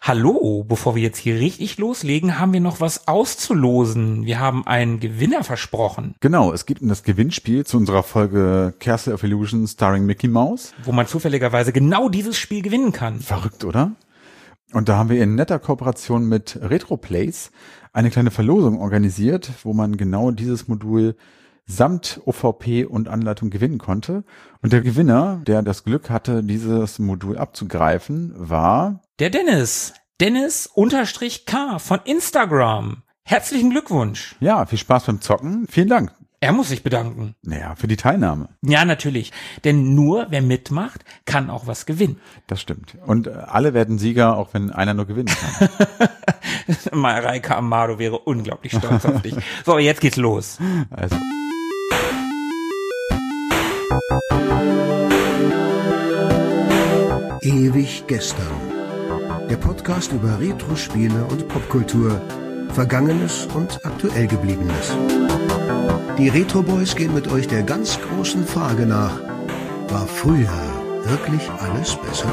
Hallo, bevor wir jetzt hier richtig loslegen, haben wir noch was auszulosen. Wir haben einen Gewinner versprochen. Genau, es geht um das Gewinnspiel zu unserer Folge Castle of Illusion starring Mickey Mouse. Wo man zufälligerweise genau dieses Spiel gewinnen kann. Verrückt, oder? Und da haben wir in netter Kooperation mit RetroPlays eine kleine Verlosung organisiert, wo man genau dieses Modul samt OVP und Anleitung gewinnen konnte. Und der Gewinner, der das Glück hatte, dieses Modul abzugreifen, war der Dennis. Dennis_K von Instagram. Herzlichen Glückwunsch. Ja, viel Spaß beim Zocken. Vielen Dank. Er muss sich bedanken. Naja, für die Teilnahme. Ja, natürlich. Denn nur wer mitmacht, kann auch was gewinnen. Das stimmt. Und alle werden Sieger, auch wenn einer nur gewinnen kann. Mareike Amado wäre unglaublich stolz auf dich. So, jetzt geht's los. Also. Ewig gestern. Der Podcast über Retro-Spiele und Popkultur. Vergangenes und aktuell Gebliebenes. Die Retro Boys gehen mit euch der ganz großen Frage nach: War früher wirklich alles besser?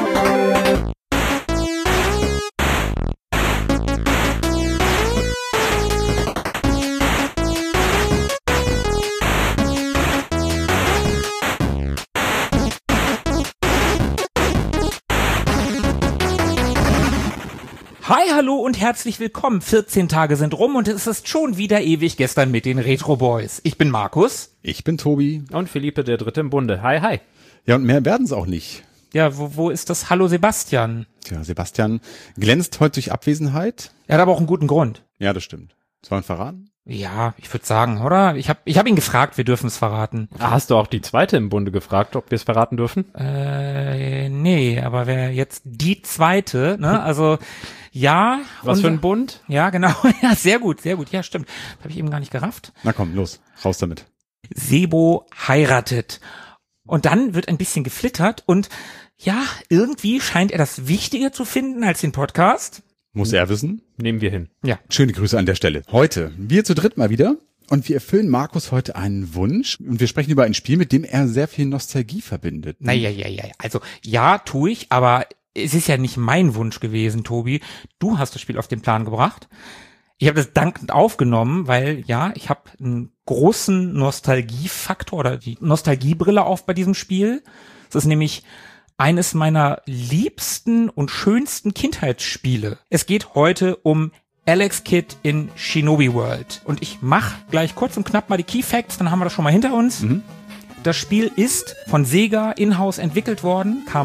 Hi, hallo und herzlich willkommen. 14 Tage sind rum und es ist schon wieder ewig gestern mit den Retro Boys. Ich bin Markus. Ich bin Tobi. Und Philippe, der Dritte im Bunde. Hi, hi. Ja, und mehr werden es auch nicht. Ja, wo ist das Hallo Sebastian? Tja, Sebastian glänzt heute durch Abwesenheit. Er hat aber auch einen guten Grund. Ja, das stimmt. Sollen wir verraten? Ja, ich würde sagen, oder? Ich hab ihn gefragt, wir dürfen es verraten. Hast du auch die Zweite im Bunde gefragt, ob wir es verraten dürfen? Nee, aber wer jetzt die Zweite, ne? Also, ja. Was für ein Bund? Ja, genau. Ja, sehr gut. Ja, stimmt. Das habe ich eben gar nicht gerafft. Na komm, los, raus damit. Sebo heiratet. Und dann wird ein bisschen geflittert und ja, irgendwie scheint er das wichtiger zu finden als den Podcast. Muss er wissen? Nehmen wir hin. Ja. Schöne Grüße an der Stelle. Heute, wir zu dritt mal wieder. Und wir erfüllen Markus heute einen Wunsch. Und wir sprechen über ein Spiel, mit dem er sehr viel Nostalgie verbindet. Naja. Also, ja, tue ich, aber es ist ja nicht mein Wunsch gewesen, Tobi. Du hast das Spiel auf den Plan gebracht. Ich habe das dankend aufgenommen, weil, ja, ich habe einen großen Nostalgiefaktor oder die Nostalgiebrille auf bei diesem Spiel. Es ist nämlich eines meiner liebsten und schönsten Kindheitsspiele. Es geht heute um Alex Kidd in Shinobi World. Und ich mache gleich kurz und knapp mal die Key Facts, dann haben wir das schon mal hinter uns. Das Spiel ist von Sega in-house entwickelt worden, kam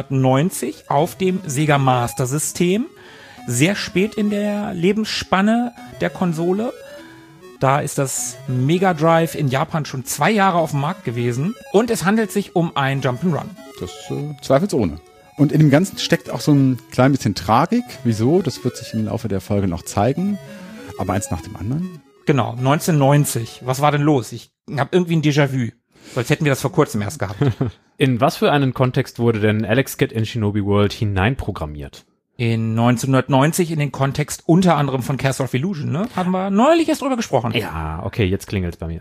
1990 auf dem Sega Master System. Sehr spät in der Lebensspanne der Konsole. Da ist das Mega Drive in Japan schon 2 Jahre auf dem Markt gewesen. Und es handelt sich um ein Jump'n'Run. Das zweifelsohne. Und in dem Ganzen steckt auch so ein klein bisschen Tragik. Wieso? Das wird sich im Laufe der Folge noch zeigen. Aber eins nach dem anderen. Genau, 1990. Was war denn los? Ich habe irgendwie ein Déjà-vu. So als hätten wir das vor kurzem erst gehabt. In was für einen Kontext wurde denn Alex Kidd in Shinobi World hineinprogrammiert? In 1990 in den Kontext unter anderem von Castle of Illusion, ne? Hatten wir neulich erst drüber gesprochen. Ja, okay, jetzt klingelt's bei mir.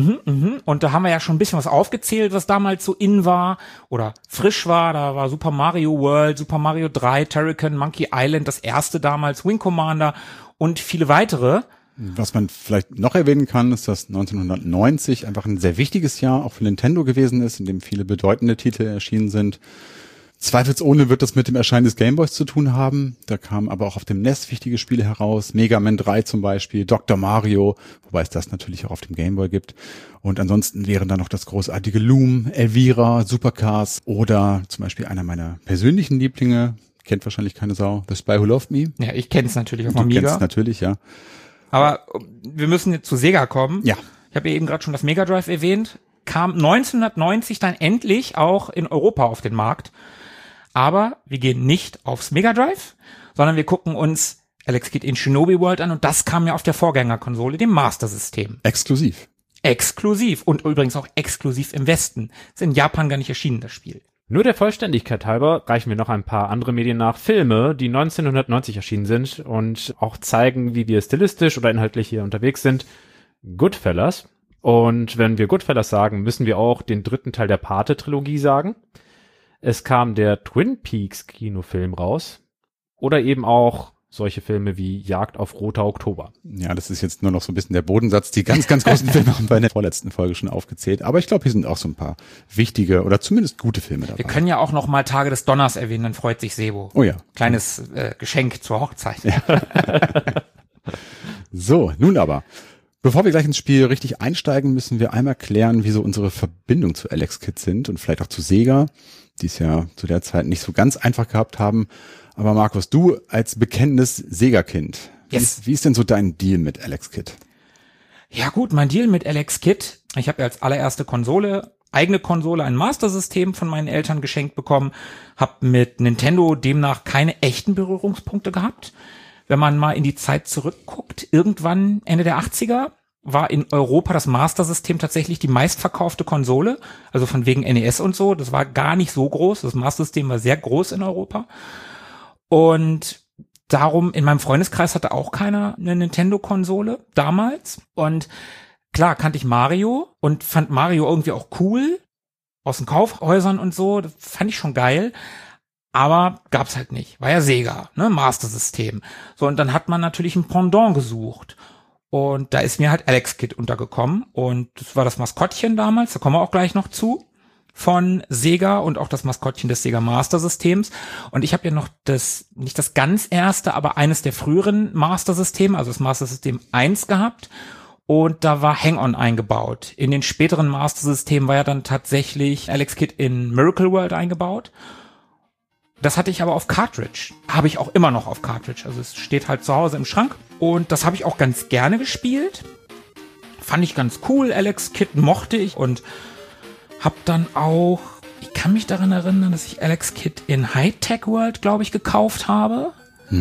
Und da haben wir ja schon ein bisschen was aufgezählt, was damals so in war oder frisch war. Da war Super Mario World, Super Mario 3, Turrican, Monkey Island, das erste damals, Wing Commander und viele weitere. Was man vielleicht noch erwähnen kann, ist, dass 1990 einfach ein sehr wichtiges Jahr auch für Nintendo gewesen ist, in dem viele bedeutende Titel erschienen sind. Zweifelsohne wird das mit dem Erscheinen des Gameboys zu tun haben. Da kamen aber auch auf dem NES wichtige Spiele heraus. Mega Man 3 zum Beispiel, Dr. Mario, wobei es das natürlich auch auf dem Gameboy gibt. Und ansonsten wären da noch das großartige Loom, Elvira, Supercars oder zum Beispiel einer meiner persönlichen Lieblinge, kennt wahrscheinlich keine Sau, The Spy Who Loved Me. Ja, ich kenne es natürlich auf Du Amiga. kennst es natürlich, ja. Aber wir müssen jetzt zu Sega kommen. Ja. Ich habe ja eben gerade schon das Mega Drive erwähnt. Kam 1990 dann endlich auch in Europa auf den Markt. Aber wir gehen nicht aufs Mega Drive, sondern wir gucken uns Alex Kidd in Shinobi World an und das kam ja auf der Vorgängerkonsole, dem Master System. Exklusiv. Exklusiv und übrigens auch exklusiv im Westen. Ist in Japan gar nicht erschienen, das Spiel. Nur der Vollständigkeit halber reichen wir noch ein paar andere Medien nach. Filme, die 1990 erschienen sind und auch zeigen, wie wir stilistisch oder inhaltlich hier unterwegs sind. Goodfellas. Und wenn wir Goodfellas sagen, müssen wir auch den dritten Teil der Pate-Trilogie sagen. Es kam der Twin Peaks Kinofilm raus. oder eben auch solche Filme wie Jagd auf Roter Oktober. Ja, das ist jetzt nur noch so ein bisschen der Bodensatz. Die ganz, ganz großen Filme haben wir in der vorletzten Folge schon aufgezählt. Aber ich glaube, hier sind auch so ein paar wichtige oder zumindest gute Filme dabei. Wir können ja auch noch mal Tage des Donners erwähnen, dann freut sich Sebo. Oh ja. Kleines Geschenk zur Hochzeit. Ja. So, nun aber. Bevor wir gleich ins Spiel richtig einsteigen, müssen wir einmal klären, wie so unsere Verbindung zu Alex Kidd sind und vielleicht auch zu Sega, die es ja zu der Zeit nicht so ganz einfach gehabt haben. Aber Markus, du als bekennendes Sega-Kind, Yes. Wie ist denn so dein Deal mit Alex Kidd? Ja gut, mein Deal mit Alex Kidd. Ich habe ja als allererste eigene Konsole, ein Master-System von meinen Eltern geschenkt bekommen, habe mit Nintendo demnach keine echten Berührungspunkte gehabt. Wenn man mal in die Zeit zurückguckt, irgendwann Ende der 80er war in Europa das Master-System tatsächlich die meistverkaufte Konsole, also von wegen NES und so. Das war gar nicht so groß, das Master-System war sehr groß in Europa. Und darum, in meinem Freundeskreis hatte auch keiner eine Nintendo-Konsole damals. Und klar kannte ich Mario und fand Mario irgendwie auch cool aus den Kaufhäusern und so. Das fand ich schon geil. Aber gab's halt nicht. War ja Sega, ne, Master-System. So, und dann hat man natürlich ein Pendant gesucht. Und da ist mir halt Alex Kidd untergekommen. Und das war das Maskottchen damals, da kommen wir auch gleich noch zu, von Sega und auch das Maskottchen des Sega Master Systems. Und ich habe ja noch nicht das ganz erste, aber eines der früheren Master Systeme, also das Master System 1 gehabt. Und da war Hang-On eingebaut. In den späteren Master Systemen war ja dann tatsächlich Alex Kidd in Miracle World eingebaut. Das hatte ich aber auf Cartridge. Habe ich auch immer noch auf Cartridge. Also es steht halt zu Hause im Schrank. Und das habe ich auch ganz gerne gespielt. Fand ich ganz cool. Alex Kidd mochte ich und hab dann auch, ich kann mich daran erinnern, dass ich Alex Kidd in High-Tech World, glaube ich, gekauft habe.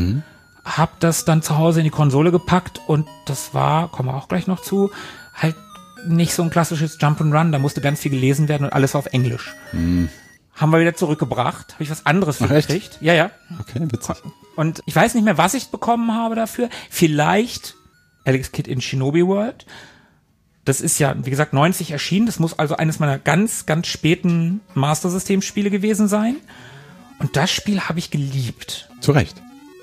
Hab das dann zu Hause in die Konsole gepackt und das war, kommen wir auch gleich noch zu, halt nicht so ein klassisches Jump'n'Run, da musste ganz viel gelesen werden und alles auf Englisch. Haben wir wieder zurückgebracht, habe ich was anderes für gekriegt. Ja, ja. Okay, witzig. Und ich weiß nicht mehr, was ich bekommen habe dafür. Vielleicht Alex Kidd in Shinobi World. Das ist ja, wie gesagt, 90 erschienen. Das muss also eines meiner ganz, ganz späten Master-System-Spiele gewesen sein. Und das Spiel habe ich geliebt. Zu Recht.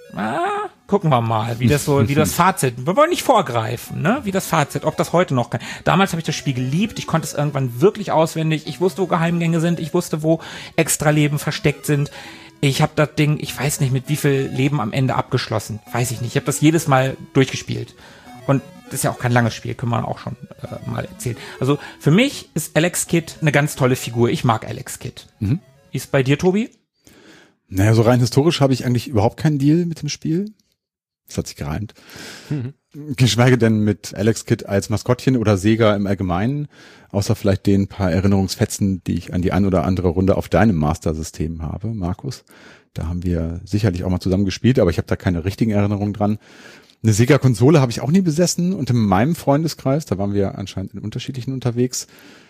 Gucken wir mal, wie das Fazit, wir wollen nicht vorgreifen, ne, wie das Fazit, ob das heute noch kann. Damals habe ich das Spiel geliebt, ich konnte es irgendwann wirklich auswendig, ich wusste, wo Geheimgänge sind, ich wusste, wo Extraleben versteckt sind. Ich habe das Ding, ich weiß nicht, mit wie viel Leben am Ende abgeschlossen, weiß ich nicht. Ich habe das jedes Mal durchgespielt. Und das ist ja auch kein langes Spiel, können wir auch schon mal erzählen. Also für mich ist Alex Kidd eine ganz tolle Figur. Ich mag Alex Kidd. Wie ist bei dir, Tobi? Naja, so rein historisch habe ich eigentlich überhaupt keinen Deal mit dem Spiel. Das hat sich gereimt. Geschweige denn mit Alex Kidd als Maskottchen oder Sega im Allgemeinen, außer vielleicht den paar Erinnerungsfetzen, die ich an die ein oder andere Runde auf deinem Master-System habe, Markus. Da haben wir sicherlich auch mal zusammen gespielt, aber ich habe da keine richtigen Erinnerungen dran. Eine Sega-Konsole habe ich auch nie besessen und in meinem Freundeskreis, da waren wir anscheinend in unterschiedlichen unterwegs,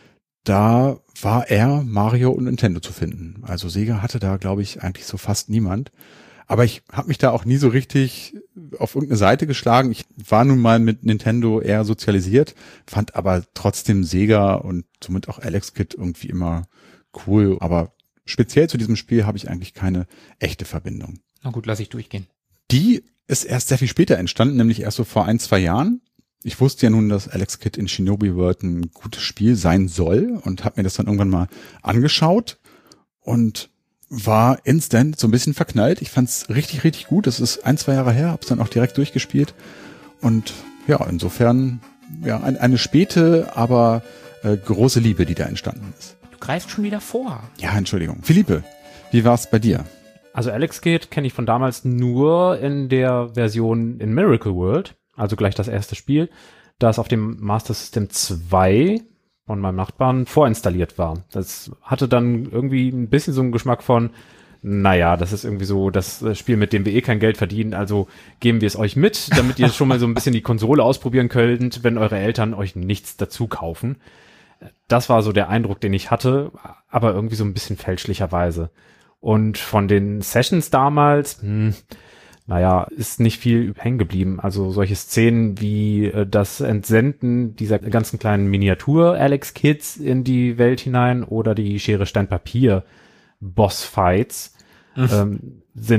da war eher Mario und Nintendo zu finden. Also Sega hatte da, glaube ich, eigentlich so fast niemand. Aber ich habe mich da auch nie so richtig auf irgendeine Seite geschlagen. Ich war nun mal mit Nintendo eher sozialisiert, fand aber trotzdem Sega und somit auch Alex Kidd irgendwie immer cool. Aber speziell zu diesem Spiel habe ich eigentlich keine echte Verbindung. Na gut, lass ich durchgehen. Die ist erst sehr viel später entstanden, nämlich erst so vor 1-2 Jahren. Ich wusste ja nun, dass Alex Kidd in Shinobi World ein gutes Spiel sein soll und habe mir das dann irgendwann mal angeschaut und war instant so ein bisschen verknallt. Ich fand's richtig, richtig gut. Das ist 1-2 Jahre her, hab's dann auch direkt durchgespielt. Und ja, insofern ja eine späte, aber große Liebe, die da entstanden ist. Du greifst schon wieder vor. Ja, Entschuldigung. Philippe, wie war's bei dir? Also Alex Kidd kenne ich von damals nur in der Version in Miracle World, also gleich das erste Spiel, das auf dem Master System 2 von meinem Nachbarn vorinstalliert war. Das hatte dann irgendwie ein bisschen so einen Geschmack von, naja, das ist irgendwie so das Spiel, mit dem wir eh kein Geld verdienen, also geben wir es euch mit, damit ihr schon mal so ein bisschen die Konsole ausprobieren könnt, wenn eure Eltern euch nichts dazu kaufen. Das war so der Eindruck, den ich hatte, aber irgendwie so ein bisschen fälschlicherweise. Und von den Sessions damals, naja, ist nicht viel hängen geblieben. Also solche Szenen wie das Entsenden dieser ganzen kleinen Miniatur-Alex Kidds in die Welt hinein oder die Schere Stein Papier Bossfights sind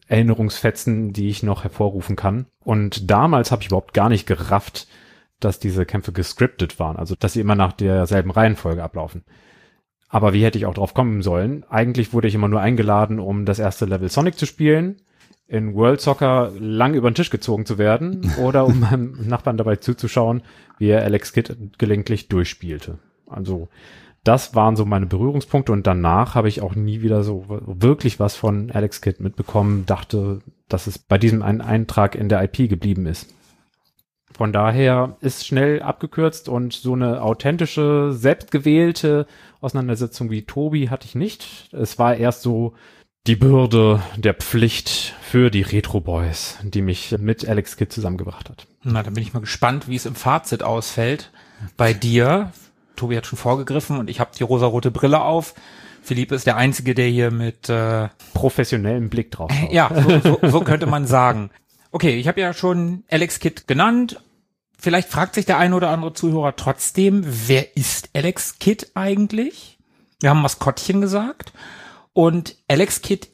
Erinnerungsfetzen, die ich noch hervorrufen kann. Und damals habe ich überhaupt gar nicht gerafft, dass diese Kämpfe gescriptet waren, also dass sie immer nach derselben Reihenfolge ablaufen. Aber wie hätte ich auch drauf kommen sollen? Eigentlich wurde ich immer nur eingeladen, um das erste Level Sonic zu spielen, in World Soccer lang über den Tisch gezogen zu werden oder um meinem Nachbarn dabei zuzuschauen, wie er Alex Kidd gelegentlich durchspielte. Also das waren so meine Berührungspunkte und danach habe ich auch nie wieder so wirklich was von Alex Kidd mitbekommen, dachte, dass es bei diesem einen Eintrag in der IP geblieben ist. Von daher ist schnell abgekürzt und so eine authentische, selbstgewählte Auseinandersetzung wie Tobi hatte ich nicht. Es war erst so die Bürde der Pflicht für die Retro Boys, die mich mit Alex Kidd zusammengebracht hat. Na, dann bin ich mal gespannt, wie es im Fazit ausfällt bei dir. Tobi hat schon vorgegriffen und ich habe die rosarote Brille auf. Philippe ist der Einzige, der hier mit professionellem Blick drauf schaut. Ja, so könnte man sagen. Okay, ich habe ja schon Alex Kidd genannt. Vielleicht fragt sich der eine oder andere Zuhörer trotzdem, wer ist Alex Kidd eigentlich? Wir haben Maskottchen gesagt. Und Alex Kidd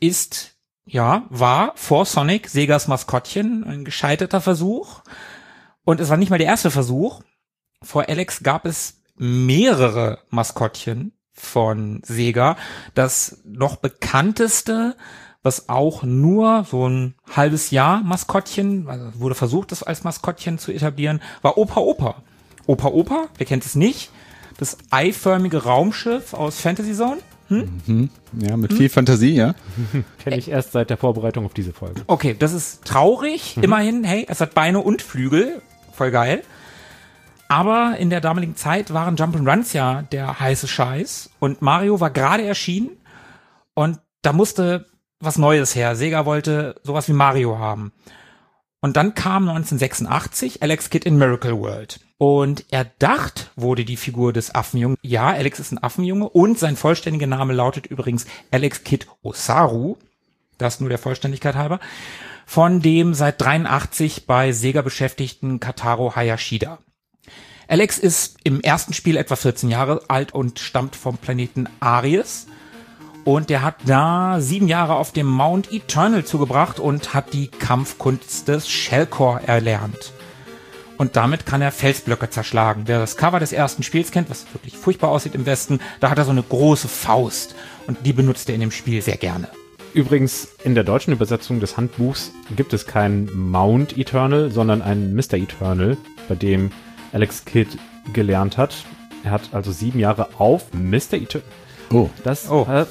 war vor Sonic Segas Maskottchen, ein gescheiterter Versuch. Und es war nicht mal der erste Versuch. Vor Alex gab es mehrere Maskottchen von Sega. Das noch bekannteste, was auch nur so ein halbes Jahr Maskottchen, also wurde versucht, das als Maskottchen zu etablieren, war Opa Opa. Opa Opa, wer kennt es nicht? Das eiförmige Raumschiff aus Fantasy Zone. Ja, mit viel Fantasie, ja. Kenne ich erst seit der Vorbereitung auf diese Folge. Okay, das ist traurig. Immerhin, hey, es hat Beine und Flügel. Voll geil. Aber in der damaligen Zeit waren Jump'n'Runs ja der heiße Scheiß. Und Mario war gerade erschienen. Und da musste was Neues her. Sega wollte sowas wie Mario haben. Und dann kam 1986 Alex Kidd in Miracle World. Und erdacht wurde die Figur des Affenjungen. Ja, Alex ist ein Affenjunge und sein vollständiger Name lautet übrigens Alex Kidd Osaru. Das nur der Vollständigkeit halber. Von dem seit 83 bei Sega beschäftigten Kataro Hayashida. Alex ist im ersten Spiel etwa 14 Jahre alt und stammt vom Planeten Aries. Und der hat da 7 Jahre auf dem Mount Eternal zugebracht und hat die Kampfkunst des Shellcore erlernt. Und damit kann er Felsblöcke zerschlagen. Wer das Cover des ersten Spiels kennt, was wirklich furchtbar aussieht im Westen, da hat er so eine große Faust. Und die benutzt er in dem Spiel sehr gerne. Übrigens, in der deutschen Übersetzung des Handbuchs gibt es kein Mount Eternal, sondern ein Mr. Eternal, bei dem Alex Kidd gelernt hat. Er hat also 7 Jahre auf Mr. Eternal. Oh. Das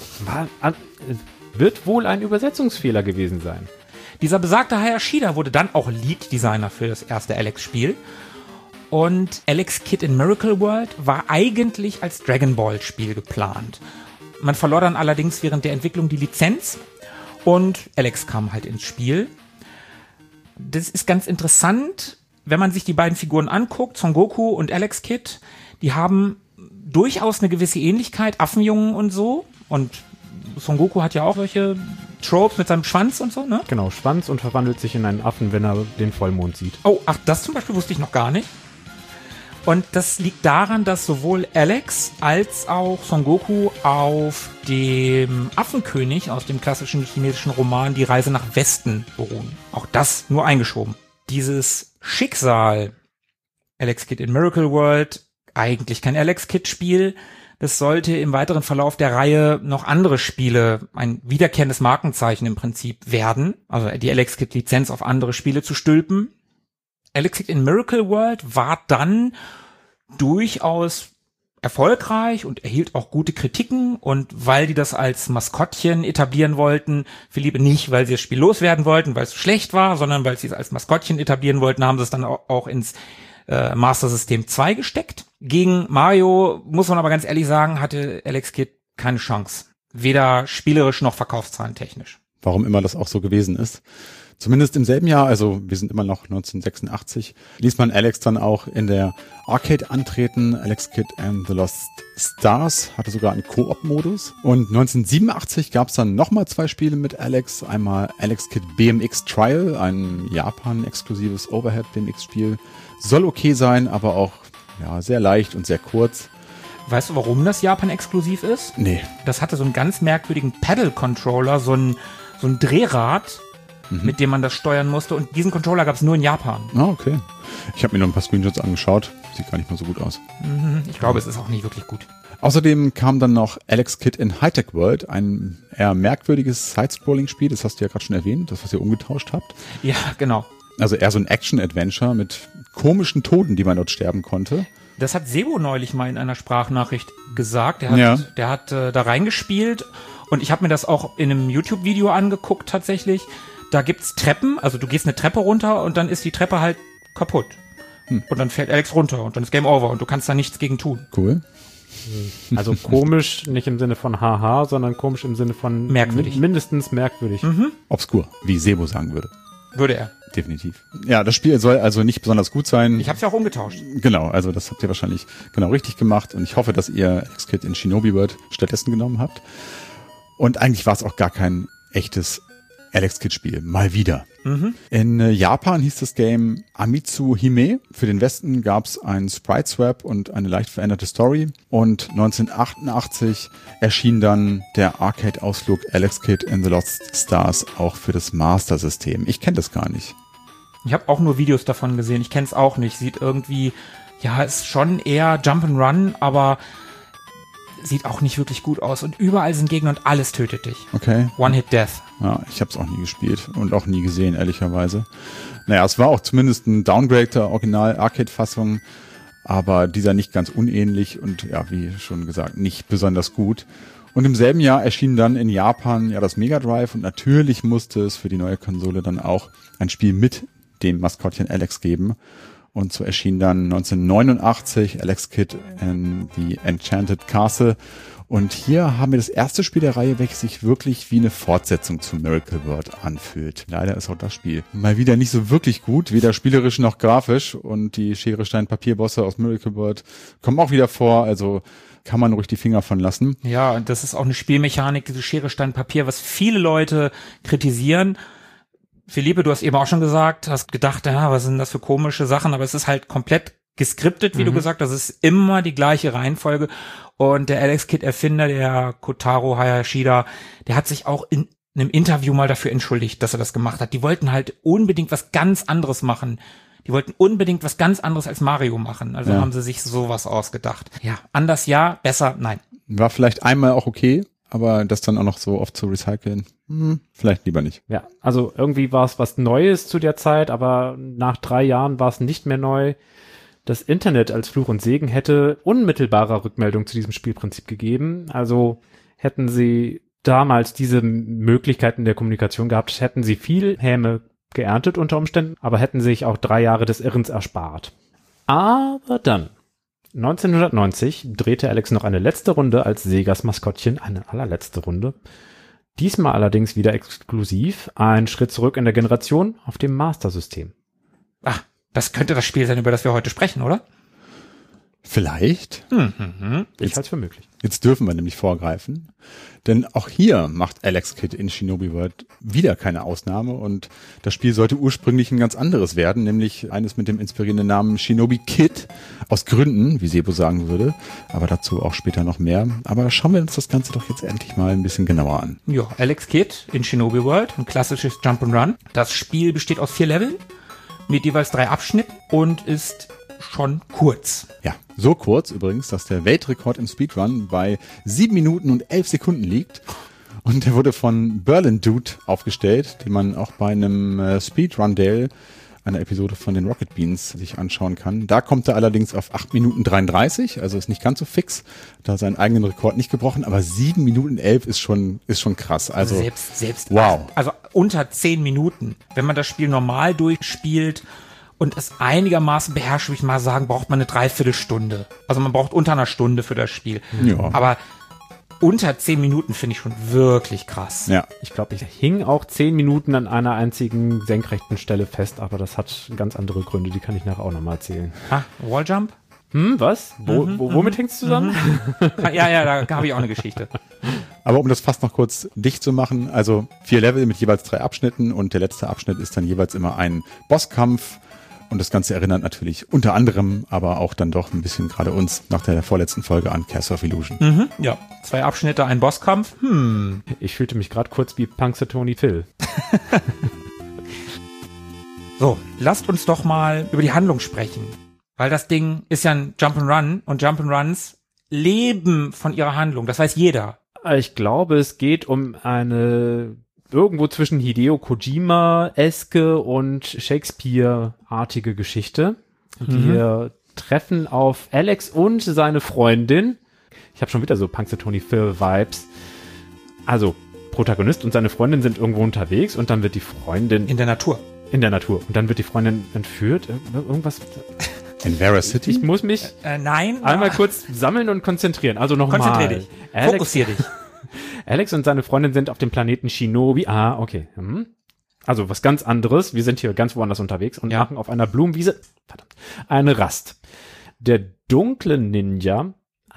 wird wohl ein Übersetzungsfehler gewesen sein. Dieser besagte Hayashida wurde dann auch Lead-Designer für das erste Alex-Spiel. Und Alex Kidd in Miracle World war eigentlich als Dragon Ball-Spiel geplant. Man verlor dann allerdings während der Entwicklung die Lizenz und Alex kam halt ins Spiel. Das ist ganz interessant, wenn man sich die beiden Figuren anguckt, Son Goku und Alex Kidd, die haben durchaus eine gewisse Ähnlichkeit, Affenjungen und so. Und Son Goku hat ja auch solche Tropes mit seinem Schwanz und so, ne? Genau, Schwanz und verwandelt sich in einen Affen, wenn er den Vollmond sieht. Oh, ach, das zum Beispiel wusste ich noch gar nicht. Und das liegt daran, dass sowohl Alex als auch Son Goku auf dem Affenkönig aus dem klassischen chinesischen Roman Die Reise nach Westen beruhen. Auch das nur eingeschoben. Dieses Schicksal, Alex Kidd in Miracle World, eigentlich kein Alex Kidd-Spiel. Das sollte im weiteren Verlauf der Reihe noch andere Spiele, ein wiederkehrendes Markenzeichen im Prinzip werden. Also die Alex Kidd-Lizenz auf andere Spiele zu stülpen. Alex Kidd in Miracle World war dann durchaus erfolgreich und erhielt auch gute Kritiken. Und weil die das als Maskottchen etablieren wollten, Philippe nicht, weil sie das Spiel loswerden wollten, weil es so schlecht war, sondern weil sie es als Maskottchen etablieren wollten, haben sie es dann auch ins Master System 2 gesteckt. Gegen Mario, muss man aber ganz ehrlich sagen, hatte Alex Kidd keine Chance. Weder spielerisch noch verkaufszahlentechnisch. Warum immer das auch so gewesen ist. Zumindest im selben Jahr, also wir sind immer noch 1986, ließ man Alex dann auch in der Arcade antreten. Alex Kidd and the Lost Stars hatte sogar einen Koop-Modus. Und 1987 gab es dann nochmal 2 Spiele mit Alex. Einmal Alex Kidd BMX Trial, ein Japan-exklusives Overhead-BMX-Spiel. Soll okay sein, aber auch sehr leicht und sehr kurz. Weißt du, warum das Japan-exklusiv ist? Nee. Das hatte so einen ganz merkwürdigen Pedal-Controller, so ein Drehrad, mit dem man das steuern musste. Und diesen Controller gab es nur in Japan. Ah, okay. Ich habe mir noch ein paar Screenshots angeschaut. Sieht gar nicht mal so gut aus. Ich glaube, es ist auch nicht wirklich gut. Außerdem kam dann noch Alex Kidd in High-Tech World, ein eher merkwürdiges Side-Scrolling-Spiel. Das hast du ja gerade schon erwähnt, das, was ihr umgetauscht habt. Ja, genau. Also eher so ein Action-Adventure mit komischen Toten, die man dort sterben konnte. Das hat Sebo neulich mal in einer Sprachnachricht gesagt. Der hat da reingespielt und ich habe mir das auch in einem YouTube-Video angeguckt tatsächlich. Da gibt's Treppen, also du gehst eine Treppe runter und dann ist die Treppe halt kaputt. Und dann fällt Alex runter und dann ist Game Over und du kannst da nichts gegen tun. Cool. Also komisch, nicht im Sinne von haha, sondern komisch im Sinne von merkwürdig. Mindestens merkwürdig. Obskur, wie Sebo sagen würde. Würde er. Definitiv. Ja, das Spiel soll also nicht besonders gut sein. Ich habe es ja auch umgetauscht. Genau, also das habt ihr wahrscheinlich genau richtig gemacht und ich hoffe, dass ihr Alex Kidd in Shinobi World stattdessen genommen habt. Und eigentlich war es auch gar kein echtes Alex Kidd Spiel. Mal wieder. In Japan hieß das Game Amitsu Hime. Für den Westen gab es einen Sprite-Swap und eine leicht veränderte Story. Und 1988 erschien dann der Arcade-Ausflug Alex Kidd in the Lost Stars auch für das Master-System. Ich kenne das gar nicht. Ich habe auch nur Videos davon gesehen. Ich kenne es auch nicht. Sieht irgendwie, ja, ist schon eher Jump'n'Run, aber sieht auch nicht wirklich gut aus. Und überall sind Gegner und alles tötet dich. Okay. One-Hit-Death. Ja, ich habe es auch nie gespielt und auch nie gesehen, ehrlicherweise. Naja, es war auch zumindest ein Downgrade der Original-Arcade-Fassung, aber dieser nicht ganz unähnlich und ja, wie schon gesagt, nicht besonders gut. Und im selben Jahr erschien dann in Japan ja das Mega Drive und natürlich musste es für die neue Konsole dann auch ein Spiel mit dem Maskottchen Alex geben. Und so erschien dann 1989 Alex Kidd in The Enchanted Castle. Und hier haben wir das erste Spiel der Reihe, welches sich wirklich wie eine Fortsetzung zu Miracle World anfühlt. Leider ist auch das Spiel mal wieder nicht so wirklich gut, weder spielerisch noch grafisch. Und die Schere-Stein-Papier-Bosse aus Miracle World kommen auch wieder vor, also kann man ruhig die Finger von lassen. Ja, und das ist auch eine Spielmechanik, diese Schere, Stein, Papier, was viele Leute kritisieren. Philippe, du hast eben auch schon gesagt, hast gedacht, ja, was sind das für komische Sachen, aber es ist halt komplett geskriptet, wie du gesagt hast, es ist immer die gleiche Reihenfolge und der Alex Kidd Erfinder, der Kotaro Hayashida, der hat sich auch in einem Interview mal dafür entschuldigt, dass er das gemacht hat. Die wollten halt unbedingt was ganz anderes machen. Die wollten unbedingt was ganz anderes als Mario machen, also haben sie sich sowas ausgedacht. Ja, anders ja, besser nein. War vielleicht einmal auch okay, aber das dann auch noch so oft zu recyceln, vielleicht lieber nicht. Ja, also irgendwie war es was Neues zu der Zeit, aber nach 3 Jahren war es nicht mehr neu. Das Internet als Fluch und Segen hätte unmittelbarer Rückmeldung zu diesem Spielprinzip gegeben. Also hätten sie damals diese Möglichkeiten der Kommunikation gehabt, hätten sie viel Häme geerntet unter Umständen, aber hätten sich auch 3 Jahre des Irrens erspart. Aber dann 1990 drehte Alex noch eine letzte Runde als Segas Maskottchen, eine allerletzte Runde. Diesmal allerdings wieder exklusiv, ein Schritt zurück in der Generation auf dem Master-System. Ach, das könnte das Spiel sein, über das wir heute sprechen, oder? Vielleicht. Ich halte es für möglich. Jetzt dürfen wir nämlich vorgreifen, denn auch hier macht Alex Kidd in Shinobi World wieder keine Ausnahme und das Spiel sollte ursprünglich ein ganz anderes werden, nämlich eines mit dem inspirierenden Namen Shinobi Kid, aus Gründen, wie Sebo sagen würde, aber dazu auch später noch mehr. Aber schauen wir uns das Ganze doch jetzt endlich mal ein bisschen genauer an. Ja, Alex Kidd in Shinobi World, ein klassisches Jump'n'Run. Das Spiel besteht aus 4 Leveln mit jeweils 3 Abschnitten und ist schon kurz. Ja, so kurz übrigens, dass der Weltrekord im Speedrun bei 7 Minuten und 11 Sekunden liegt. Und der wurde von Berlin Dude aufgestellt, den man auch bei einem Speedrun Dale, einer Episode von den Rocket Beans, sich anschauen kann. Da kommt er allerdings auf 8 Minuten 33, also ist nicht ganz so fix, da seinen eigenen Rekord nicht gebrochen, aber 7 Minuten 11 ist schon krass. Also selbst wow. Also unter 10 Minuten. Wenn man das Spiel normal durchspielt und es einigermaßen beherrscht, würde ich mal sagen, braucht man eine Dreiviertelstunde. Also man braucht unter einer Stunde für das Spiel. Ja. Aber unter 10 Minuten finde ich schon wirklich krass. Ja. Ich glaube, ich hing auch 10 Minuten an einer einzigen senkrechten Stelle fest, aber das hat ganz andere Gründe, die kann ich nachher auch nochmal erzählen. Ah, Walljump? Was? Womit hängt's zusammen? Ja, da habe ich auch eine Geschichte. Aber um das fast noch kurz dicht zu machen, also 4 Level mit jeweils 3 Abschnitten und der letzte Abschnitt ist dann jeweils immer ein Bosskampf. Und das Ganze erinnert natürlich unter anderem, aber auch dann doch ein bisschen gerade uns nach der vorletzten Folge an Castle of Illusion. Ja, 2 Abschnitte, ein Bosskampf. Ich fühlte mich gerade kurz wie Punxsutawney Phil. So, lasst uns doch mal über die Handlung sprechen. Weil das Ding ist ja ein Jump'n'Run und Jump'n'Runs leben von ihrer Handlung. Das weiß jeder. Ich glaube, es geht um eine irgendwo zwischen Hideo Kojima-eske und Shakespeare-artige Geschichte. Wir treffen auf Alex und seine Freundin. Ich habe schon wieder so Punxsutawney Phil-Vibes. Also, Protagonist und seine Freundin sind irgendwo unterwegs und dann wird die Freundin... In der Natur. In der Natur. Und dann wird die Freundin entführt. Irgendwas... In Vera City? Ich muss mich nein. einmal kurz sammeln und konzentrieren. Also nochmal. Konzentrier dich. Fokussier dich. Alex und seine Freundin sind auf dem Planeten Shinobi. Ah, okay. Also was ganz anderes. Wir sind hier ganz woanders unterwegs und machen auf einer Blumenwiese eine Rast. Der dunkle Ninja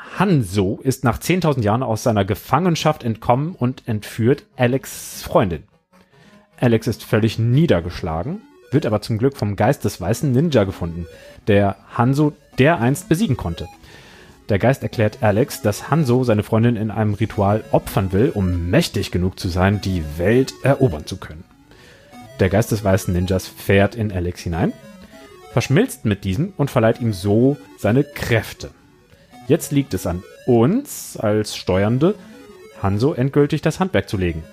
Hanzo ist nach 10.000 Jahren aus seiner Gefangenschaft entkommen und entführt Alex' Freundin. Alex ist völlig niedergeschlagen, wird aber zum Glück vom Geist des weißen Ninja gefunden, der Hanzo dereinst besiegen konnte. Der Geist erklärt Alex, dass Hanzo seine Freundin in einem Ritual opfern will, um mächtig genug zu sein, die Welt erobern zu können. Der Geist des weißen Ninjas fährt in Alex hinein, verschmilzt mit diesem und verleiht ihm so seine Kräfte. Jetzt liegt es an uns als Steuernde, Hanzo endgültig das Handwerk zu legen.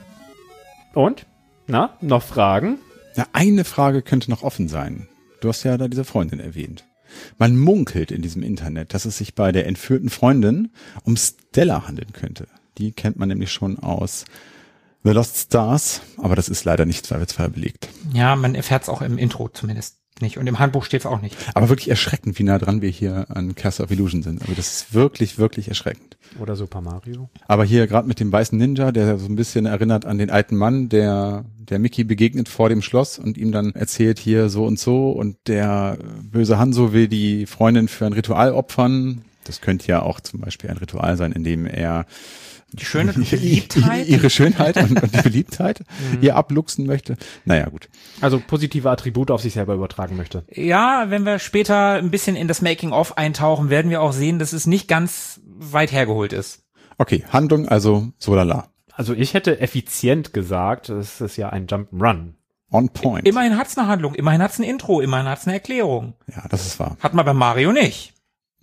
Und? Na, noch Fragen? Na, eine Frage könnte noch offen sein. Du hast ja da diese Freundin erwähnt. Man munkelt in diesem Internet, dass es sich bei der entführten Freundin um Stella handeln könnte. Die kennt man nämlich schon aus The Lost Stars, aber das ist leider nicht zweifelsfrei belegt. Ja, man erfährt es auch im Intro zumindest nicht und im Handbuch steht es auch nicht. Aber wirklich erschreckend, wie nah dran wir hier an Castle of Illusion sind. Also das ist wirklich, wirklich erschreckend. Oder Super Mario. Aber hier gerade mit dem weißen Ninja, der so ein bisschen erinnert an den alten Mann, der Mickey begegnet vor dem Schloss und ihm dann erzählt hier so und der böse Hanzo will die Freundin für ein Ritual opfern. Das könnte ja auch zum Beispiel ein Ritual sein, in dem er die schöne Beliebtheit, ihre Schönheit und die Beliebtheit ihr abluchsen möchte. Naja, gut. Also positive Attribute auf sich selber übertragen möchte. Ja, wenn wir später ein bisschen in das Making-of eintauchen, werden wir auch sehen, dass es nicht ganz weit hergeholt ist. Okay, Handlung also so lala. Also ich hätte effizient gesagt, es ist ja ein Jump'n'Run. On point. Immerhin hat's eine Handlung, immerhin hat's ein Intro, immerhin hat's eine Erklärung. Ja, das ist wahr. Hat man bei Mario nicht.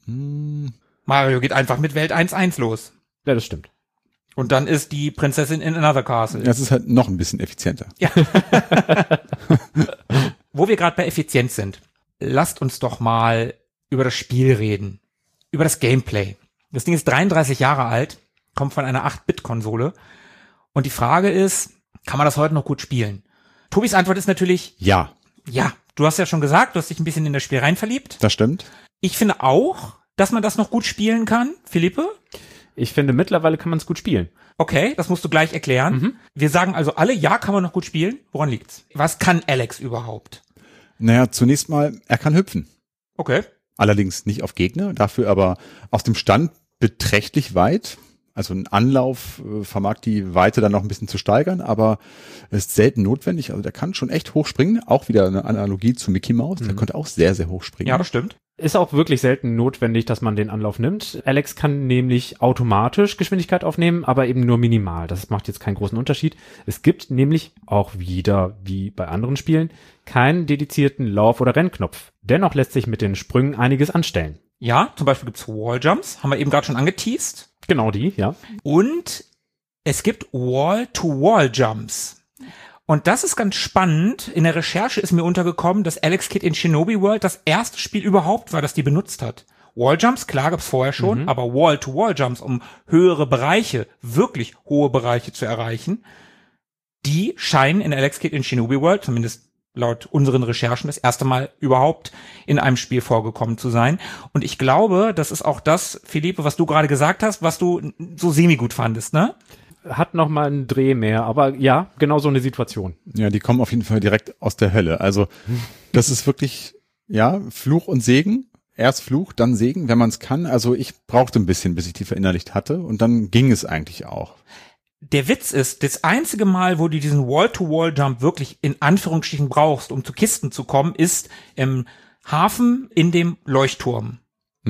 Mario geht einfach mit Welt 1.1 los. Ja, das stimmt. Und dann ist die Prinzessin in Another Castle. Das ist halt noch ein bisschen effizienter. Ja. Wo wir gerade bei Effizienz sind, lasst uns doch mal über das Spiel reden. Über das Gameplay. Das Ding ist 33 Jahre alt, kommt von einer 8-Bit-Konsole. Und die Frage ist, kann man das heute noch gut spielen? Tobis Antwort ist natürlich ja. Ja, du hast ja schon gesagt, du hast dich ein bisschen in das Spiel rein verliebt. Das stimmt. Ich finde auch, dass man das noch gut spielen kann. Philippe? Ich finde, mittlerweile kann man es gut spielen. Okay, das musst du gleich erklären. Wir sagen also alle, ja, kann man noch gut spielen. Woran liegt's? Was kann Alex überhaupt? Naja, zunächst mal, er kann hüpfen. Okay. Allerdings nicht auf Gegner, dafür aber aus dem Stand beträchtlich weit. Also ein Anlauf vermag die Weite dann noch ein bisschen zu steigern, aber ist selten notwendig. Also der kann schon echt hoch springen. Auch wieder eine Analogie zu Mickey Mouse. Der konnte auch sehr, sehr hoch springen. Ja, das stimmt. Ist auch wirklich selten notwendig, dass man den Anlauf nimmt. Alex kann nämlich automatisch Geschwindigkeit aufnehmen, aber eben nur minimal. Das macht jetzt keinen großen Unterschied. Es gibt nämlich auch wieder, wie bei anderen Spielen, keinen dedizierten Lauf- oder Rennknopf. Dennoch lässt sich mit den Sprüngen einiges anstellen. Ja, zum Beispiel gibt's Walljumps, haben wir eben gerade schon angeteased. Genau die, ja. Und es gibt Wall-to-Wall-Jumps. Und das ist ganz spannend. In der Recherche ist mir untergekommen, dass Alex Kidd in Shinobi World das erste Spiel überhaupt war, das die benutzt hat. Walljumps, klar gab's vorher schon, aber Wall-to-Wall-Jumps, um höhere Bereiche, wirklich hohe Bereiche zu erreichen, die scheinen in Alex Kidd in Shinobi World, zumindest laut unseren Recherchen, das erste Mal überhaupt in einem Spiel vorgekommen zu sein. Und ich glaube, das ist auch das, Philippe, was du gerade gesagt hast, was du so semi-gut fandest, ne? Hat noch mal einen Dreh mehr, aber ja, genau so eine Situation. Ja, die kommen auf jeden Fall direkt aus der Hölle. Also das ist wirklich, ja, Fluch und Segen. Erst Fluch, dann Segen, wenn man es kann. Also ich brauchte ein bisschen, bis ich die verinnerlicht hatte. Und dann ging es eigentlich auch. Der Witz ist, das einzige Mal, wo du diesen Wall-to-Wall-Jump wirklich in Anführungsstrichen brauchst, um zu Kisten zu kommen, ist im Hafen in dem Leuchtturm.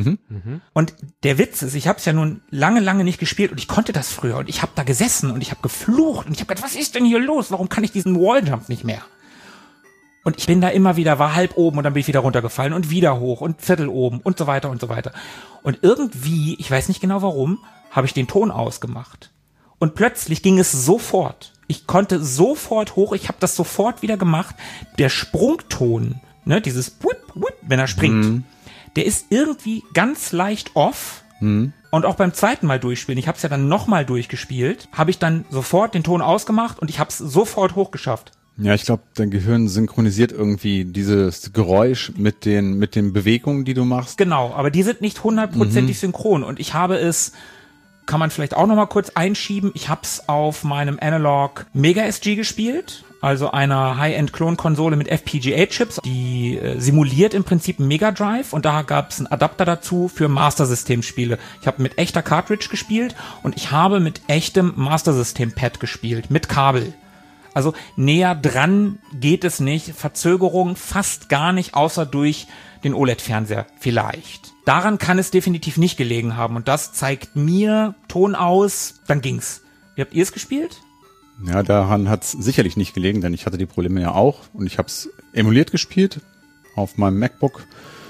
Und der Witz ist, ich habe es ja nun lange, lange nicht gespielt und ich konnte das früher und ich habe da gesessen und ich habe geflucht und ich habe gedacht, was ist denn hier los? Warum kann ich diesen Walljump nicht mehr? Und ich bin da immer wieder, war halb oben und dann bin ich wieder runtergefallen und wieder hoch und Viertel oben und so weiter und so weiter. Und irgendwie, ich weiß nicht genau warum, habe ich den Ton ausgemacht. Und plötzlich ging es sofort. Ich konnte sofort hoch, ich habe das sofort wieder gemacht. Der Sprungton, ne, dieses Wupp, Wupp, wenn er springt, der ist irgendwie ganz leicht off. Und auch beim zweiten Mal durchspielen, ich habe es ja dann nochmal durchgespielt, habe ich dann sofort den Ton ausgemacht und ich habe es sofort hochgeschafft. Ja, ich glaube, dein Gehirn synchronisiert irgendwie dieses Geräusch mit den Bewegungen, die du machst. Genau, aber die sind nicht 100% synchron und ich habe es, kann man vielleicht auch nochmal kurz einschieben, ich habe es auf meinem Analog Mega SG gespielt, also einer High-End-Klon-Konsole mit FPGA-Chips, die simuliert im Prinzip einen Mega Drive und da gab es einen Adapter dazu für Master-System-Spiele. Ich habe mit echter Cartridge gespielt und ich habe mit echtem Master-System-Pad gespielt, mit Kabel. Also näher dran geht es nicht, Verzögerung fast gar nicht, außer durch den OLED-Fernseher vielleicht. Daran kann es definitiv nicht gelegen haben und das zeigt mir Ton aus, dann ging's. Wie habt ihr es gespielt? Ja, daran hat's sicherlich nicht gelegen, denn ich hatte die Probleme ja auch und ich habe es emuliert gespielt auf meinem MacBook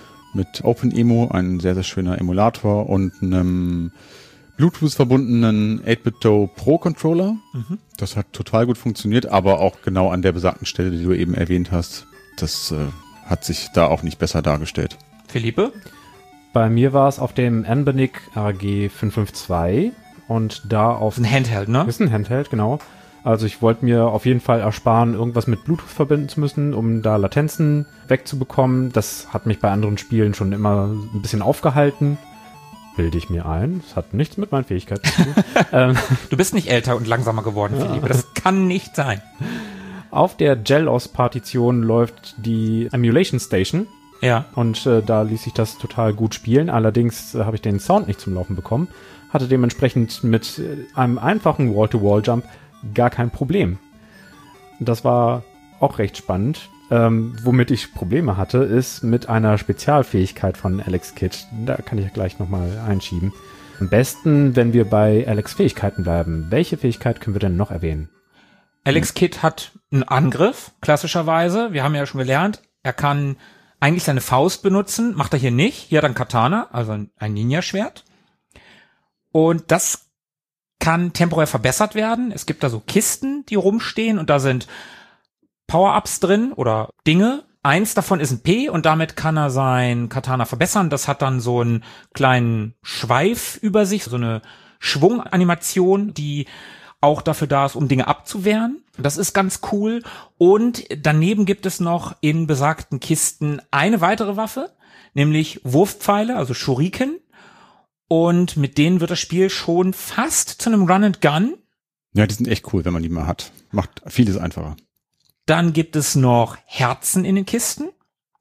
mit OpenEMU, ein sehr, sehr schöner Emulator und einem Bluetooth verbundenen 8-Bit-Do Pro Controller. Das hat total gut funktioniert, aber auch genau an der besagten Stelle, die du eben erwähnt hast. Das hat sich da auch nicht besser dargestellt. Philippe? Bei mir war es auf dem Anbernic RG 552 und da auf... Ein Handheld, ne? Ist ein Handheld, genau. Also ich wollte mir auf jeden Fall ersparen, irgendwas mit Bluetooth verbinden zu müssen, um da Latenzen wegzubekommen. Das hat mich bei anderen Spielen schon immer ein bisschen aufgehalten. Bilde ich mir ein. Das hat nichts mit meinen Fähigkeiten zu tun. Du bist nicht älter und langsamer geworden, Philippe. Das kann nicht sein. Auf der Gelos-Partition läuft die Emulation Station. Ja. Und da ließ sich das total gut spielen. Allerdings habe ich den Sound nicht zum Laufen bekommen. Hatte dementsprechend mit einem einfachen Wall-to-Wall-Jump gar kein Problem. Das war auch recht spannend. Womit ich Probleme hatte, ist mit einer Spezialfähigkeit von Alex Kidd. Da kann ich ja gleich nochmal einschieben. Am besten, wenn wir bei Alex Fähigkeiten bleiben. Welche Fähigkeit können wir denn noch erwähnen? Alex Kidd hat einen Angriff, klassischerweise. Wir haben ja schon gelernt, er kann eigentlich seine Faust benutzen. Macht er hier nicht. Hier hat er ein Katana, also ein Ninja-Schwert. Und das kann temporär verbessert werden. Es gibt da so Kisten, die rumstehen und da sind Power-Ups drin oder Dinge. Eins davon ist ein P und damit kann er sein Katana verbessern. Das hat dann so einen kleinen Schweif über sich, so eine Schwunganimation, die auch dafür da ist, um Dinge abzuwehren. Das ist ganz cool. Und daneben gibt es noch in besagten Kisten eine weitere Waffe, nämlich Wurfpfeile, also Shuriken. Und mit denen wird das Spiel schon fast zu einem Run and Gun. Ja, die sind echt cool, wenn man die mal hat. Macht vieles einfacher. Dann gibt es noch Herzen in den Kisten.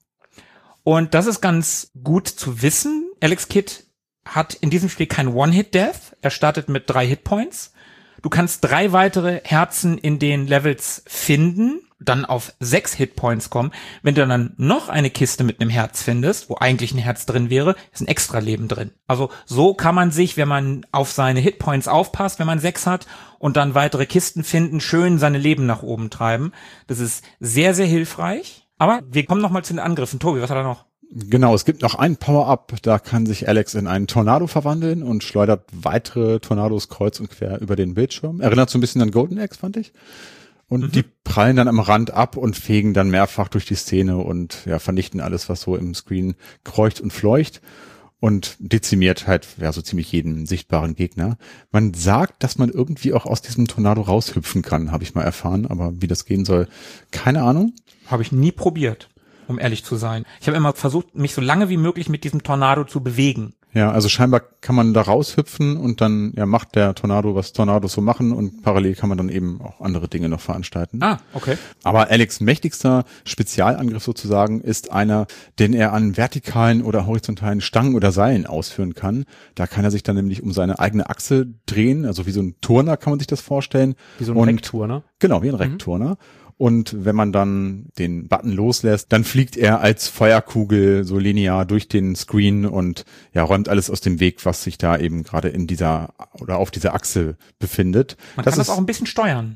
Und das ist ganz gut zu wissen. Alex Kidd hat in diesem Spiel kein One-Hit-Death. Er startet mit 3 Hitpoints. Du kannst 3 weitere Herzen in den Levels finden, dann auf 6 Hitpoints kommen. Wenn du dann noch eine Kiste mit einem Herz findest, wo eigentlich ein Herz drin wäre, ist ein extra Leben drin. Also so kann man sich, wenn man auf seine Hitpoints aufpasst, wenn man 6 hat und dann weitere Kisten finden, schön seine Leben nach oben treiben. Das ist sehr, sehr hilfreich. Aber wir kommen noch mal zu den Angriffen. Tobi, was hat er noch? Genau, es gibt noch ein Power-Up, da kann sich Alex in einen Tornado verwandeln und schleudert weitere Tornados kreuz und quer über den Bildschirm. Erinnert so ein bisschen an Golden Axe, fand ich. Und die prallen dann am Rand ab und fegen dann mehrfach durch die Szene und ja, vernichten alles, was so im Screen kreucht und fleucht und dezimiert halt ja so ziemlich jeden sichtbaren Gegner. Man sagt, dass man irgendwie auch aus diesem Tornado raushüpfen kann, habe ich mal erfahren, aber wie das gehen soll, keine Ahnung. Habe ich nie probiert, um ehrlich zu sein. Ich habe immer versucht, mich so lange wie möglich mit diesem Tornado zu bewegen. Ja, also scheinbar kann man da raushüpfen und dann ja macht der Tornado, was Tornados so machen und parallel kann man dann eben auch andere Dinge noch veranstalten. Ah, okay. Aber Alex' mächtigster Spezialangriff sozusagen ist einer, den er an vertikalen oder horizontalen Stangen oder Seilen ausführen kann. Da kann er sich dann nämlich um seine eigene Achse drehen, also wie so ein Turner kann man sich das vorstellen. Wie so ein Reckturner. Genau, wie ein Reckturner. Und wenn man dann den Button loslässt, dann fliegt er als Feuerkugel so linear durch den Screen und ja, räumt alles aus dem Weg, was sich da eben gerade in dieser oder auf dieser Achse befindet. Man kann das auch ein bisschen steuern.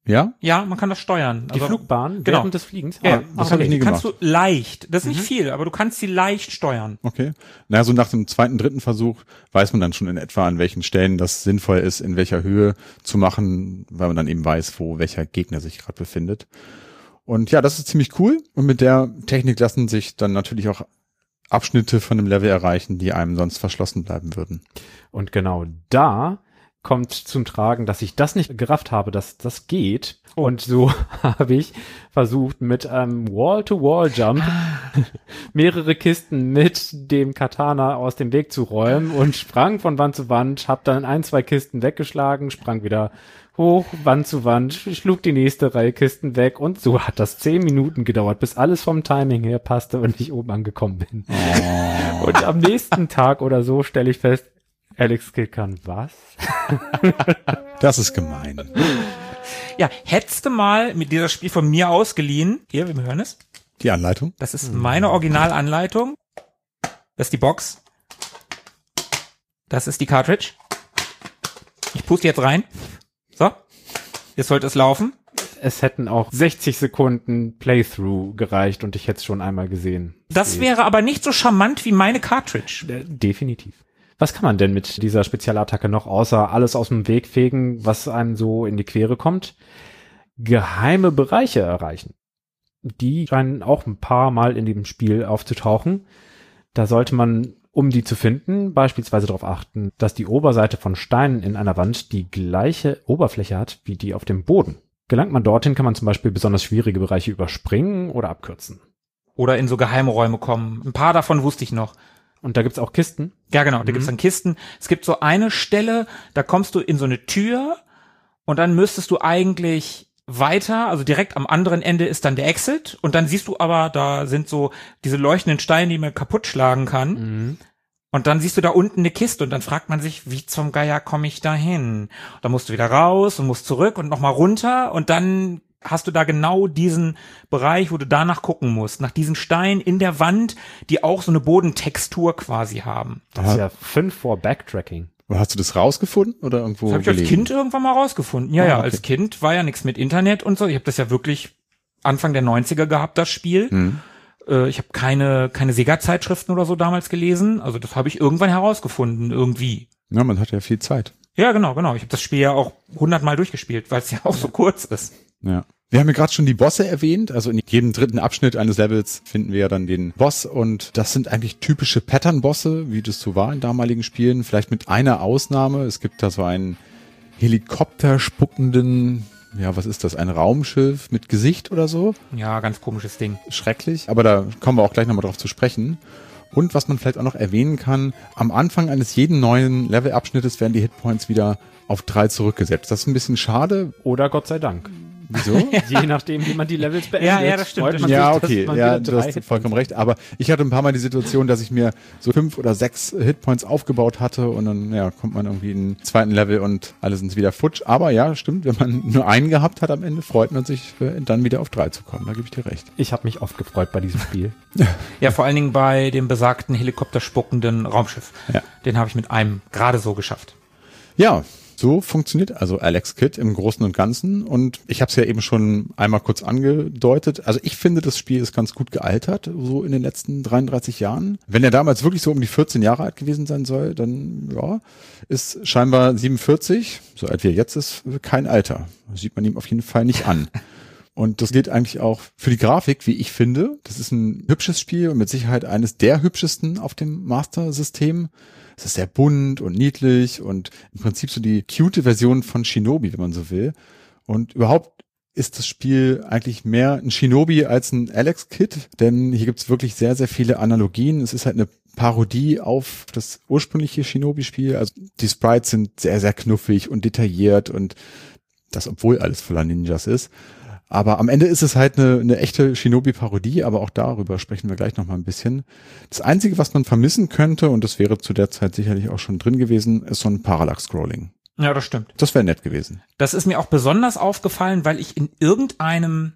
Ja? Ja, man kann das steuern. Die Flugbahn genau. während des Fliegens? Ja, das hab ich nie kannst gemacht. du leicht, das ist nicht viel, aber du kannst sie leicht steuern. Okay. Na, so nach dem zweiten, dritten Versuch weiß man dann schon in etwa, an welchen Stellen das sinnvoll ist, in welcher Höhe zu machen, weil man dann eben weiß, wo welcher Gegner sich gerade befindet. Und ja, das ist ziemlich cool. Und mit der Technik lassen sich dann natürlich auch Abschnitte von einem Level erreichen, die einem sonst verschlossen bleiben würden. Und genau da kommt zum Tragen, dass ich das nicht gerafft habe, dass das geht. Und so habe ich versucht, mit einem Wall-to-Wall-Jump mehrere Kisten mit dem Katana aus dem Weg zu räumen und sprang von Wand zu Wand, habe dann 1, 2 Kisten weggeschlagen, sprang wieder hoch, Wand zu Wand, schlug die nächste Reihe Kisten weg und so hat das 10 Minuten gedauert, bis alles vom Timing her passte und ich oben angekommen bin. Oh. Und am nächsten Tag oder so stelle ich fest, Alex Kidd kann was? Das ist gemein. Ja, hättest du mal mit dieser Spiel von mir ausgeliehen, hier, wir hören es. Die Anleitung? Das ist meine Originalanleitung. Das ist die Box. Das ist die Cartridge. Ich puste jetzt rein. So, jetzt sollte es laufen. Es hätten auch 60 Sekunden Playthrough gereicht und ich hätte es schon einmal gesehen. Das wäre aber nicht so charmant wie meine Cartridge. Definitiv. Was kann man denn mit dieser Spezialattacke noch, außer alles aus dem Weg fegen, was einem so in die Quere kommt? Geheime Bereiche erreichen. Die scheinen auch ein paar Mal in dem Spiel aufzutauchen. Da sollte man, um die zu finden, beispielsweise darauf achten, dass die Oberseite von Steinen in einer Wand die gleiche Oberfläche hat wie die auf dem Boden. Gelangt man dorthin, kann man zum Beispiel besonders schwierige Bereiche überspringen oder abkürzen. Oder in so geheime Räume kommen. Ein paar davon wusste ich noch. Und da gibt's auch Kisten. Ja, genau, da gibt's dann Kisten. Es gibt so eine Stelle, da kommst du in so eine Tür und dann müsstest du eigentlich weiter, also direkt am anderen Ende ist dann der Exit und dann siehst du aber, da sind so diese leuchtenden Steine, die man kaputt schlagen kann. Und dann siehst du da unten eine Kiste und dann fragt man sich, wie zum Geier komme ich da hin? Da musst du wieder raus und musst zurück und nochmal runter und dann hast du da genau diesen Bereich, wo du danach gucken musst, nach diesen Steinen in der Wand, die auch so eine Bodentextur quasi haben. Das ist ja 5 vor Backtracking. Hast du das rausgefunden oder irgendwo Das habe ich als gelesen? Kind irgendwann mal rausgefunden. Ja, okay. als Kind war ja nichts mit Internet und so. Ich habe das ja wirklich Anfang der 90er gehabt, das Spiel. Ich habe keine Sega-Zeitschriften oder so damals gelesen. Also das habe ich irgendwann herausgefunden, irgendwie. Ja, man hat ja viel Zeit. Ja, genau. Ich habe das Spiel ja auch 100-mal durchgespielt, weil es ja auch so kurz ist. Ja. Wir haben ja gerade schon die Bosse erwähnt, also in jedem dritten Abschnitt eines Levels finden wir ja dann den Boss und das sind eigentlich typische Pattern-Bosse, wie das so war in damaligen Spielen, vielleicht mit einer Ausnahme. Es gibt da so einen helikopterspuckenden, ja, was ist das, ein Raumschiff mit Gesicht oder so? Ja, ganz komisches Ding. Schrecklich, aber da kommen wir auch gleich nochmal drauf zu sprechen. Und was man vielleicht auch noch erwähnen kann, am Anfang eines jeden neuen Levelabschnittes werden die Hitpoints wieder auf 3 zurückgesetzt. Das ist ein bisschen schade. Oder Gott sei Dank. Wieso? Je nachdem, wie man die Levels beendet. Ja, das stimmt. freut man Ja, sich, dass okay, man ja, wieder du 3 hast vollkommen recht. Aber ich hatte ein paar Mal die Situation, dass ich mir so 5 oder 6 Hitpoints aufgebaut hatte und dann ja, kommt man irgendwie in den zweiten Level und alle sind wieder futsch. Aber ja, stimmt, wenn man nur einen gehabt hat am Ende, freut man sich, dann wieder auf 3 zu kommen. Da gebe ich dir recht. Ich habe mich oft gefreut bei diesem Spiel. Ja, vor allen Dingen bei dem besagten helikopterspuckenden Raumschiff. Ja. Den habe ich mit einem gerade so geschafft. Ja, so funktioniert also Alex Kidd im Großen und Ganzen und ich habe es ja eben schon einmal kurz angedeutet. Also ich finde, das Spiel ist ganz gut gealtert, so in den letzten 33 Jahren. Wenn er damals wirklich so um die 14 Jahre alt gewesen sein soll, dann ja, ist scheinbar 47, so alt wie er jetzt ist, kein Alter. Das sieht man ihm auf jeden Fall nicht an. Und das gilt eigentlich auch für die Grafik, wie ich finde. Das ist ein hübsches Spiel und mit Sicherheit eines der hübschesten auf dem Master-System. Es ist sehr bunt und niedlich und im Prinzip so die cute Version von Shinobi, wenn man so will. Und überhaupt ist das Spiel eigentlich mehr ein Shinobi als ein Alex Kidd, denn hier gibt's wirklich sehr, sehr viele Analogien. Es ist halt eine Parodie auf das ursprüngliche Shinobi-Spiel. Also die Sprites sind sehr, sehr knuffig und detailliert und das, obwohl alles voller Ninjas ist. Aber am Ende ist es halt eine echte Shinobi-Parodie, aber auch darüber sprechen wir gleich nochmal ein bisschen. Das Einzige, was man vermissen könnte, und das wäre zu der Zeit sicherlich auch schon drin gewesen, ist so ein Parallax-Scrolling. Ja, das stimmt. Das wäre nett gewesen. Das ist mir auch besonders aufgefallen, weil ich in irgendeinem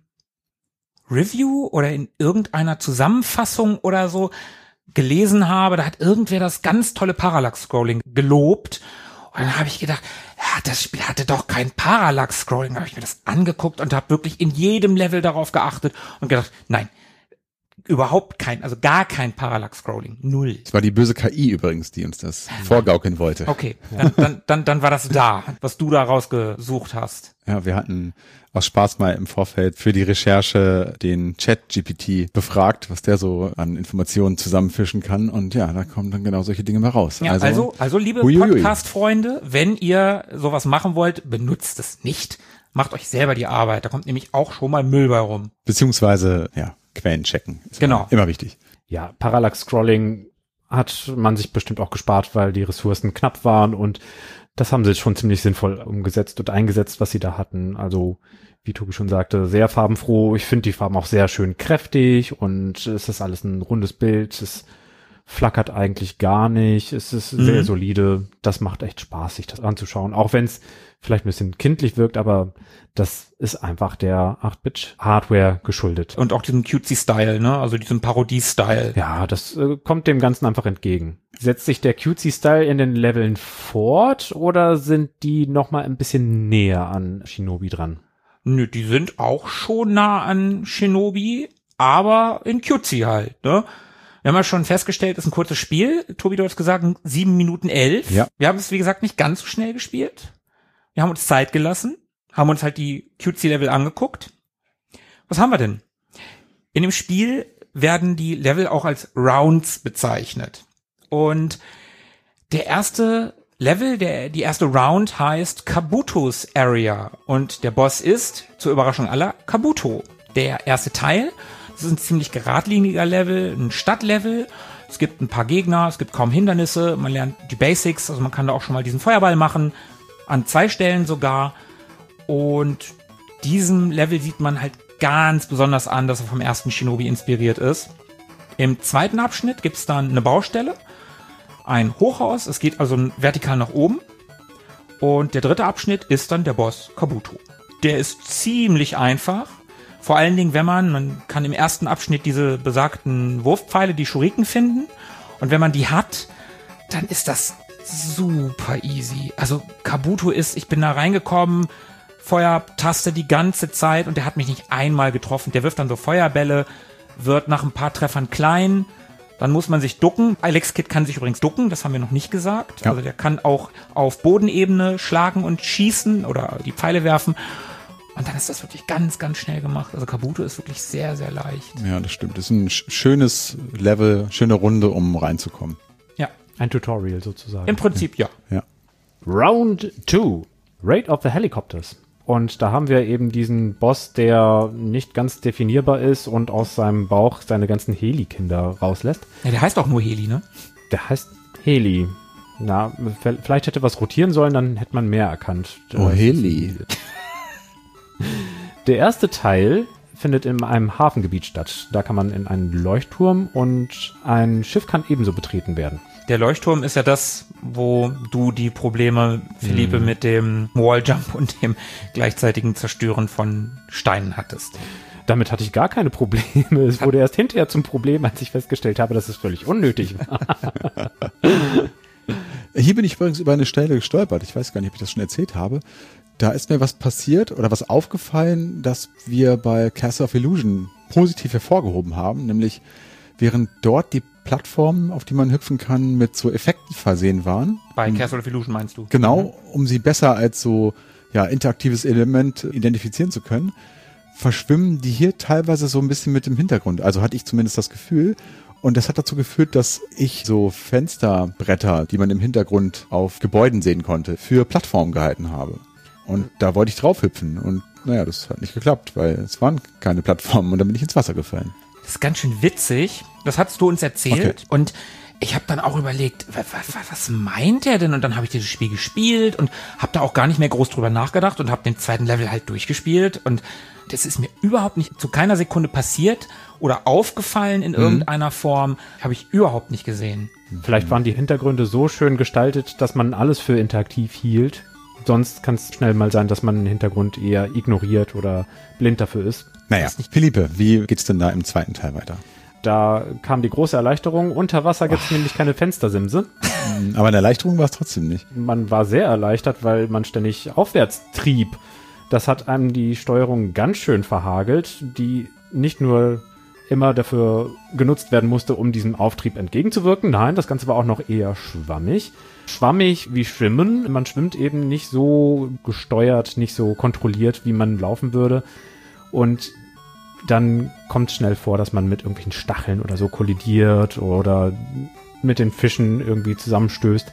Review oder in irgendeiner Zusammenfassung oder so gelesen habe, da hat irgendwer das ganz tolle Parallax-Scrolling gelobt. Und dann habe ich gedacht, das Spiel hatte doch kein Parallax-Scrolling. Da habe ich mir das angeguckt und habe wirklich in jedem Level darauf geachtet und gedacht, nein, überhaupt kein, also gar kein Parallax-Scrolling. Null. Es war die böse KI übrigens, die uns das vorgaukeln wollte. Okay, dann war das da, was du da rausgesucht hast. Ja, wir hatten aus Spaß mal im Vorfeld für die Recherche den Chat-GPT befragt, was der so an Informationen zusammenfischen kann. Und ja, da kommen dann genau solche Dinge mal raus. Ja, also liebe Podcast-Freunde, wenn ihr sowas machen wollt, benutzt es nicht. Macht euch selber die Arbeit. Da kommt nämlich auch schon mal Müll bei rum. Beziehungsweise, ja, Quellen checken. Ist genau. Immer wichtig. Ja, Parallax-Scrolling hat man sich bestimmt auch gespart, weil die Ressourcen knapp waren und das haben sie schon ziemlich sinnvoll umgesetzt und eingesetzt, was sie da hatten. Also, wie Tobi schon sagte, sehr farbenfroh. Ich finde die Farben auch sehr schön kräftig und es ist alles ein rundes Bild. Es flackert eigentlich gar nicht. Es ist sehr solide. Das macht echt Spaß, sich das anzuschauen. Auch wenn es vielleicht ein bisschen kindlich wirkt, aber das ist einfach der 8-Bit-Hardware geschuldet. Und auch diesem Cutesy-Style, ne? Also diesem Parodie-Style. Ja, das kommt dem Ganzen einfach entgegen. Setzt sich der Cutesy-Style in den Leveln fort oder sind die noch mal ein bisschen näher an Shinobi dran? Nö, die sind auch schon nah an Shinobi, aber in Cutesy halt, ne? Wir haben ja schon festgestellt, es ist ein kurzes Spiel. Tobi, du hast gesagt, 7 Minuten 11. Ja. Wir haben es, wie gesagt, nicht ganz so schnell gespielt. Wir haben uns Zeit gelassen, haben uns halt die Cutesy-Level angeguckt. Was haben wir denn? In dem Spiel werden die Level auch als Rounds bezeichnet. Und der erste Level, die erste Round heißt Kabuto's Area. Und der Boss ist, zur Überraschung aller, Kabuto. Der erste Teil, das ist ein ziemlich geradliniger Level, ein Stadtlevel. Es gibt ein paar Gegner, es gibt kaum Hindernisse, man lernt die Basics, also man kann da auch schon mal diesen Feuerball machen, an 2 Stellen sogar. Und diesem Level sieht man halt ganz besonders an, dass er vom ersten Shinobi inspiriert ist. Im zweiten Abschnitt gibt's dann eine Baustelle, ein Hochhaus, es geht also vertikal nach oben. Und der dritte Abschnitt ist dann der Boss Kabuto. Der ist ziemlich einfach. Vor allen Dingen, wenn man kann im ersten Abschnitt diese besagten Wurfpfeile, die Shuriken finden. Und wenn man die hat, dann ist das super easy. Also Kabuto ich bin da reingekommen, Feuertaste die ganze Zeit und der hat mich nicht einmal getroffen. Der wirft dann so Feuerbälle, wird nach ein paar Treffern klein, dann muss man sich ducken. Alex Kidd kann sich übrigens ducken, das haben wir noch nicht gesagt. Ja. Also der kann auch auf Bodenebene schlagen und schießen oder die Pfeile werfen. Und dann ist das wirklich ganz, ganz schnell gemacht. Also Kabuto ist wirklich sehr, sehr leicht. Ja, das stimmt. Das ist ein schönes Level, schöne Runde, um reinzukommen. Ja. Ein Tutorial sozusagen. Im Prinzip, ja. Round 2. Raid of the Helicopters. Und da haben wir eben diesen Boss, der nicht ganz definierbar ist und aus seinem Bauch seine ganzen Heli-Kinder rauslässt. Ja, der heißt auch nur Heli, ne? Der heißt Heli. Na, vielleicht hätte was rotieren sollen, dann hätte man mehr erkannt. Oh, Heli. Der erste Teil findet in einem Hafengebiet statt. Da kann man in einen Leuchtturm und ein Schiff kann ebenso betreten werden. Der Leuchtturm ist ja das, wo du die Probleme, Philippe, mit dem Walljump und dem gleichzeitigen Zerstören von Steinen hattest. Damit hatte ich gar keine Probleme. Es wurde erst hinterher zum Problem, als ich festgestellt habe, dass es völlig unnötig war. Hier bin ich übrigens über eine Stelle gestolpert. Ich weiß gar nicht, ob ich das schon erzählt habe. Da ist mir was passiert oder was aufgefallen, das wir bei Castle of Illusion positiv hervorgehoben haben, nämlich während dort die Plattformen, auf die man hüpfen kann, mit so Effekten versehen waren. Bei Castle of Illusion meinst du? Genau, um sie besser als so interaktives Element identifizieren zu können, verschwimmen die hier teilweise so ein bisschen mit dem Hintergrund. Also hatte ich zumindest das Gefühl. Und das hat dazu geführt, dass ich so Fensterbretter, die man im Hintergrund auf Gebäuden sehen konnte, für Plattformen gehalten habe. Und da wollte ich drauf hüpfen. Und naja, das hat nicht geklappt, weil es waren keine Plattformen und dann bin ich ins Wasser gefallen. Das ist ganz schön witzig. Das hattest du uns erzählt. Okay. Und ich habe dann auch überlegt, was meint er denn? Und dann habe ich dieses Spiel gespielt und habe da auch gar nicht mehr groß drüber nachgedacht und habe den zweiten Level halt durchgespielt. Und das ist mir überhaupt nicht, zu keiner Sekunde passiert oder aufgefallen in irgendeiner Form. Habe ich überhaupt nicht gesehen. Vielleicht waren die Hintergründe so schön gestaltet, dass man alles für interaktiv hielt. Sonst kann es schnell mal sein, dass man den Hintergrund eher ignoriert oder blind dafür ist. Naja, Philippe, wie geht's denn da im zweiten Teil weiter? Da kam die große Erleichterung. Unter Wasser gibt's nämlich keine Fenstersimse. Aber eine Erleichterung war es trotzdem nicht. Man war sehr erleichtert, weil man ständig aufwärts trieb. Das hat einem die Steuerung ganz schön verhagelt, die nicht nur immer dafür genutzt werden musste, um diesem Auftrieb entgegenzuwirken. Nein, das Ganze war auch noch eher schwammig. Schwammig wie Schwimmen. Man schwimmt eben nicht so gesteuert, nicht so kontrolliert, wie man laufen würde. Und dann kommt schnell vor, dass man mit irgendwelchen Stacheln oder so kollidiert oder mit den Fischen irgendwie zusammenstößt.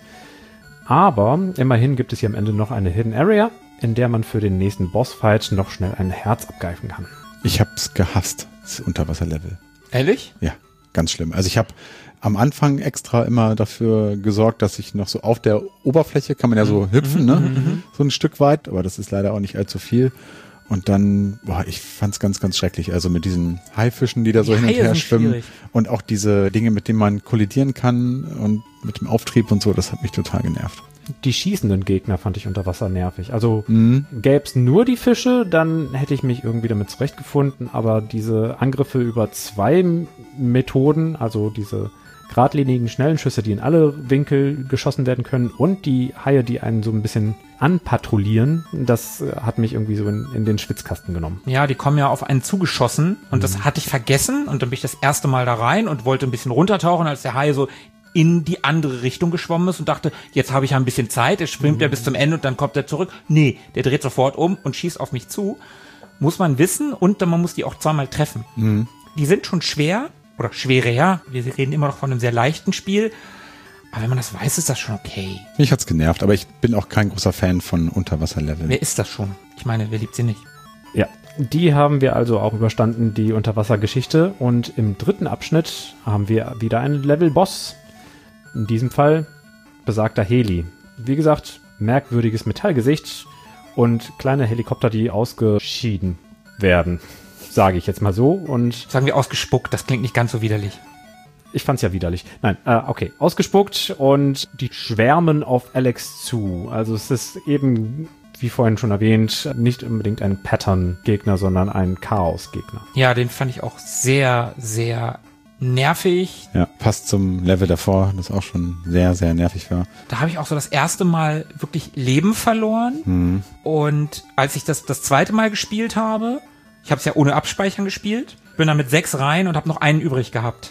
Aber immerhin gibt es hier am Ende noch eine Hidden Area, in der man für den nächsten Bossfight noch schnell ein Herz abgreifen kann. Ich hab's gehasst, das Unterwasserlevel. Ehrlich? Ja, ganz schlimm. Also ich habe am Anfang extra immer dafür gesorgt, dass ich noch so auf der Oberfläche, kann man ja so hüpfen, ne? So ein Stück weit, aber das ist leider auch nicht allzu viel. Und dann, ich fand's ganz, ganz schrecklich. Also mit diesen Haifischen, die da so hin und her schwimmen. Schwierig. Und auch diese Dinge, mit denen man kollidieren kann und mit dem Auftrieb und so, das hat mich total genervt. Die schießenden Gegner fand ich unter Wasser nervig. Also gäb's nur die Fische, dann hätte ich mich irgendwie damit zurechtgefunden. Aber diese Angriffe über 2 Methoden, also diese geradlinigen, schnellen Schüsse, die in alle Winkel geschossen werden können und die Haie, die einen so ein bisschen anpatrouillieren, das hat mich irgendwie so in den Schwitzkasten genommen. Ja, die kommen ja auf einen zugeschossen und das hatte ich vergessen und dann bin ich das erste Mal da rein und wollte ein bisschen runtertauchen, als der Hai so in die andere Richtung geschwommen ist und dachte, jetzt habe ich ja ein bisschen Zeit, jetzt schwimmt er bis zum Ende und dann kommt er zurück. Nee, der dreht sofort um und schießt auf mich zu. Muss man wissen und man muss die auch 2-mal treffen. Die sind schon schwer oder schwerer. Wir reden immer noch von einem sehr leichten Spiel. Aber wenn man das weiß, ist das schon okay. Mich hat's genervt, aber ich bin auch kein großer Fan von Unterwasserleveln. Wer ist das schon? Ich meine, wer liebt sie nicht? Ja, die haben wir also auch überstanden, die Unterwassergeschichte. Und im 3. Abschnitt haben wir wieder einen Level-Boss. In diesem Fall besagter Heli. Wie gesagt, merkwürdiges Metallgesicht und kleine Helikopter, die ausgeschieden werden. Sage ich jetzt mal so. Und sagen wir ausgespuckt, das klingt nicht ganz so widerlich. Ich fand's ja widerlich. Nein, okay. Ausgespuckt und die schwärmen auf Alex zu. Also es ist eben, wie vorhin schon erwähnt, nicht unbedingt ein Pattern-Gegner, sondern ein Chaos-Gegner. Ja, den fand ich auch sehr, sehr nervig. Ja, passt zum Level davor, das auch schon sehr, sehr nervig war. Da habe ich auch so das erste Mal wirklich Leben verloren. Und als ich das zweite Mal gespielt habe, ich habe es ja ohne Abspeichern gespielt, bin da mit 6 rein und habe noch einen übrig gehabt.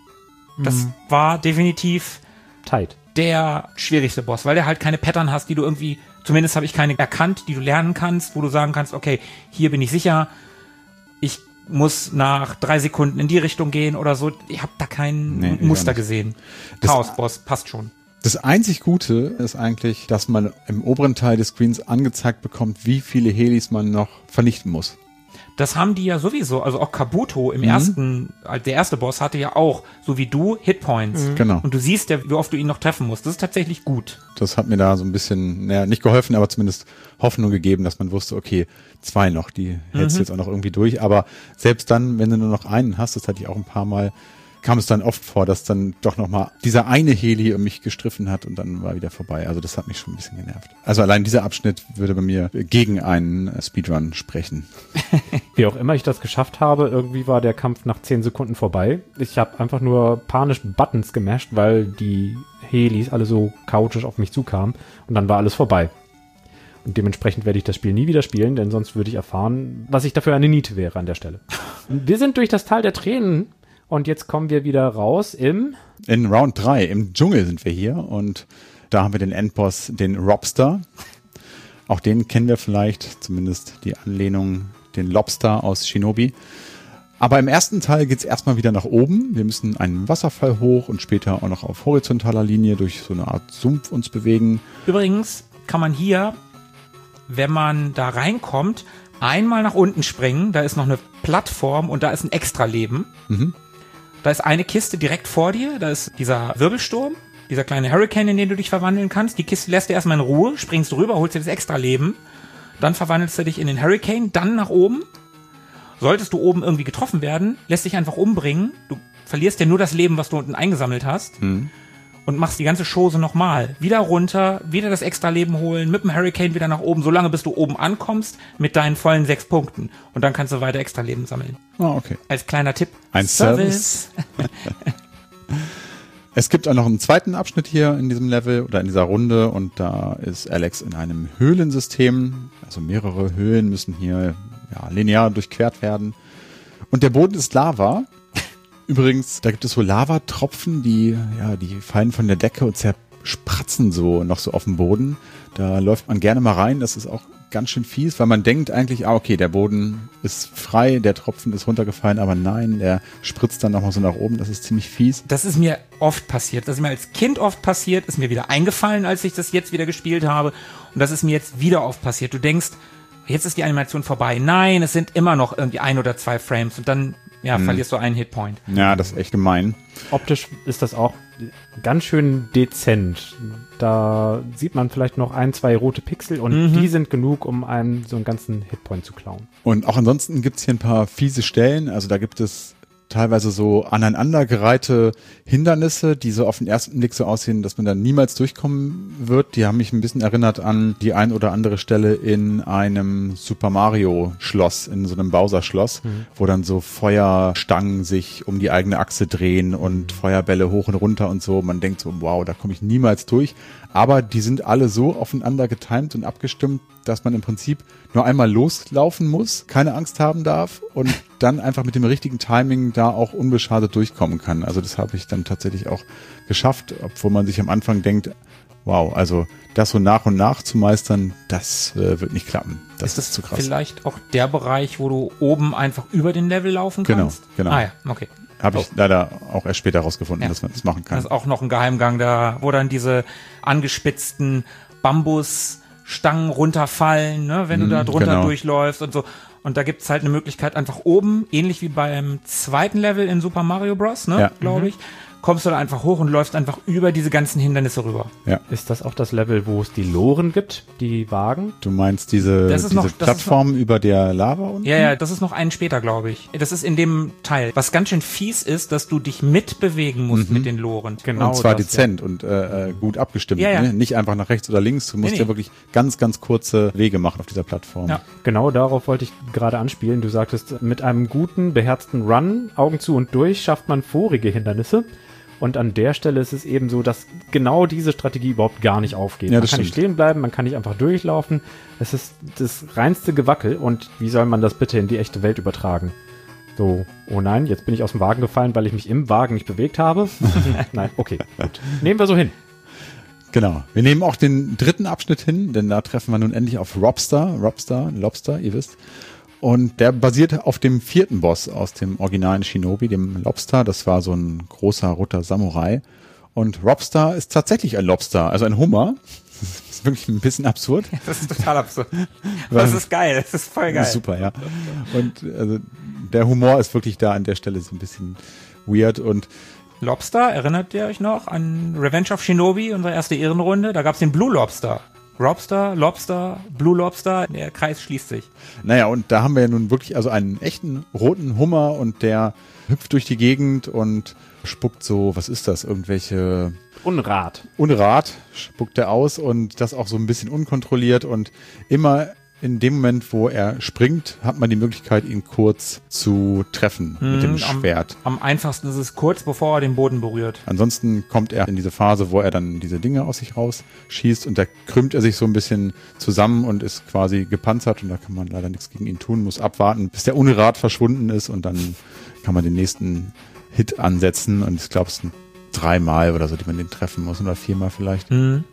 Das war definitiv tight. Der schwierigste Boss, weil der halt keine Pattern hast, die du irgendwie, zumindest habe ich keine erkannt, die du lernen kannst, wo du sagen kannst, okay, hier bin ich sicher, ich muss nach 3 Sekunden in die Richtung gehen oder so. Ich habe da kein Muster gesehen. Chaos-Boss, passt schon. Das einzig Gute ist eigentlich, dass man im oberen Teil des Screens angezeigt bekommt, wie viele Helis man noch vernichten muss. Das haben die ja sowieso, also auch Kabuto im ersten, der erste Boss hatte ja auch, so wie du, Hitpoints. Genau. Und du siehst ja, wie oft du ihn noch treffen musst. Das ist tatsächlich gut. Das hat mir da so ein bisschen, nicht geholfen, aber zumindest Hoffnung gegeben, dass man wusste, okay, 2 noch, die hältst du jetzt auch noch irgendwie durch. Aber selbst dann, wenn du nur noch einen hast, das hatte ich auch ein paar Mal, kam es dann oft vor, dass dann doch nochmal dieser eine Heli mich gestriffen hat und dann war wieder vorbei. Also das hat mich schon ein bisschen genervt. Also allein dieser Abschnitt würde bei mir gegen einen Speedrun sprechen. Wie auch immer ich das geschafft habe, irgendwie war der Kampf nach 10 Sekunden vorbei. Ich habe einfach nur panisch Buttons gemasht, weil die Helis alle so chaotisch auf mich zukamen und dann war alles vorbei. Und dementsprechend werde ich das Spiel nie wieder spielen, denn sonst würde ich erfahren, was ich dafür eine Niete wäre an der Stelle. Wir sind durch das Tal der Tränen. Und jetzt kommen wir wieder raus in Round 3, im Dschungel sind wir hier und da haben wir den Endboss, den Robster. Auch den kennen wir vielleicht, zumindest die Anlehnung, den Lobster aus Shinobi. Aber im ersten Teil geht's erstmal wieder nach oben. Wir müssen einen Wasserfall hoch und später auch noch auf horizontaler Linie durch so eine Art Sumpf uns bewegen. Übrigens kann man hier, wenn man da reinkommt, einmal nach unten springen. Da ist noch eine Plattform und da ist ein Extraleben. Da ist eine Kiste direkt vor dir, da ist dieser Wirbelsturm, dieser kleine Hurricane, in den du dich verwandeln kannst. Die Kiste lässt du erstmal in Ruhe, springst rüber, holst dir das Extra-Leben, dann verwandelst du dich in den Hurricane, dann nach oben. Solltest du oben irgendwie getroffen werden, lässt dich einfach umbringen. Du verlierst ja nur das Leben, was du unten eingesammelt hast. Und machst die ganze Chose nochmal. Wieder runter, wieder das Extra-Leben holen, mit dem Hurricane wieder nach oben, solange bis du oben ankommst, mit deinen vollen 6 Punkten. Und dann kannst du weiter Extra-Leben sammeln. Ah, okay. Als kleiner Tipp. Ein Service. Es gibt auch noch einen zweiten Abschnitt hier in diesem Level oder in dieser Runde und da ist Alex in einem Höhlensystem. Also mehrere Höhlen müssen hier linear durchquert werden. Und der Boden ist Lava. Übrigens, da gibt es so Lavatropfen, die fallen von der Decke und zerspratzen so noch so auf dem Boden. Da läuft man gerne mal rein. Das ist auch ganz schön fies, weil man denkt eigentlich, okay, der Boden ist frei, der Tropfen ist runtergefallen, aber nein, der spritzt dann nochmal so nach oben. Das ist ziemlich fies. Das ist mir oft passiert. Das ist mir als Kind oft passiert, ist mir wieder eingefallen, als ich das jetzt wieder gespielt habe. Und das ist mir jetzt wieder oft passiert. Du denkst, jetzt ist die Animation vorbei. Nein, es sind immer noch irgendwie 1 oder 2 Frames und dann verlierst du einen Hitpoint. Ja, das ist echt gemein. Optisch ist das auch ganz schön dezent. Da sieht man vielleicht noch 1, 2 rote Pixel und die sind genug, um einem so einen ganzen Hitpoint zu klauen. Und auch ansonsten gibt's hier ein paar fiese Stellen. Also da gibt es teilweise so aneinandergereihte Hindernisse, die so auf den ersten Blick so aussehen, dass man da niemals durchkommen wird. Die haben mich ein bisschen erinnert an die ein oder andere Stelle in einem Super Mario Schloss, in so einem Bowser Schloss, wo dann so Feuerstangen sich um die eigene Achse drehen und Feuerbälle hoch und runter und so. Man denkt so, wow, da komme ich niemals durch. Aber die sind alle so aufeinander getimt und abgestimmt, dass man im Prinzip nur einmal loslaufen muss, keine Angst haben darf und dann einfach mit dem richtigen Timing da auch unbeschadet durchkommen kann. Also das habe ich dann tatsächlich auch geschafft, obwohl man sich am Anfang denkt, wow, also das so nach und nach zu meistern, das wird nicht klappen. Das ist zu krass. Vielleicht auch der Bereich, wo du oben einfach über den Level laufen kannst? Genau. Ah ja, okay. Habe ich leider auch erst später rausgefunden, dass man das machen kann. Das ist auch noch ein Geheimgang da, wo dann diese angespitzten Bambusstangen runterfallen, ne, wenn du da drunter durchläufst und so. Und da gibt's halt eine Möglichkeit, einfach oben, ähnlich wie beim zweiten Level in Super Mario Bros., ne, glaube ich, kommst du da einfach hoch und läufst einfach über diese ganzen Hindernisse rüber. Ja. Ist das auch das Level, wo es die Loren gibt, die Wagen? Du meinst diese Plattform über der Lava unten? Ja, das ist noch einen später, glaube ich. Das ist in dem Teil. Was ganz schön fies ist, dass du dich mitbewegen musst mit den Loren. Genau. Und zwar dezent und gut abgestimmt. Ja. Ne? Nicht einfach nach rechts oder links. Du musst ja wirklich ganz, ganz kurze Wege machen auf dieser Plattform. Ja. Genau darauf wollte ich gerade anspielen. Du sagtest, mit einem guten, beherzten Run, Augen zu und durch, schafft man vorige Hindernisse. Und an der Stelle ist es eben so, dass genau diese Strategie überhaupt gar nicht aufgeht. Ja, man kann nicht stehen bleiben, man kann nicht einfach durchlaufen. Es ist das reinste Gewackel. Und wie soll man das bitte in die echte Welt übertragen? So, oh nein, jetzt bin ich aus dem Wagen gefallen, weil ich mich im Wagen nicht bewegt habe. Nein, okay, gut. Nehmen wir so hin. Genau. Wir nehmen auch den dritten Abschnitt hin, denn da treffen wir nun endlich auf Lobster, ihr wisst. Und der basiert auf dem 4. Boss aus dem originalen Shinobi, dem Lobster. Das war so ein großer, roter Samurai. Und Lobster ist tatsächlich ein Lobster, also ein Hummer. Das ist wirklich ein bisschen absurd. Das ist total absurd. Das ist geil, das ist voll geil. Super, ja. Und also, der Humor ist wirklich da an der Stelle so ein bisschen weird. Und Lobster, erinnert ihr euch noch an Revenge of Shinobi, unsere erste Ehrenrunde? Da gab's den Blue Lobster. Lobster, Blue Lobster, der Kreis schließt sich. Naja, und da haben wir ja nun wirklich also einen echten roten Hummer und der hüpft durch die Gegend und spuckt so, was ist das, irgendwelche... Unrat spuckt er aus und das auch so ein bisschen unkontrolliert und immer in dem Moment, wo er springt, hat man die Möglichkeit, ihn kurz zu treffen mit dem Schwert. Am einfachsten ist es kurz, bevor er den Boden berührt. Ansonsten kommt er in diese Phase, wo er dann diese Dinge aus sich rausschießt und da krümmt er sich so ein bisschen zusammen und ist quasi gepanzert und da kann man leider nichts gegen ihn tun, muss abwarten, bis der Unrat verschwunden ist und dann kann man den nächsten Hit ansetzen und ich glaube, es sind 3-mal oder so, die man den treffen muss oder 4-mal vielleicht.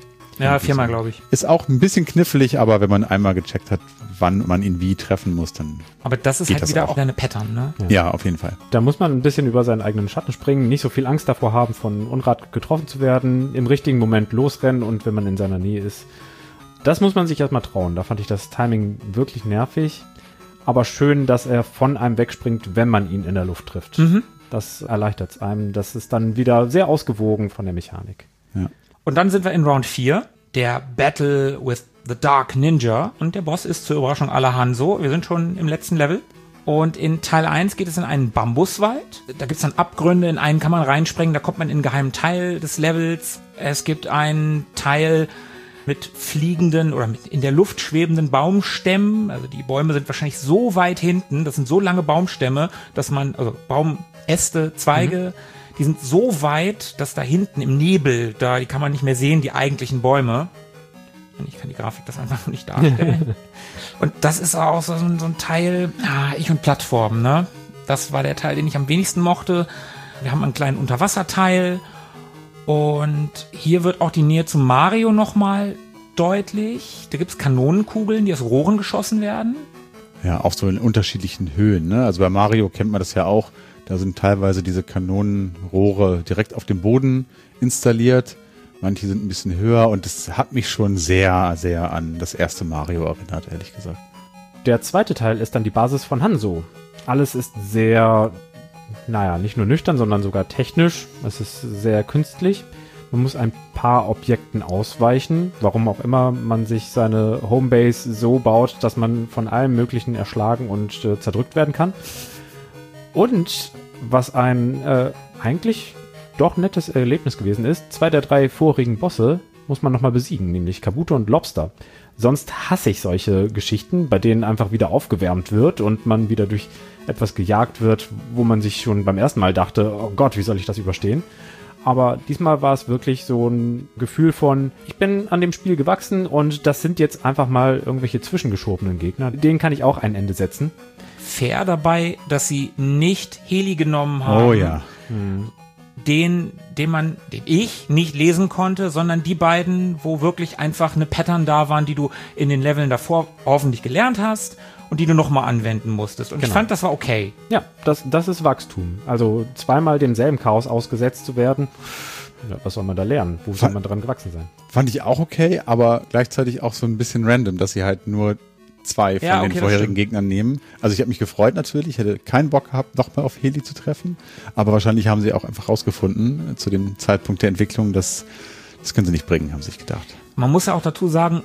Ja, 4-mal, glaube ich. Ist auch ein bisschen knifflig, aber wenn man einmal gecheckt hat, wann man ihn wie treffen muss, dann aber das ist halt wieder auch eine Pattern, ne? Ja, auf jeden Fall. Da muss man ein bisschen über seinen eigenen Schatten springen, nicht so viel Angst davor haben, von Unrat getroffen zu werden, im richtigen Moment losrennen und wenn man in seiner Nähe ist. Das muss man sich erstmal trauen. Da fand ich das Timing wirklich nervig, aber schön, dass er von einem wegspringt, wenn man ihn in der Luft trifft. Das erleichtert es einem. Das ist dann wieder sehr ausgewogen von der Mechanik. Ja. Und dann sind wir in Round 4, der Battle with the Dark Ninja. Und der Boss ist zur Überraschung aller Hanzo. Wir sind schon im letzten Level. Und in Teil 1 geht es in einen Bambuswald. Da gibt es dann Abgründe, in einen kann man reinspringen, da kommt man in einen geheimen Teil des Levels. Es gibt einen Teil mit fliegenden oder mit in der Luft schwebenden Baumstämmen. Also die Bäume sind wahrscheinlich so weit hinten, das sind so lange Baumstämme, dass man, also Baumäste, Zweige, Die sind so weit, dass da hinten im Nebel, die kann man nicht mehr sehen, die eigentlichen Bäume. Und ich kann die Grafik das einfach noch nicht darstellen. Und das ist auch so ein Teil, ich und Plattformen, ne? Das war der Teil, den ich am wenigsten mochte. Wir haben einen kleinen Unterwasserteil. Und hier wird auch die Nähe zu Mario nochmal deutlich. Da gibt's Kanonenkugeln, die aus Rohren geschossen werden. Ja, auch so in unterschiedlichen Höhen, ne? Also bei Mario kennt man das ja auch. Da sind teilweise diese Kanonenrohre direkt auf dem Boden installiert. Manche sind ein bisschen höher und das hat mich schon sehr, sehr an das erste Mario erinnert, ehrlich gesagt. Der zweite Teil ist dann die Basis von Hanzo. Alles ist sehr, nicht nur nüchtern, sondern sogar technisch. Es ist sehr künstlich. Man muss ein paar Objekten ausweichen, warum auch immer man sich seine Homebase so baut, dass man von allem Möglichen erschlagen und zerdrückt werden kann. Und was ein eigentlich doch nettes Erlebnis gewesen ist, 2 der 3 vorigen Bosse muss man nochmal besiegen, nämlich Kabuto und Lobster. Sonst hasse ich solche Geschichten, bei denen einfach wieder aufgewärmt wird und man wieder durch etwas gejagt wird, wo man sich schon beim ersten Mal dachte, oh Gott, wie soll ich das überstehen? Aber diesmal war es wirklich so ein Gefühl von, ich bin an dem Spiel gewachsen und das sind jetzt einfach mal irgendwelche zwischengeschobenen Gegner. Denen kann ich auch ein Ende setzen. Fair dabei, dass sie nicht Heli genommen haben. Oh ja. Den ich nicht lesen konnte, sondern die beiden, wo wirklich einfach eine Pattern da waren, die du in den Leveln davor hoffentlich gelernt hast und die du nochmal anwenden musstest. Und ich fand, das war okay. Ja, das ist Wachstum. Also zweimal demselben Chaos ausgesetzt zu werden, was soll man da lernen? Wo soll man dran gewachsen sein? Fand ich auch okay, aber gleichzeitig auch so ein bisschen random, dass sie halt nur 2 von den vorherigen Gegnern nehmen. Also ich habe mich gefreut natürlich, ich hätte keinen Bock gehabt, nochmal auf Heli zu treffen, aber wahrscheinlich haben sie auch einfach rausgefunden, zu dem Zeitpunkt der Entwicklung, das können sie nicht bringen, haben sie sich gedacht. Man muss ja auch dazu sagen,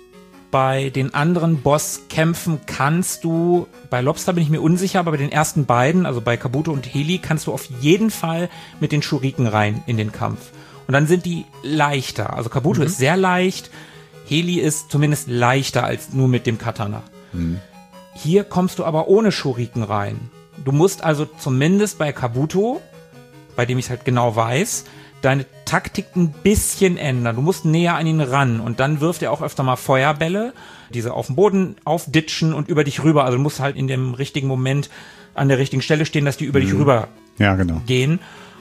bei den anderen Bosskämpfen kannst du, bei Lobster bin ich mir unsicher, aber bei den ersten beiden, also bei Kabuto und Heli, kannst du auf jeden Fall mit den Shuriken rein in den Kampf. Und dann sind die leichter. Also Kabuto ist sehr leicht, Heli ist zumindest leichter als nur mit dem Katana. Hier kommst du aber ohne Shuriken rein. Du musst also zumindest bei Kabuto, bei dem ich es halt genau weiß, deine Taktik ein bisschen ändern. Du musst näher an ihn ran und dann wirft er auch öfter mal Feuerbälle, diese auf dem Boden aufditschen und über dich rüber. Also du musst halt in dem richtigen Moment an der richtigen Stelle stehen, dass die über dich rüber gehen.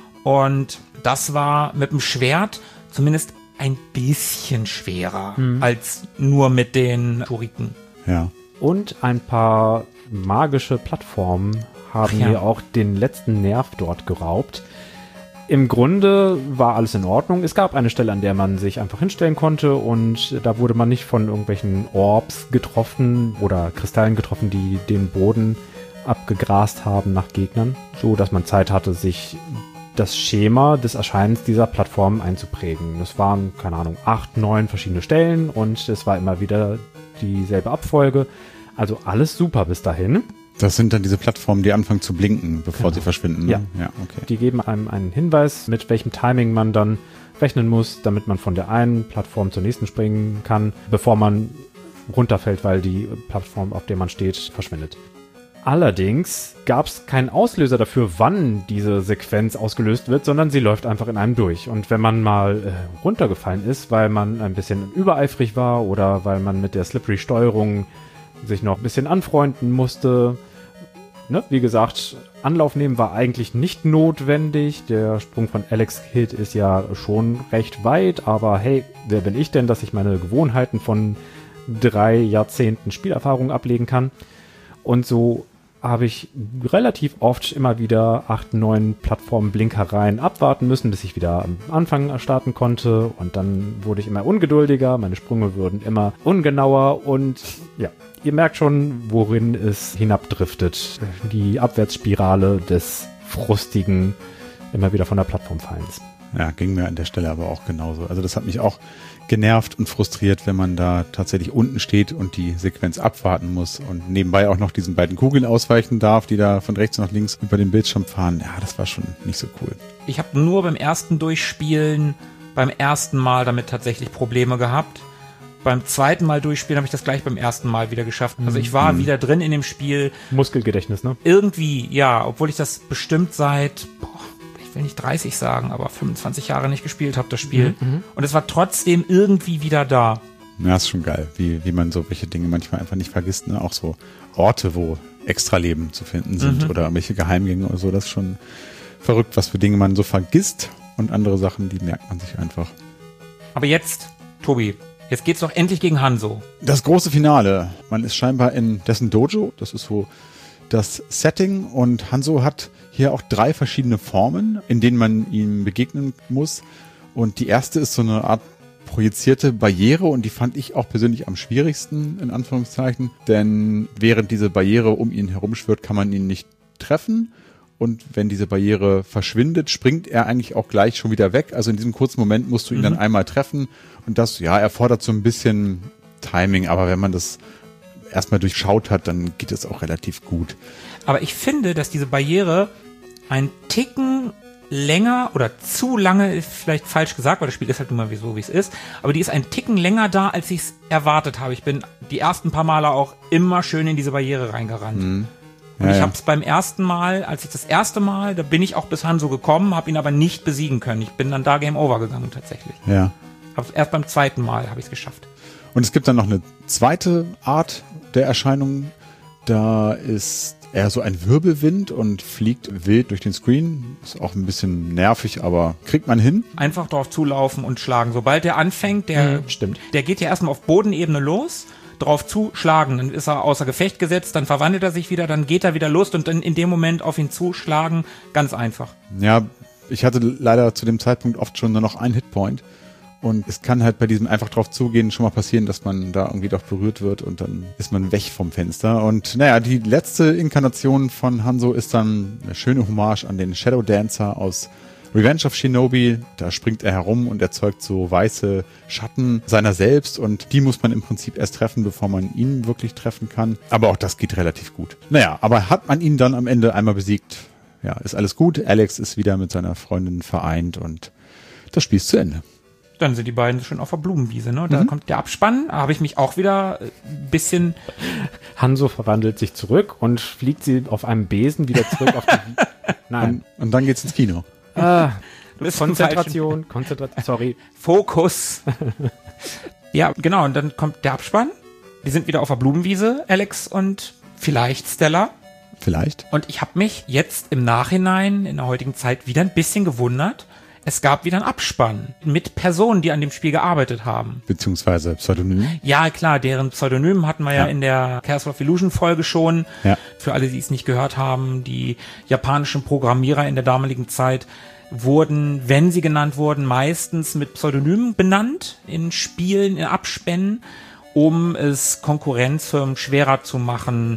Und das war mit dem Schwert zumindest ein bisschen schwerer als nur mit den Shuriken. Ja. Und ein paar magische Plattformen haben mir auch den letzten Nerv dort geraubt. Im Grunde war alles in Ordnung. Es gab eine Stelle, an der man sich einfach hinstellen konnte und da wurde man nicht von irgendwelchen Orbs getroffen oder Kristallen getroffen, die den Boden abgegrast haben nach Gegnern, so dass man Zeit hatte, sich das Schema des Erscheinens dieser Plattform einzuprägen. Es waren, 8, 9 verschiedene Stellen und es war immer wieder dieselbe Abfolge. Also alles super bis dahin. Das sind dann diese Plattformen, die anfangen zu blinken, bevor sie verschwinden. Ne? Ja, okay. Die geben einem einen Hinweis, mit welchem Timing man dann rechnen muss, damit man von der einen Plattform zur nächsten springen kann, bevor man runterfällt, weil die Plattform, auf der man steht, verschwindet. Allerdings gab es keinen Auslöser dafür, wann diese Sequenz ausgelöst wird, sondern sie läuft einfach in einem durch. Und wenn man mal runtergefallen ist, weil man ein bisschen übereifrig war oder weil man mit der Slippery-Steuerung sich noch ein bisschen anfreunden musste, wie gesagt, Anlauf nehmen war eigentlich nicht notwendig. Der Sprung von Alex Kidd ist ja schon recht weit, aber hey, wer bin ich denn, dass ich meine Gewohnheiten von 3 Jahrzehnten Spielerfahrung ablegen kann? Und so habe ich relativ oft immer wieder 8, 9 Plattformblinkereien abwarten müssen, bis ich wieder am Anfang starten konnte. Und dann wurde ich immer ungeduldiger, meine Sprünge wurden immer ungenauer und ja, ihr merkt schon, worin es hinabdriftet. Die Abwärtsspirale des frustigen, immer wieder von der Plattform fallens. Ja, ging mir an der Stelle aber auch genauso. Also das hat mich auch genervt und frustriert, wenn man da tatsächlich unten steht und die Sequenz abwarten muss und nebenbei auch noch diesen beiden Kugeln ausweichen darf, die da von rechts nach links über den Bildschirm fahren. Ja, das war schon nicht so cool. Ich habe nur beim ersten Durchspielen, beim ersten Mal damit tatsächlich Probleme gehabt. Beim zweiten Mal durchspielen habe ich das gleich beim ersten Mal wieder geschafft. Also ich war wieder drin in dem Spiel. Muskelgedächtnis, ne? Irgendwie, ja, obwohl ich das bestimmt seit ich will nicht 30 sagen, aber 25 Jahre nicht gespielt habe, das Spiel. Und es war trotzdem irgendwie wieder da. Ja, ist schon geil, wie man so welche Dinge manchmal einfach nicht vergisst, ne? Auch so Orte, wo Extraleben zu finden sind oder irgendwelche Geheimgänge oder so. Das ist schon verrückt, was für Dinge man so vergisst und andere Sachen, die merkt man sich einfach. Aber jetzt, Tobi, jetzt geht's doch endlich gegen Hanzo. Das große Finale. Man ist scheinbar in dessen Dojo. Das ist so das Setting. Und Hanzo hat hier auch 3 verschiedene Formen, in denen man ihm begegnen muss. Und die erste ist so eine Art projizierte Barriere. Und die fand ich auch persönlich am schwierigsten, in Anführungszeichen. Denn während diese Barriere um ihn herumschwirrt, kann man ihn nicht treffen. Und wenn diese Barriere verschwindet, springt er eigentlich auch gleich schon wieder weg. Also in diesem kurzen Moment musst du ihn dann einmal treffen. Und das, ja, erfordert so ein bisschen Timing. Aber wenn man das erstmal durchschaut hat, dann geht es auch relativ gut. Aber ich finde, dass diese Barriere ein Ticken länger oder zu lange, ist vielleicht falsch gesagt, weil das Spiel ist halt nun mal so, wie es ist. Aber die ist ein Ticken länger da, als ich es erwartet habe. Ich bin die ersten paar Male auch immer schön in diese Barriere reingerannt. Und ich habe es beim ersten Mal, als ich das erste Mal, da bin ich auch bis Hanzo gekommen, habe ihn aber nicht besiegen können. Ich bin dann da Game Over gegangen tatsächlich. Ja. Erst beim zweiten Mal habe ich es geschafft. Und es gibt dann noch eine zweite Art der Erscheinung. Da ist er so ein Wirbelwind und fliegt wild durch den Screen. Ist auch ein bisschen nervig, aber kriegt man hin. Einfach drauf zulaufen und schlagen. Sobald der anfängt, der geht ja erstmal auf Bodenebene los, drauf zuschlagen, dann ist er außer Gefecht gesetzt, dann verwandelt er sich wieder, dann geht er wieder los und dann in dem Moment auf ihn zuschlagen, ganz einfach. Ja, ich hatte leider zu dem Zeitpunkt oft schon nur noch einen Hitpoint und es kann halt bei diesem einfach drauf zugehen schon mal passieren, dass man da irgendwie doch berührt wird und dann ist man weg vom Fenster und naja, die letzte Inkarnation von Hanzo ist dann eine schöne Hommage an den Shadow Dancer aus Revenge of Shinobi, da springt er herum und erzeugt so weiße Schatten seiner selbst und die muss man im Prinzip erst treffen, bevor man ihn wirklich treffen kann. Aber auch das geht relativ gut. Naja, aber hat man ihn dann am Ende einmal besiegt, ja, ist alles gut. Alex ist wieder mit seiner Freundin vereint und das Spiel ist zu Ende. Dann sind die beiden schon auf der Blumenwiese, ne? Da kommt der Abspann, da habe ich mich auch wieder ein bisschen... Hanzo verwandelt sich zurück und fliegt sie auf einem Besen wieder zurück auf die... Nein. Und dann geht's ins Kino. Du bist Konzentration, sorry. Fokus. Ja, genau, und dann kommt der Abspann. Die sind wieder auf der Blumenwiese, Alex und vielleicht Stella. Vielleicht. Und ich habe mich jetzt im Nachhinein, in der heutigen Zeit, wieder ein bisschen gewundert. Es gab wieder einen Abspann mit Personen, die an dem Spiel gearbeitet haben. Beziehungsweise Pseudonym. Ja, klar, deren Pseudonym hatten wir ja in der Chaos of Illusion Folge schon. Ja. Für alle, die es nicht gehört haben, die japanischen Programmierer in der damaligen Zeit wurden, wenn sie genannt wurden, meistens mit Pseudonymen benannt in Spielen, in Abspännen, um es Konkurrenzfirmen schwerer zu machen,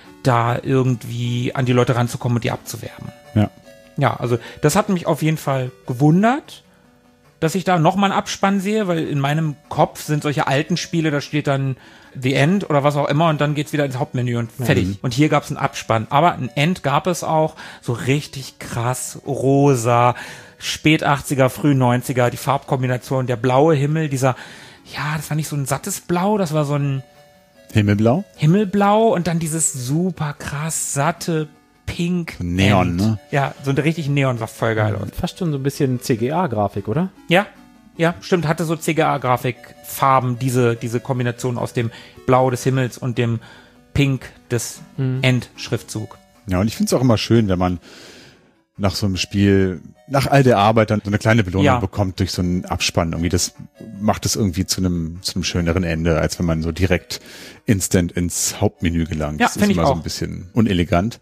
da irgendwie an die Leute ranzukommen und die abzuwerben. Ja. Ja, also das hat mich auf jeden Fall gewundert, dass ich da nochmal einen Abspann sehe, weil in meinem Kopf sind solche alten Spiele, da steht dann The End oder was auch immer und dann geht's wieder ins Hauptmenü und fertig. Und hier gab's einen Abspann. Aber ein End gab es auch, so richtig krass, rosa, spät 80er, früh 90er, die Farbkombination, der blaue Himmel, dieser, ja, das war nicht so ein sattes Blau, das war so ein Himmelblau und dann dieses super krass satte Pink. Neon, End. Ne? Ja, so ein richtig Neon war voll geil. Fast schon so ein bisschen CGA-Grafik, oder? Ja, stimmt, hatte so CGA-Grafikfarben, diese Kombination aus dem Blau des Himmels und dem Pink des End-Schriftzug. Ja, und ich finde es auch immer schön, wenn man nach so einem Spiel, nach all der Arbeit dann so eine kleine Belohnung bekommt durch so einen Abspann. Irgendwie, das macht es irgendwie zu einem schöneren Ende, als wenn man so direkt instant ins Hauptmenü gelangt. Ja, das ist immer auch so ein bisschen unelegant.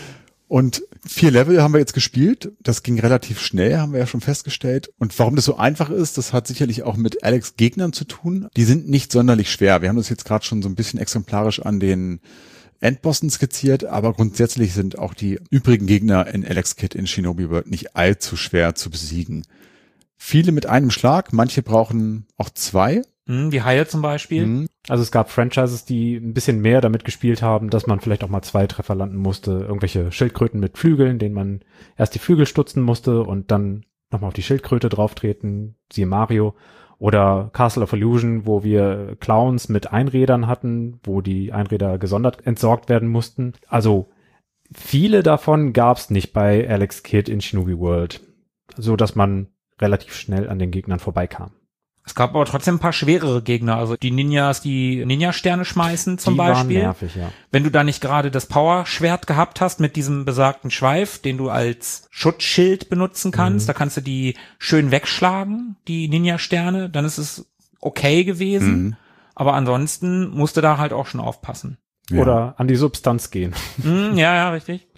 Und 4 Level haben wir jetzt gespielt. Das ging relativ schnell, haben wir ja schon festgestellt. Und warum das so einfach ist, das hat sicherlich auch mit Alex Gegnern zu tun. Die sind nicht sonderlich schwer. Wir haben das jetzt gerade schon so ein bisschen exemplarisch an den Endbossen skizziert, aber grundsätzlich sind auch die übrigen Gegner in Alex Kidd in Shinobi World nicht allzu schwer zu besiegen. Viele mit einem Schlag, manche brauchen auch 2. Wie Heil zum Beispiel. Also es gab Franchises, die ein bisschen mehr damit gespielt haben, dass man vielleicht auch mal 2 Treffer landen musste. Irgendwelche Schildkröten mit Flügeln, denen man erst die Flügel stutzen musste und dann nochmal auf die Schildkröte drauftreten, siehe Mario. Oder Castle of Illusion, wo wir Clowns mit Einrädern hatten, wo die Einräder gesondert entsorgt werden mussten. Also viele davon gab's nicht bei Alex Kidd in Shinobi World. so dass man relativ schnell an den Gegnern vorbeikam. Es gab aber trotzdem ein paar schwerere Gegner, also die Ninjas, die Ninja-Sterne schmeißen zum Beispiel. Die waren nervig, ja. Wenn du da nicht gerade das Power-Schwert gehabt hast mit diesem besagten Schweif, den du als Schutzschild benutzen kannst, da kannst du die schön wegschlagen, die Ninja-Sterne, dann ist es okay gewesen. Aber ansonsten musst du da halt auch schon aufpassen. Ja. Oder an die Substanz gehen. Ja, richtig.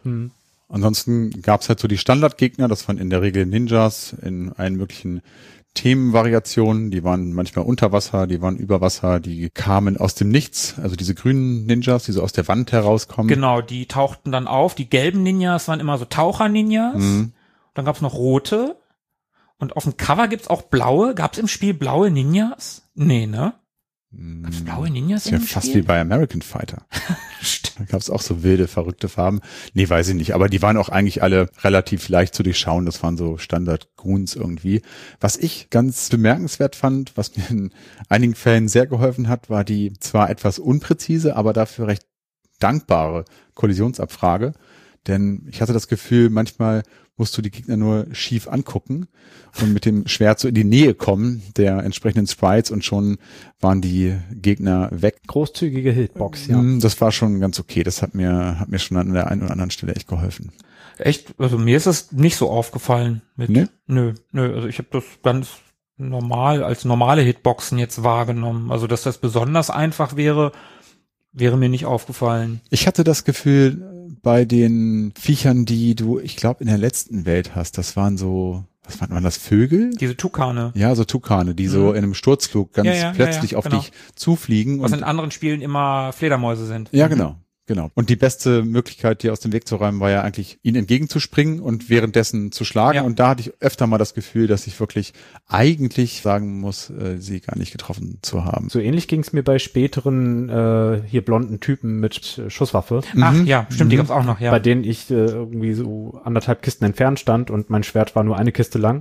Ansonsten gab's halt so die Standardgegner, das waren in der Regel Ninjas in allen möglichen Themenvariationen, die waren manchmal unter Wasser, die waren über Wasser, die kamen aus dem Nichts, also diese grünen Ninjas, die so aus der Wand herauskommen. Genau, die tauchten dann auf. Die gelben Ninjas waren immer so Taucher-Ninjas. Dann gab's noch rote. Und auf dem Cover gibt's auch blaue. Gab's im Spiel blaue Ninjas? Nee, ne? Gab's blaue Ninjas ist ja im fast Spiel? wie bei American Fighter. Da gab's auch so wilde, verrückte Farben. Nee, weiß ich nicht. Aber die waren auch eigentlich alle relativ leicht zu durchschauen. Das waren so Standard-Goons irgendwie. Was ich ganz bemerkenswert fand, was mir in einigen Fällen sehr geholfen hat, war die zwar etwas unpräzise, aber dafür recht dankbare Kollisionsabfrage. Denn ich hatte das Gefühl, manchmal musst du die Gegner nur schief angucken und mit dem Schwert so in die Nähe kommen der entsprechenden Sprites und schon waren die Gegner weg. Großzügige Hitbox, ja. Das war schon ganz okay. Das hat mir schon an der einen oder anderen Stelle echt geholfen. Echt? Also mir ist das nicht so aufgefallen. Nee? Nö. Also ich habe das ganz normal als normale Hitboxen jetzt wahrgenommen. Also dass das besonders einfach wäre mir nicht aufgefallen. Ich hatte das Gefühl, bei den Viechern, die du, ich glaube, in der letzten Welt hast, das waren so, was waren das, Vögel? Diese Tukane. Ja, so Tukane, die so in einem Sturzflug ganz plötzlich auf genau. dich zufliegen. Was und in anderen Spielen immer Fledermäuse sind. Ja, genau. Und die beste Möglichkeit, dir aus dem Weg zu räumen, war ja eigentlich, ihnen entgegenzuspringen und währenddessen zu schlagen. Ja. Und da hatte ich öfter mal das Gefühl, dass ich wirklich eigentlich sagen muss, sie gar nicht getroffen zu haben. So ähnlich ging es mir bei späteren hier blonden Typen mit Schusswaffe. Ach ja, stimmt, die gab's auch noch, ja. Bei denen ich irgendwie so 1,5 Kisten entfernt stand und mein Schwert war nur eine Kiste lang.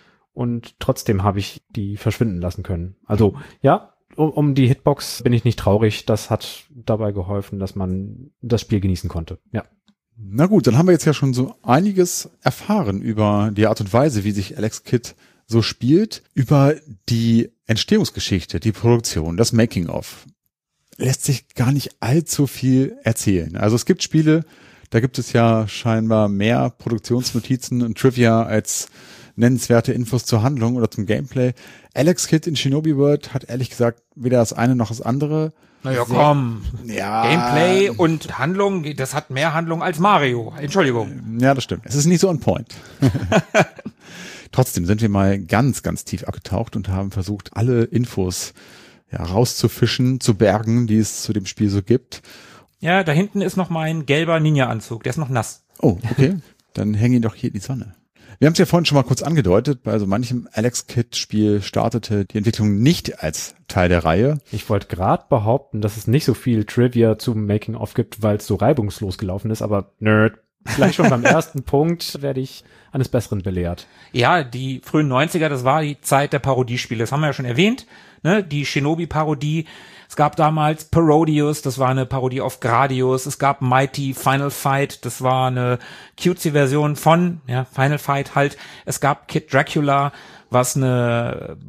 Und trotzdem habe ich die verschwinden lassen können. Also ja, um die Hitbox bin ich nicht traurig. Das hat dabei geholfen, dass man das Spiel genießen konnte. Ja. Na gut, dann haben wir jetzt ja schon so einiges erfahren über die Art und Weise, wie sich Alex Kidd so spielt, über die Entstehungsgeschichte, die Produktion, das Making-of. Lässt sich gar nicht allzu viel erzählen. Also es gibt Spiele, da gibt es ja scheinbar mehr Produktionsnotizen und Trivia als nennenswerte Infos zur Handlung oder zum Gameplay. Alex Kidd in Shinobi World hat ehrlich gesagt weder das eine noch das andere. Naja, komm. Ja. Gameplay und Handlung, das hat mehr Handlung als Mario. Entschuldigung. Ja, das stimmt. Es ist nicht so on point. Trotzdem sind wir mal ganz, ganz tief abgetaucht und haben versucht, alle Infos rauszufischen, zu bergen, die es zu dem Spiel so gibt. Ja, da hinten ist noch mein gelber Ninja-Anzug. Der ist noch nass. Oh, okay. Dann hänge ihn doch hier in die Sonne. Wir haben es ja vorhin schon mal kurz angedeutet, bei so manchem Alex Kidd-Spiel startete die Entwicklung nicht als Teil der Reihe. Ich wollte gerade behaupten, dass es nicht so viel Trivia zum Making-of gibt, weil es so reibungslos gelaufen ist, aber Nerd. Gleich schon beim ersten Punkt werde ich eines Besseren belehrt. Ja, die frühen 90er, das war die Zeit der Parodiespiele. Das haben wir ja schon erwähnt, ne? Die Shinobi-Parodie. Es gab damals Parodius, das war eine Parodie auf Gradius. Es gab Mighty Final Fight, das war eine cutesy-Version von Final Fight halt. Es gab Kid Dracula, was eine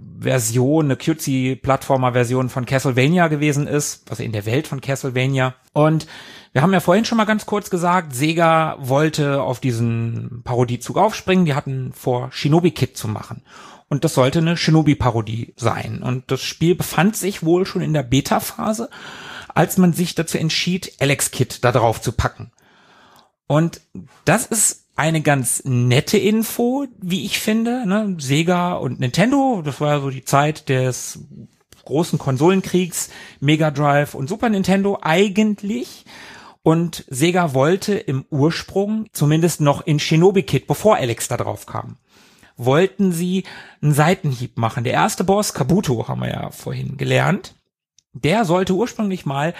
cutesy-Plattformer-Version von Castlevania gewesen ist, also in der Welt von Castlevania. Und wir haben ja vorhin schon mal ganz kurz gesagt, Sega wollte auf diesen Parodiezug aufspringen. Die hatten vor, Shinobi Kid zu machen. Und das sollte eine Shinobi-Parodie sein. Und das Spiel befand sich wohl schon in der Beta-Phase, als man sich dazu entschied, Alex Kidd da drauf zu packen. Und das ist eine ganz nette Info, wie ich finde. Ne? Sega und Nintendo, das war ja so die Zeit des großen Konsolenkriegs, Mega Drive und Super Nintendo eigentlich. Und Sega wollte im Ursprung, zumindest noch in Shinobi Kid, bevor Alex da drauf kam, wollten sie einen Seitenhieb machen. Der erste Boss, Kabuto, haben wir ja vorhin gelernt, der sollte ursprünglich mal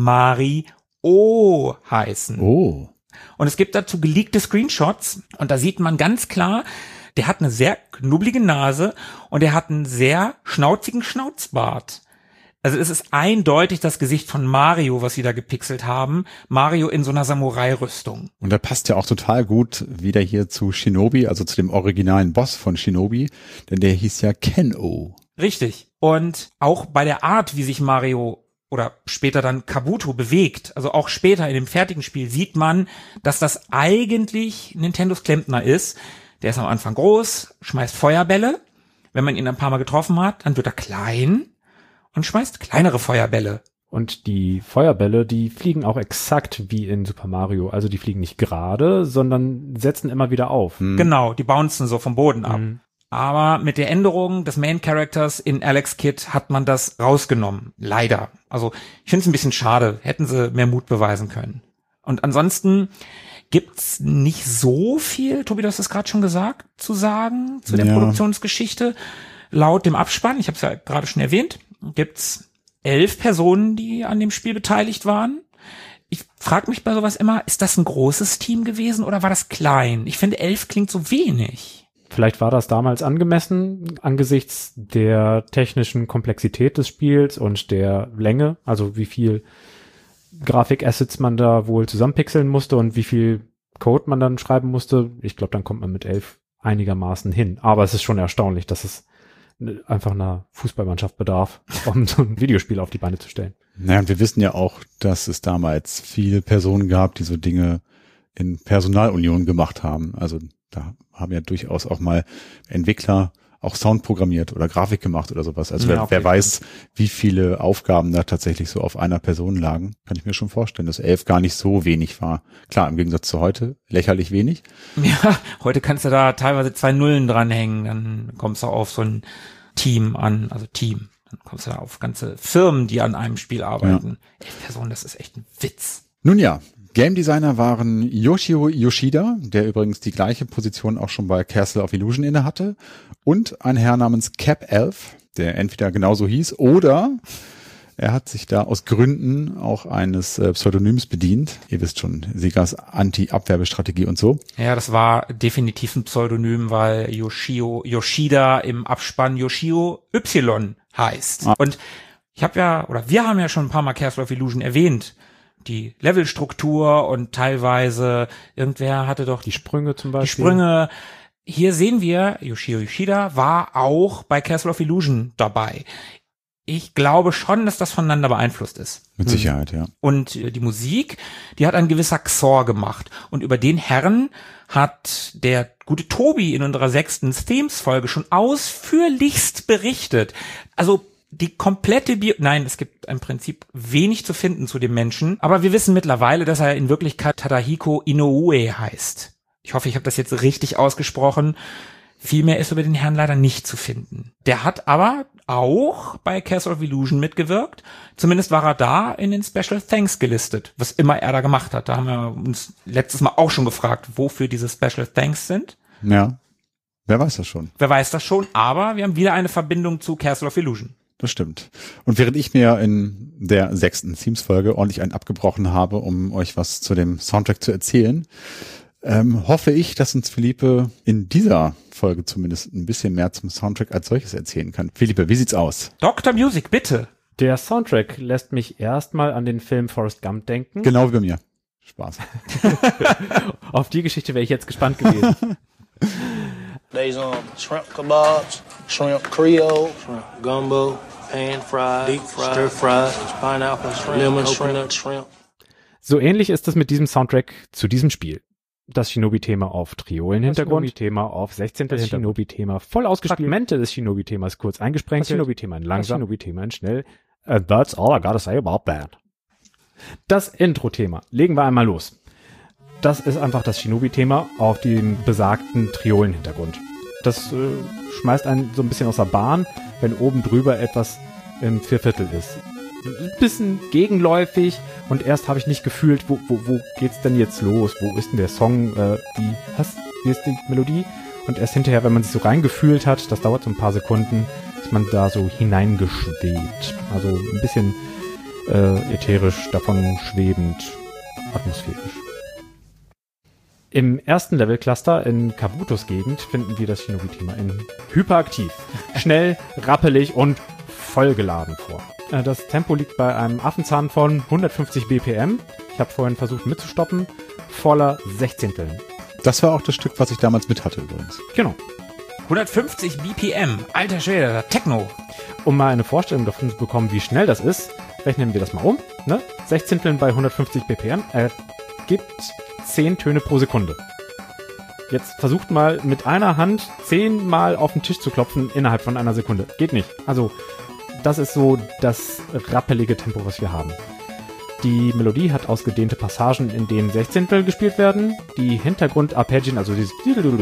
Mario heißen. Oh. Und es gibt dazu geleakte Screenshots und da sieht man ganz klar, der hat eine sehr knubbelige Nase und er hat einen sehr schnauzigen Schnauzbart. Also es ist eindeutig das Gesicht von Mario, was sie da gepixelt haben. Mario in so einer Samurai-Rüstung. Und der passt ja auch total gut wieder hier zu Shinobi, also zu dem originalen Boss von Shinobi, denn der hieß ja Ken-O. Richtig. Und auch bei der Art, wie sich Mario oder später dann Kabuto bewegt, also auch später in dem fertigen Spiel, sieht man, dass das eigentlich Nintendos Klempner ist. Der ist am Anfang groß, schmeißt Feuerbälle. Wenn man ihn ein paar Mal getroffen hat, dann wird er klein und schmeißt kleinere Feuerbälle. Und die Feuerbälle, die fliegen auch exakt wie in Super Mario. Also die fliegen nicht gerade, sondern setzen immer wieder auf. Genau, die bouncen so vom Boden ab. Aber mit der Änderung des Main Characters in Alex Kidd hat man das rausgenommen. Leider. Also ich finde es ein bisschen schade. Hätten sie mehr Mut beweisen können. Und ansonsten gibt's nicht so viel, Tobi, du hast es gerade schon gesagt, zu sagen zu der Produktionsgeschichte. Laut dem Abspann, ich habe es ja gerade schon erwähnt, gibt's 11 Personen, die an dem Spiel beteiligt waren. Ich frage mich bei sowas immer, ist das ein großes Team gewesen oder war das klein? Ich finde 11 klingt so wenig. Vielleicht war das damals angemessen angesichts der technischen Komplexität des Spiels und der Länge, also wie viel Grafikassets man da wohl zusammenpixeln musste und wie viel Code man dann schreiben musste. Ich glaube, dann kommt man mit 11 einigermaßen hin. Aber es ist schon erstaunlich, dass es einfach einer Fußballmannschaft bedarf, um so ein Videospiel auf die Beine zu stellen. Naja, und wir wissen ja auch, dass es damals viele Personen gab, die so Dinge in Personalunion gemacht haben. Also da haben ja durchaus auch mal Entwickler auch Sound programmiert oder Grafik gemacht oder sowas. Also wer weiß, wie viele Aufgaben da tatsächlich so auf einer Person lagen, kann ich mir schon vorstellen, dass 11 gar nicht so wenig war. Klar, im Gegensatz zu heute, lächerlich wenig. Ja, heute kannst du da teilweise 2 Nullen dranhängen, dann kommst du auf so ein Team an, also Team. Dann kommst du da auf ganze Firmen, die an einem Spiel arbeiten. 11 Personen, das ist echt ein Witz. Nun ja, Game Designer waren Yoshio Yoshida, der übrigens die gleiche Position auch schon bei Castle of Illusion inne hatte, und ein Herr namens Cap Elf, der entweder genauso hieß oder er hat sich da aus Gründen auch eines Pseudonyms bedient. Ihr wisst schon, Segas Anti-Abwerbestrategie und so. Ja, das war definitiv ein Pseudonym, weil Yoshio Yoshida im Abspann Yoshio Y heißt. Und wir haben ja schon ein paar Mal Castle of Illusion erwähnt. Die Levelstruktur und teilweise irgendwer hatte doch die Sprünge zum Beispiel. Die Sprünge. Hier sehen wir, Yoshio Yoshida war auch bei Castle of Illusion dabei. Ich glaube schon, dass das voneinander beeinflusst ist. Mit Sicherheit, ja. Und die Musik, die hat ein gewisser Xor gemacht. Und über den Herrn hat der gute Tobi in unserer 6. Themes-Folge schon ausführlichst berichtet. Also die komplette es gibt im Prinzip wenig zu finden zu dem Menschen, aber wir wissen mittlerweile, dass er in Wirklichkeit Tadahiko Inoue heißt. Ich hoffe, ich habe das jetzt richtig ausgesprochen. Viel mehr ist über den Herrn leider nicht zu finden. Der hat aber auch bei Castle of Illusion mitgewirkt. Zumindest war er da in den Special Thanks gelistet, was immer er da gemacht hat. Da haben wir uns letztes Mal auch schon gefragt, wofür diese Special Thanks sind. Ja, wer weiß das schon. Aber wir haben wieder eine Verbindung zu Castle of Illusion. Das stimmt. Und während ich mir in der 6. Themes-Folge ordentlich einen abgebrochen habe, um euch was zu dem Soundtrack zu erzählen, hoffe ich, dass uns Philippe in dieser Folge zumindest ein bisschen mehr zum Soundtrack als solches erzählen kann. Philippe, wie sieht's aus? Dr. Music, bitte. Der Soundtrack lässt mich erstmal an den Film Forrest Gump denken. Genau wie bei mir. Spaß. Auf die Geschichte wäre ich jetzt gespannt gewesen. They's shrimp kebabs, shrimp Creole, shrimp gumbo, pan fried, deep fried, stir fried, pineapple shrimp, lemon shrimp, shrimp. So ähnlich ist es mit diesem Soundtrack zu diesem Spiel. Das Shinobi-Thema auf Triolen-Hintergrund, das Shinobi-Thema auf 16. Das Shinobi-Thema voll ausgespielt, Fragmente des Shinobi-Themas kurz eingesprenkelt, das Shinobi-Thema in langsam, das Shinobi-Thema in schnell. That's all I gotta say about that. Das Intro-Thema. Legen wir einmal los. Das ist einfach das Shinobi-Thema auf dem besagten Triolen-Hintergrund. Das schmeißt einen so ein bisschen aus der Bahn, wenn oben drüber etwas im Vierviertel ist. Ein bisschen gegenläufig und erst habe ich nicht gefühlt, wo geht's denn jetzt los? Wo ist denn der Song? Wie ist die Melodie? Und erst hinterher, wenn man sich so reingefühlt hat, das dauert so ein paar Sekunden, ist man da so hineingeschwebt. Also ein bisschen ätherisch, davon schwebend, atmosphärisch. Im ersten Level-Cluster in Kabutos Gegend finden wir das Shinobi-Thema in hyperaktiv. Schnell, rappelig und voll geladen vor. Das Tempo liegt bei einem Affenzahn von 150 BPM. Ich habe vorhin versucht mitzustoppen. Voller Sechzehnteln. Das war auch das Stück, was ich damals mit hatte übrigens. Genau. 150 BPM. Alter Schwede, Techno. Um mal eine Vorstellung davon zu bekommen, wie schnell das ist, rechnen wir das mal um. Ne? Sechzehnteln bei 150 BPM gibt 10 Töne pro Sekunde. Jetzt versucht mal mit einer Hand 10 Mal auf den Tisch zu klopfen innerhalb von einer Sekunde. Geht nicht. Also das ist so das rappelige Tempo, was wir haben. Die Melodie hat ausgedehnte Passagen, in denen Sechzehntel gespielt werden. Die Hintergrundarpeggien, also dieses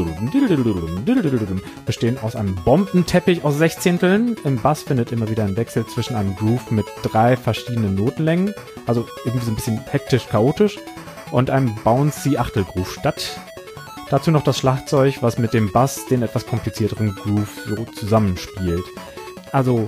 bestehen aus einem Bombenteppich aus Sechzehnteln. Im Bass findet immer wieder ein Wechsel zwischen einem Groove mit 3 verschiedenen Notenlängen, also irgendwie so ein bisschen hektisch, chaotisch, und einem bouncy Achtelgroove statt. Dazu noch das Schlagzeug, was mit dem Bass den etwas komplizierteren Groove so zusammenspielt. Also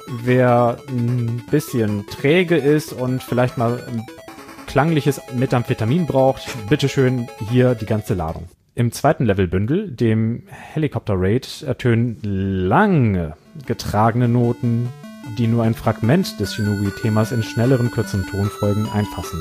wer ein bisschen träge ist und vielleicht mal ein klangliches Methamphetamin braucht, bitteschön hier die ganze Ladung. Im zweiten Levelbündel, dem Helicopter Raid, ertönen lange getragene Noten, die nur ein Fragment des Shinobi-Themas in schnelleren, kürzeren Tonfolgen einfassen.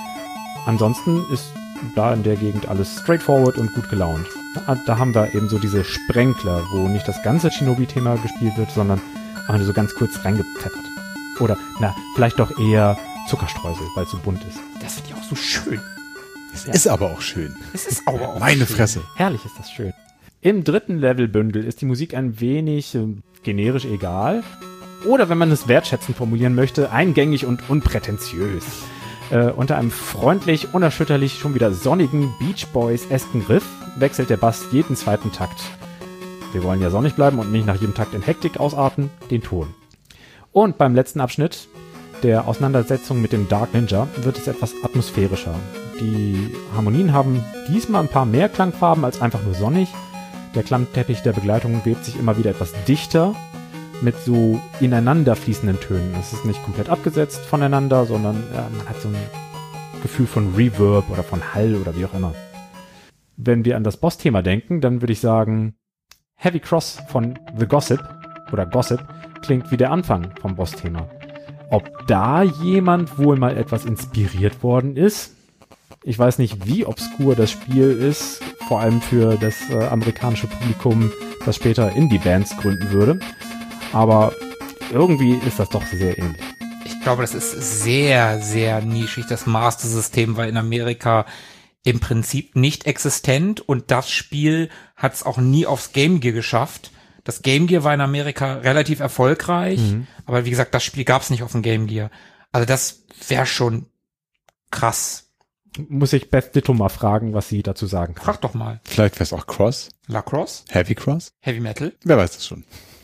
Ansonsten ist da in der Gegend alles straightforward und gut gelaunt. Da haben wir eben so diese Sprenkler, wo nicht das ganze Shinobi-Thema gespielt wird, sondern nur so ganz kurz reingepfeffert. Oder, vielleicht doch eher Zuckerstreusel, weil es so bunt ist. Das finde ich auch so schön. Es ist aber auch schön. Es ist aber auch Meine schön. Fresse. Herrlich ist das schön. Im dritten Levelbündel ist die Musik ein wenig generisch egal. Oder wenn man es wertschätzend formulieren möchte, eingängig und unprätentiös. Unter einem freundlich, unerschütterlich, schon wieder sonnigen Beach Boys-esken Riff wechselt der Bass jeden zweiten Takt. Wir wollen ja sonnig bleiben und nicht nach jedem Takt in Hektik ausarten, den Ton. Und beim letzten Abschnitt, der Auseinandersetzung mit dem Dark Ninja, wird es etwas atmosphärischer. Die Harmonien haben diesmal ein paar mehr Klangfarben als einfach nur sonnig. Der Klangteppich der Begleitung webt sich immer wieder etwas dichter mit so ineinander fließenden Tönen. Es ist nicht komplett abgesetzt voneinander, sondern man hat so ein Gefühl von Reverb oder von Hall oder wie auch immer. Wenn wir an das Boss-Thema denken, dann würde ich sagen, Heavy Cross von The Gossip oder Gossip klingt wie der Anfang vom Boss-Thema. Ob da jemand wohl mal etwas inspiriert worden ist? Ich weiß nicht, wie obskur das Spiel ist, vor allem für das amerikanische Publikum, das später Indie-Bands gründen würde. Aber irgendwie ist das doch sehr ähnlich. Ich glaube, das ist sehr, sehr nischig. Das Master-System war in Amerika im Prinzip nicht existent und das Spiel hat es auch nie aufs Game Gear geschafft. Das Game Gear war in Amerika relativ erfolgreich, aber wie gesagt, das Spiel gab es nicht auf dem Game Gear. Also das wäre schon krass. Muss ich Beth Ditto mal fragen, was sie dazu sagen kann. Frag doch mal. Vielleicht wäre es auch Cross. Lacrosse? Heavy Cross? Heavy Metal? Wer weiß das schon.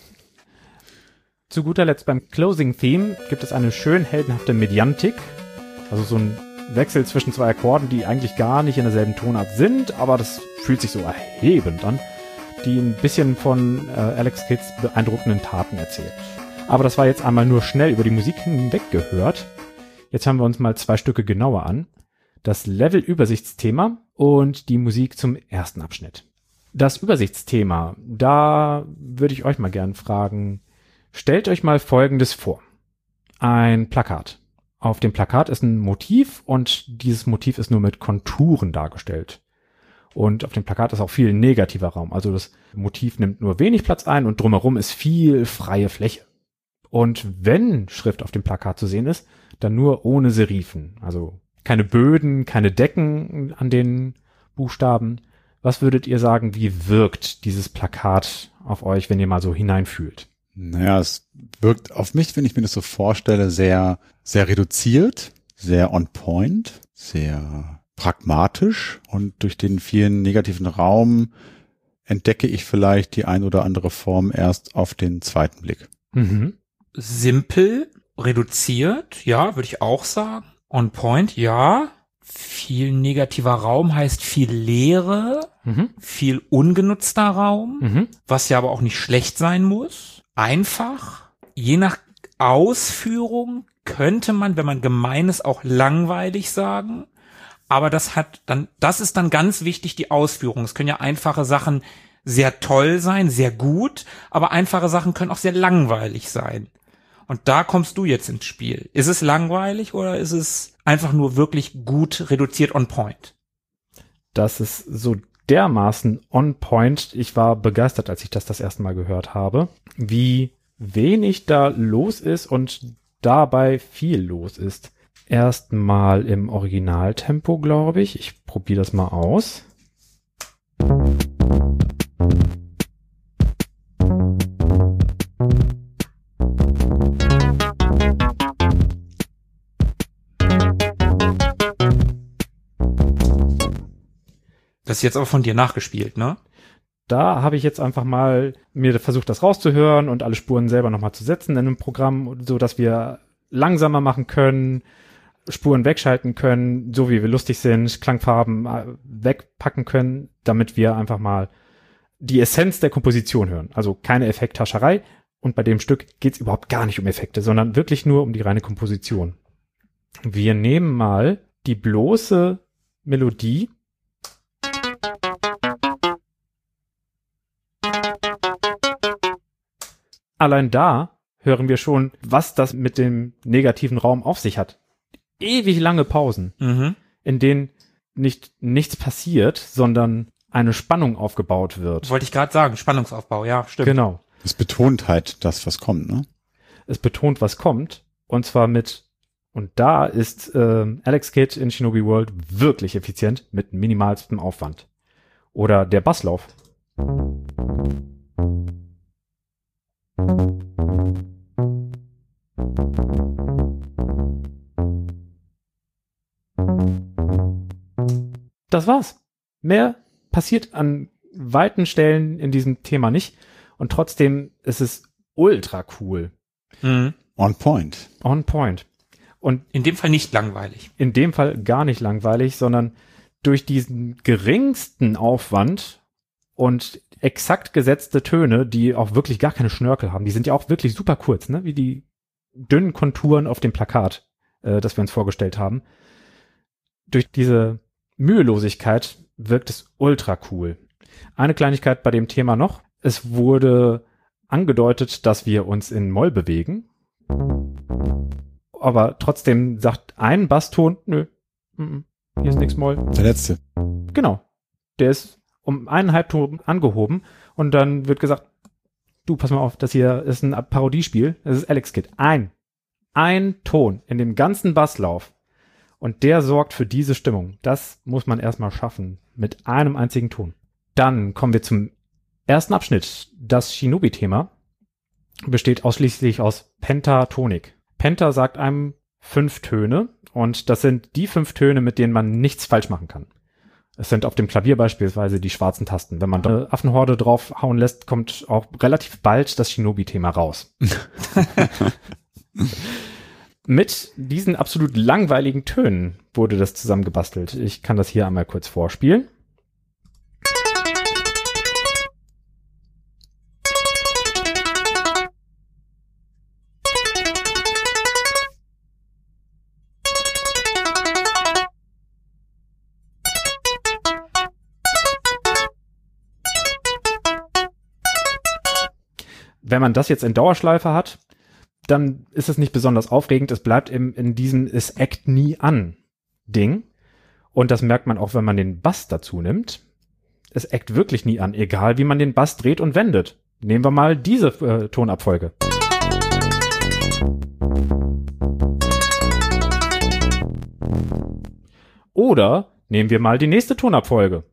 Zu guter Letzt beim Closing Theme gibt es eine schön heldenhafte Mediantik, also so ein Wechsel zwischen 2 Akkorden, die eigentlich gar nicht in derselben Tonart sind, aber das fühlt sich so erhebend an, die ein bisschen von Alex Kidds beeindruckenden Taten erzählt. Aber das war jetzt einmal nur schnell über die Musik hinweg gehört. Jetzt hören wir uns mal 2 Stücke genauer an. Das Level-Übersichtsthema und die Musik zum ersten Abschnitt. Das Übersichtsthema, da würde ich euch mal gern fragen, stellt euch mal Folgendes vor. Ein Plakat. Auf dem Plakat ist ein Motiv und dieses Motiv ist nur mit Konturen dargestellt. Und auf dem Plakat ist auch viel negativer Raum. Also das Motiv nimmt nur wenig Platz ein und drumherum ist viel freie Fläche. Und wenn Schrift auf dem Plakat zu sehen ist, dann nur ohne Serifen. Also keine Böden, keine Decken an den Buchstaben. Was würdet ihr sagen, wie wirkt dieses Plakat auf euch, wenn ihr mal so hineinfühlt? Naja, es wirkt auf mich, wenn ich mir das so vorstelle, sehr, sehr reduziert, sehr on point, sehr pragmatisch und durch den vielen negativen Raum entdecke ich vielleicht die ein oder andere Form erst auf den zweiten Blick. Mhm. Simpel, reduziert, ja, würde ich auch sagen. On point, ja. Viel negativer Raum heißt viel Leere, viel ungenutzter Raum, was ja aber auch nicht schlecht sein muss. Einfach, je nach Ausführung könnte man, wenn man gemein ist, auch langweilig sagen. Aber das ist dann ganz wichtig, die Ausführung. Es können ja einfache Sachen sehr toll sein, sehr gut, aber einfache Sachen können auch sehr langweilig sein. Und da kommst du jetzt ins Spiel. Ist es langweilig oder ist es einfach nur wirklich gut reduziert on point? Das ist so dermaßen on point. Ich war begeistert, als ich das erste Mal gehört habe, wie wenig da los ist und dabei viel los ist. Erstmal im Originaltempo, glaube ich. Ich probiere das mal aus. Das ist jetzt aber von dir nachgespielt, ne? Da habe ich jetzt einfach mal mir versucht, das rauszuhören und alle Spuren selber nochmal zu setzen in einem Programm, so dass wir langsamer machen können, Spuren wegschalten können, so wie wir lustig sind, Klangfarben wegpacken können, damit wir einfach mal die Essenz der Komposition hören. Also keine Effekttascherei. Und bei dem Stück geht es überhaupt gar nicht um Effekte, sondern wirklich nur um die reine Komposition. Wir nehmen mal die bloße Melodie. Allein da hören wir schon, was das mit dem negativen Raum auf sich hat. Ewig lange Pausen, in denen nichts passiert, sondern eine Spannung aufgebaut wird. Wollte ich gerade sagen, Spannungsaufbau, ja, stimmt. Genau. Es betont halt das, was kommt, ne? Es betont, was kommt, und zwar und da ist Alex Kidd in Shinobi World wirklich effizient mit minimalstem Aufwand. Oder der Basslauf. Das war's. Mehr passiert an weiten Stellen in diesem Thema nicht. Und trotzdem ist es ultra cool. Mhm. On point. On point. Und in dem Fall nicht langweilig. In dem Fall gar nicht langweilig, sondern durch diesen geringsten Aufwand und exakt gesetzte Töne, die auch wirklich gar keine Schnörkel haben. Die sind ja auch wirklich super kurz, ne? Wie die dünnen Konturen auf dem Plakat, das wir uns vorgestellt haben. Durch diese Mühelosigkeit wirkt es ultra cool. Eine Kleinigkeit bei dem Thema noch. Es wurde angedeutet, dass wir uns in Moll bewegen. Aber trotzdem sagt ein Basston, nö, hier ist nichts Moll. Der letzte. Genau. Der ist um 1,5 Ton angehoben und dann wird gesagt, du, pass mal auf, das hier ist ein Parodiespiel, das ist Alex Kidd. Ein Ton in dem ganzen Basslauf und der sorgt für diese Stimmung. Das muss man erstmal schaffen mit einem einzigen Ton. Dann kommen wir zum ersten Abschnitt. Das Shinobi-Thema besteht ausschließlich aus Pentatonik. Penta sagt einem 5 Töne und das sind die 5 Töne, mit denen man nichts falsch machen kann. Es sind auf dem Klavier beispielsweise die schwarzen Tasten. Wenn man eine Affenhorde draufhauen lässt, kommt auch relativ bald das Shinobi-Thema raus. Mit diesen absolut langweiligen Tönen wurde das zusammengebastelt. Ich kann das hier einmal kurz vorspielen. Wenn man das jetzt in Dauerschleife hat, dann ist es nicht besonders aufregend. Es bleibt in diesem Es eckt nie an Ding. Und das merkt man auch, wenn man den Bass dazu nimmt. Es eckt wirklich nie an, egal wie man den Bass dreht und wendet. Nehmen wir mal diese Tonabfolge. Oder nehmen wir mal die nächste Tonabfolge.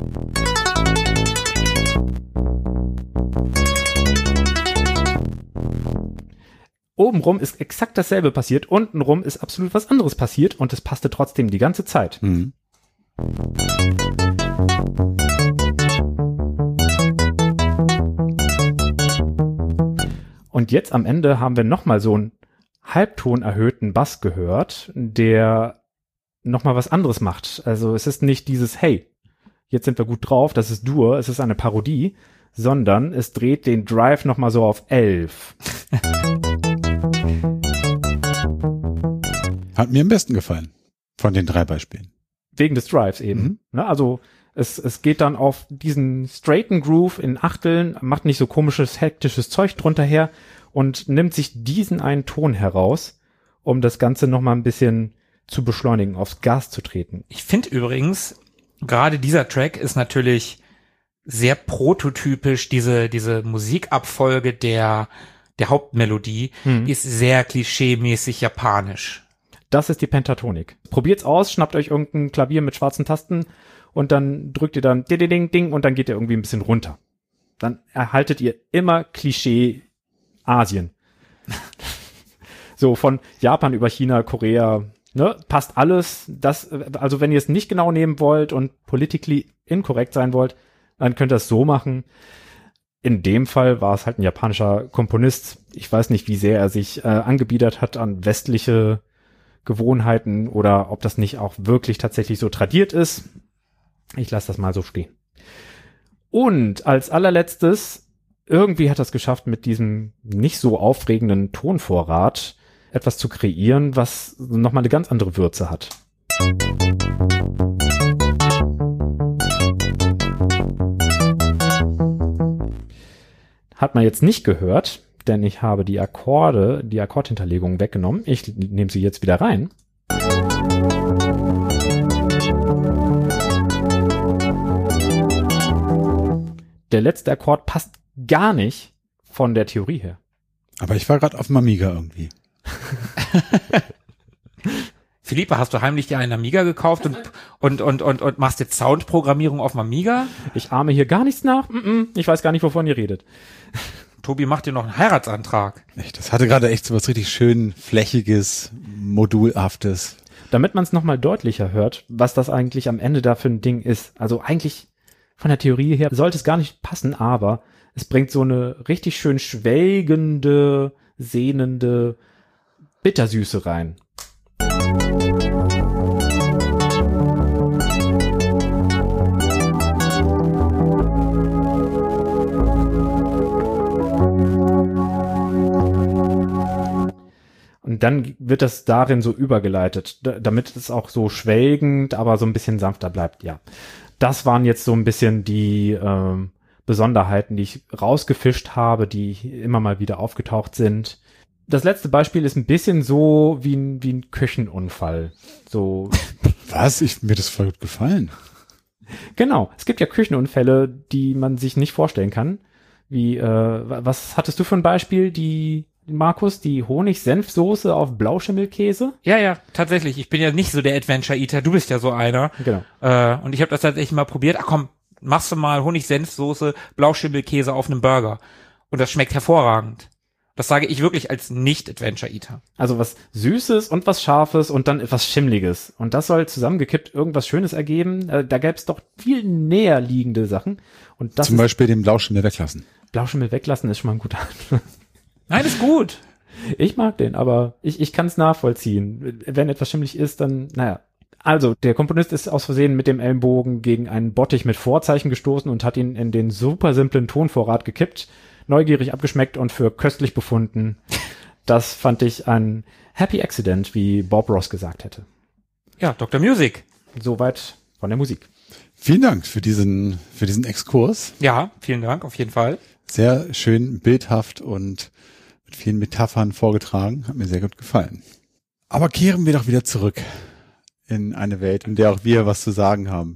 Obenrum ist exakt dasselbe passiert, untenrum ist absolut was anderes passiert und es passte trotzdem die ganze Zeit. Mhm. Und jetzt am Ende haben wir nochmal so einen Halbton erhöhten Bass gehört, der nochmal was anderes macht. Also es ist nicht dieses, hey, jetzt sind wir gut drauf, das ist Dur, es ist eine Parodie, sondern es dreht den Drive nochmal so auf 11. Hat mir am besten gefallen von den 3 Beispielen. Wegen des Drives eben. Mhm. Ne? Also es geht dann auf diesen straighten Groove in Achteln, macht nicht so komisches, hektisches Zeug drunter her und nimmt sich diesen einen Ton heraus, um das Ganze nochmal ein bisschen zu beschleunigen, aufs Gas zu treten. Ich finde übrigens, gerade dieser Track ist natürlich sehr prototypisch, diese Musikabfolge der Hauptmelodie, die ist sehr klischeemäßig japanisch. Das ist die Pentatonik. Probiert's aus, schnappt euch irgendein Klavier mit schwarzen Tasten und dann drückt ihr dann ding, ding, ding und dann geht ihr irgendwie ein bisschen runter. Dann erhaltet ihr immer Klischee Asien. So von Japan über China, Korea, ne, passt alles. Das, also wenn ihr es nicht genau nehmen wollt und politically inkorrekt sein wollt, dann könnt ihr es so machen. In dem Fall war es halt ein japanischer Komponist. Ich weiß nicht, wie sehr er sich angebiedert hat an westliche Gewohnheiten oder ob das nicht auch wirklich tatsächlich so tradiert ist. Ich lasse das mal so stehen. Und als allerletztes, irgendwie hat er es geschafft, mit diesem nicht so aufregenden Tonvorrat etwas zu kreieren, was nochmal eine ganz andere Würze hat. Hat man jetzt nicht gehört, denn ich habe die Akkordhinterlegung weggenommen. Ich nehme sie jetzt wieder rein. Der letzte Akkord passt gar nicht von der Theorie her. Aber ich war gerade auf dem Amiga irgendwie. Philippe, hast du heimlich dir einen Amiga gekauft und machst jetzt Soundprogrammierung auf dem Amiga? Ich ahme hier gar nichts nach. Ich weiß gar nicht, wovon ihr redet. Tobi macht dir noch einen Heiratsantrag. Echt, das hatte gerade echt so was richtig schön flächiges, modulhaftes. Damit man es nochmal deutlicher hört, was das eigentlich am Ende da für ein Ding ist. Also eigentlich von der Theorie her sollte es gar nicht passen, aber es bringt so eine richtig schön schwelgende, sehnende Bittersüße rein. Und dann wird das darin so übergeleitet, damit es auch so schwelgend, aber so ein bisschen sanfter bleibt, ja. Das waren jetzt so ein bisschen die Besonderheiten, die ich rausgefischt habe, die immer mal wieder aufgetaucht sind. Das letzte Beispiel ist ein bisschen so wie ein Küchenunfall. So. Was? Mir das voll gut gefallen. Genau. Es gibt ja Küchenunfälle, die man sich nicht vorstellen kann. Wie, was hattest du für ein Beispiel? Markus, die Honig-Senf-Soße auf Blauschimmelkäse? Ja, tatsächlich. Ich bin ja nicht so der Adventure-Eater. Du bist ja so einer. Genau. Und ich habe das tatsächlich mal probiert. Ach komm, machst du mal Honig-Senf-Soße, Blauschimmelkäse auf einem Burger. Und das schmeckt hervorragend. Das sage ich wirklich als Nicht-Adventure-Eater. Also was Süßes und was Scharfes und dann etwas Schimmliges. Und das soll zusammengekippt irgendwas Schönes ergeben. Da gäbe es doch viel näher liegende Sachen. Und das zum Beispiel den Blauschimmel weglassen. Blauschimmel weglassen ist schon mal ein guter Anfang. Nein, ist gut. Ich mag den, aber ich kann es nachvollziehen. Wenn etwas schimmlig ist, dann, naja. Also, der Komponist ist aus Versehen mit dem Ellenbogen gegen einen Bottich mit Vorzeichen gestoßen und hat ihn in den super simplen Tonvorrat gekippt, neugierig abgeschmeckt und für köstlich befunden. Das fand ich ein Happy Accident, wie Bob Ross gesagt hätte. Ja, Dr. Music. Soweit von der Musik. Vielen Dank für diesen Exkurs. Ja, vielen Dank, auf jeden Fall. Sehr schön, bildhaft und mit vielen Metaphern vorgetragen. Hat mir sehr gut gefallen. Aber kehren wir doch wieder zurück in eine Welt, in der auch wir was zu sagen haben.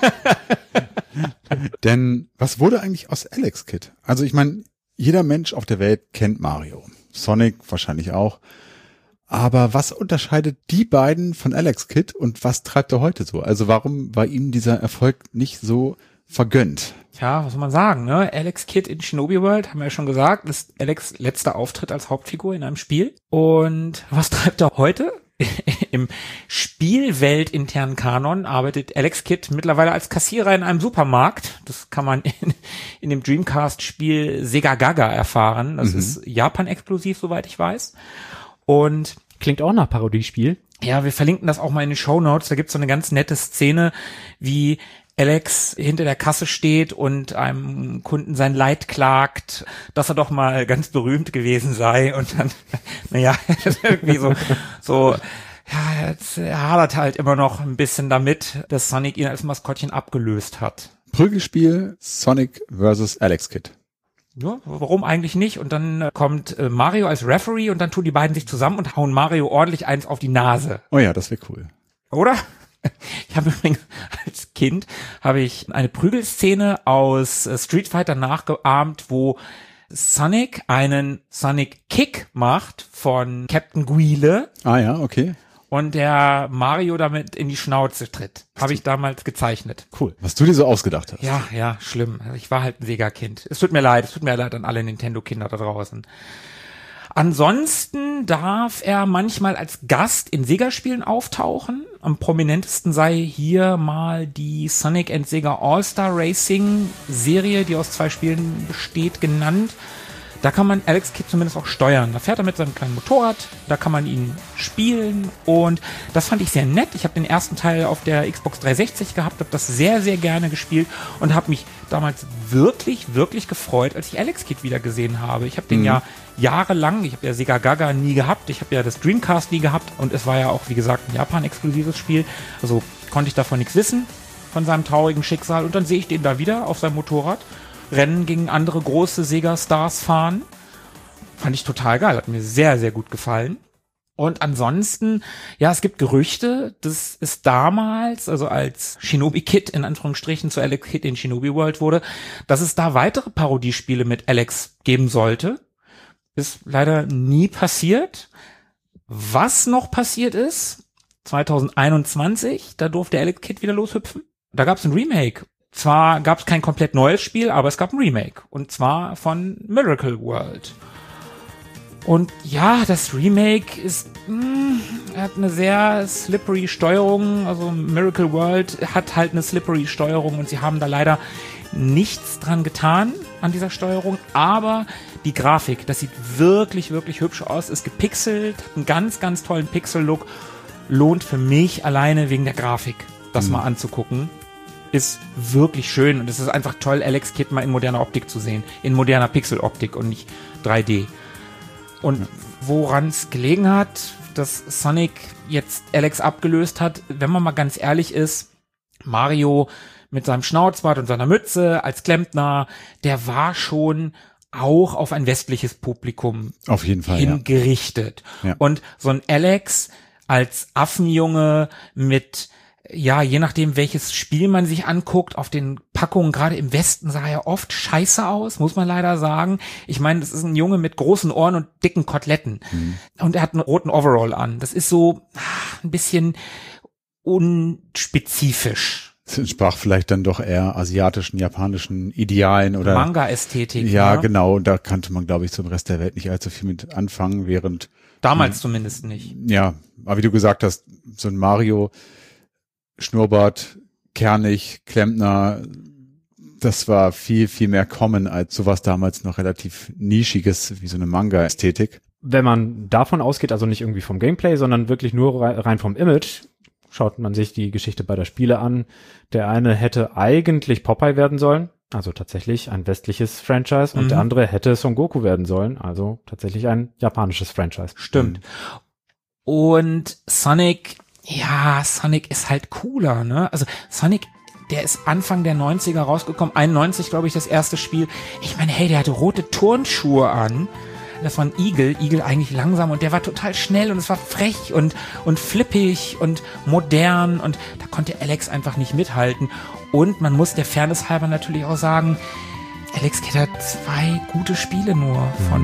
Denn was wurde eigentlich aus Alex Kidd? Also ich meine, jeder Mensch auf der Welt kennt Mario. Sonic wahrscheinlich auch. Aber was unterscheidet die beiden von Alex Kidd und was treibt er heute so? Also warum war ihm dieser Erfolg nicht so vergönnt? Ja, was soll man sagen, ne? Alex Kidd in Shinobi World, haben wir ja schon gesagt, ist Alex' letzter Auftritt als Hauptfigur in einem Spiel. Und was treibt er heute? Im spielweltinternen Kanon arbeitet Alex Kidd mittlerweile als Kassierer in einem Supermarkt. Das kann man in dem Dreamcast-Spiel Sega Gaga erfahren. Das ist Japan-exklusiv, soweit ich weiß. Und klingt auch nach Parodiespiel. Ja, wir verlinken das auch mal in den Shownotes. Da gibt's so eine ganz nette Szene, wie Alex hinter der Kasse steht und einem Kunden sein Leid klagt, dass er doch mal ganz berühmt gewesen sei und dann, naja, irgendwie so, ja, jetzt, er hadert halt immer noch ein bisschen damit, dass Sonic ihn als Maskottchen abgelöst hat. Prügelspiel Sonic vs. Alex Kidd. ja, warum eigentlich nicht? Und dann kommt Mario als Referee und dann tun die beiden sich zusammen und hauen Mario ordentlich eins auf die Nase. Oh ja, das wäre cool. Oder? Ich habe übrigens als Kind eine Prügelszene aus Street Fighter nachgeahmt, wo Sonic einen Sonic Kick macht von Captain Guile. Ah ja, okay. Und der Mario damit in die Schnauze tritt. Habe ich damals gezeichnet. Cool. Was du dir so ausgedacht hast. Ja, schlimm. Ich war halt ein Sega-Kind. Es tut mir leid an alle Nintendo-Kinder da draußen. Ansonsten darf er manchmal als Gast in Sega-Spielen auftauchen. Am prominentesten sei hier mal die Sonic & Sega All-Star Racing Serie, die aus 2 Spielen besteht, genannt. Da kann man Alex Kidd zumindest auch steuern. Da fährt er mit seinem kleinen Motorrad, da kann man ihn spielen und das fand ich sehr nett. Ich habe den ersten Teil auf der Xbox 360 gehabt, habe das sehr, sehr gerne gespielt und habe mich damals wirklich, wirklich gefreut, als ich Alex Kidd wieder gesehen habe. Ich habe den ja jahrelang, ich habe ja Sega Gaga nie gehabt, ich habe ja das Dreamcast nie gehabt und es war ja auch, wie gesagt, ein Japan-exklusives Spiel. Also konnte ich davon nichts wissen, von seinem traurigen Schicksal und dann sehe ich den da wieder auf seinem Motorrad. Rennen gegen andere große Sega-Stars fahren. Fand ich total geil, hat mir sehr, sehr gut gefallen. Und ansonsten, ja, es gibt Gerüchte, dass es damals, also als Shinobi Kid in Anführungsstrichen zu Alex Kidd in Shinobi World wurde, dass es da weitere Parodiespiele mit Alex geben sollte. Ist leider nie passiert. Was noch passiert ist, 2021, da durfte Alex Kidd wieder loshüpfen. Da gab es ein Remake. Zwar gab es kein komplett neues Spiel, aber es gab ein Remake. Und zwar von Miracle World. Und ja, das Remake hat eine sehr slippery Steuerung. Also Miracle World hat halt eine slippery Steuerung und sie haben da leider nichts dran getan an dieser Steuerung. Aber die Grafik, das sieht wirklich, wirklich hübsch aus. Ist gepixelt, hat einen ganz, ganz tollen Pixel-Look. Lohnt für mich alleine wegen der Grafik, das mal anzugucken. Ist wirklich schön und es ist einfach toll, Alex Kidd mal in moderner Optik zu sehen. In moderner Pixeloptik und nicht 3D. Und woran es gelegen hat, dass Sonic jetzt Alex abgelöst hat, wenn man mal ganz ehrlich ist, Mario mit seinem Schnauzbart und seiner Mütze als Klempner, der war schon auch auf ein westliches Publikum auf jeden Fall hingerichtet. Ja. Und so ein Alex als Affenjunge mit, ja, je nachdem, welches Spiel man sich anguckt, auf den Packungen, gerade im Westen, sah er oft scheiße aus, muss man leider sagen. Ich meine, das ist ein Junge mit großen Ohren und dicken Koteletten. Und er hat einen roten Overall an. Das ist so ein bisschen unspezifisch. Es entsprach vielleicht dann doch eher asiatischen, japanischen Idealen oder Manga-Ästhetik. Ja, genau. Und da kannte man, glaube ich, zum Rest der Welt nicht allzu viel mit anfangen, während damals zumindest nicht. Ja, aber wie du gesagt hast, so ein Mario, Schnurrbart, kernig, Klempner, das war viel, viel mehr common als sowas damals noch relativ nischiges, wie so eine Manga-Ästhetik. Wenn man davon ausgeht, also nicht irgendwie vom Gameplay, sondern wirklich nur rein vom Image, schaut man sich die Geschichte beider Spiele an. Der eine hätte eigentlich Popeye werden sollen, also tatsächlich ein westliches Franchise, und der andere hätte Son Goku werden sollen, also tatsächlich ein japanisches Franchise. Stimmt. Und Sonic ist halt cooler, ne? Also Sonic, der ist Anfang der 90er rausgekommen, 91, glaube ich, das erste Spiel. Ich meine, hey, der hatte rote Turnschuhe an. Das war ein Igel eigentlich langsam und der war total schnell und es war frech und flippig und modern und da konnte Alex einfach nicht mithalten. Und man muss der Fairness halber natürlich auch sagen, Alex Kidd hat 2 gute Spiele nur von,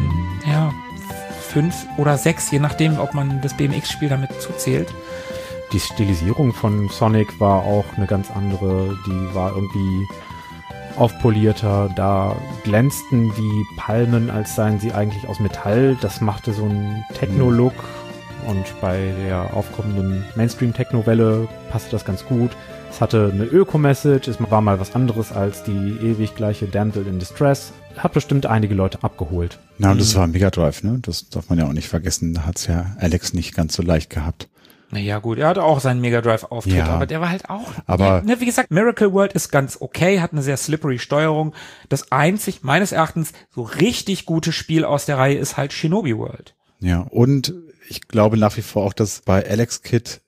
5 oder 6, je nachdem, ob man das BMX-Spiel damit zuzählt. Die Stilisierung von Sonic war auch eine ganz andere, die war irgendwie aufpolierter, da glänzten die Palmen, als seien sie eigentlich aus Metall. Das machte so einen Techno-Look und bei der aufkommenden Mainstream-Techno-Welle passte das ganz gut. Es hatte eine Öko-Message, es war mal was anderes als die ewig gleiche Damsel in Distress. Hat bestimmt einige Leute abgeholt. Na, und das war Mega Drive, ne? Das darf man ja auch nicht vergessen. Da hat's ja Alex nicht ganz so leicht gehabt. Naja, gut, er hatte auch seinen Mega Drive-Auftritt, aber der war halt auch, aber wie gesagt, Miracle World ist ganz okay, hat eine sehr slippery Steuerung. Das einzig, meines Erachtens, so richtig gute Spiel aus der Reihe ist halt Shinobi World. Ja, und ich glaube nach wie vor auch, dass bei Alex Kidd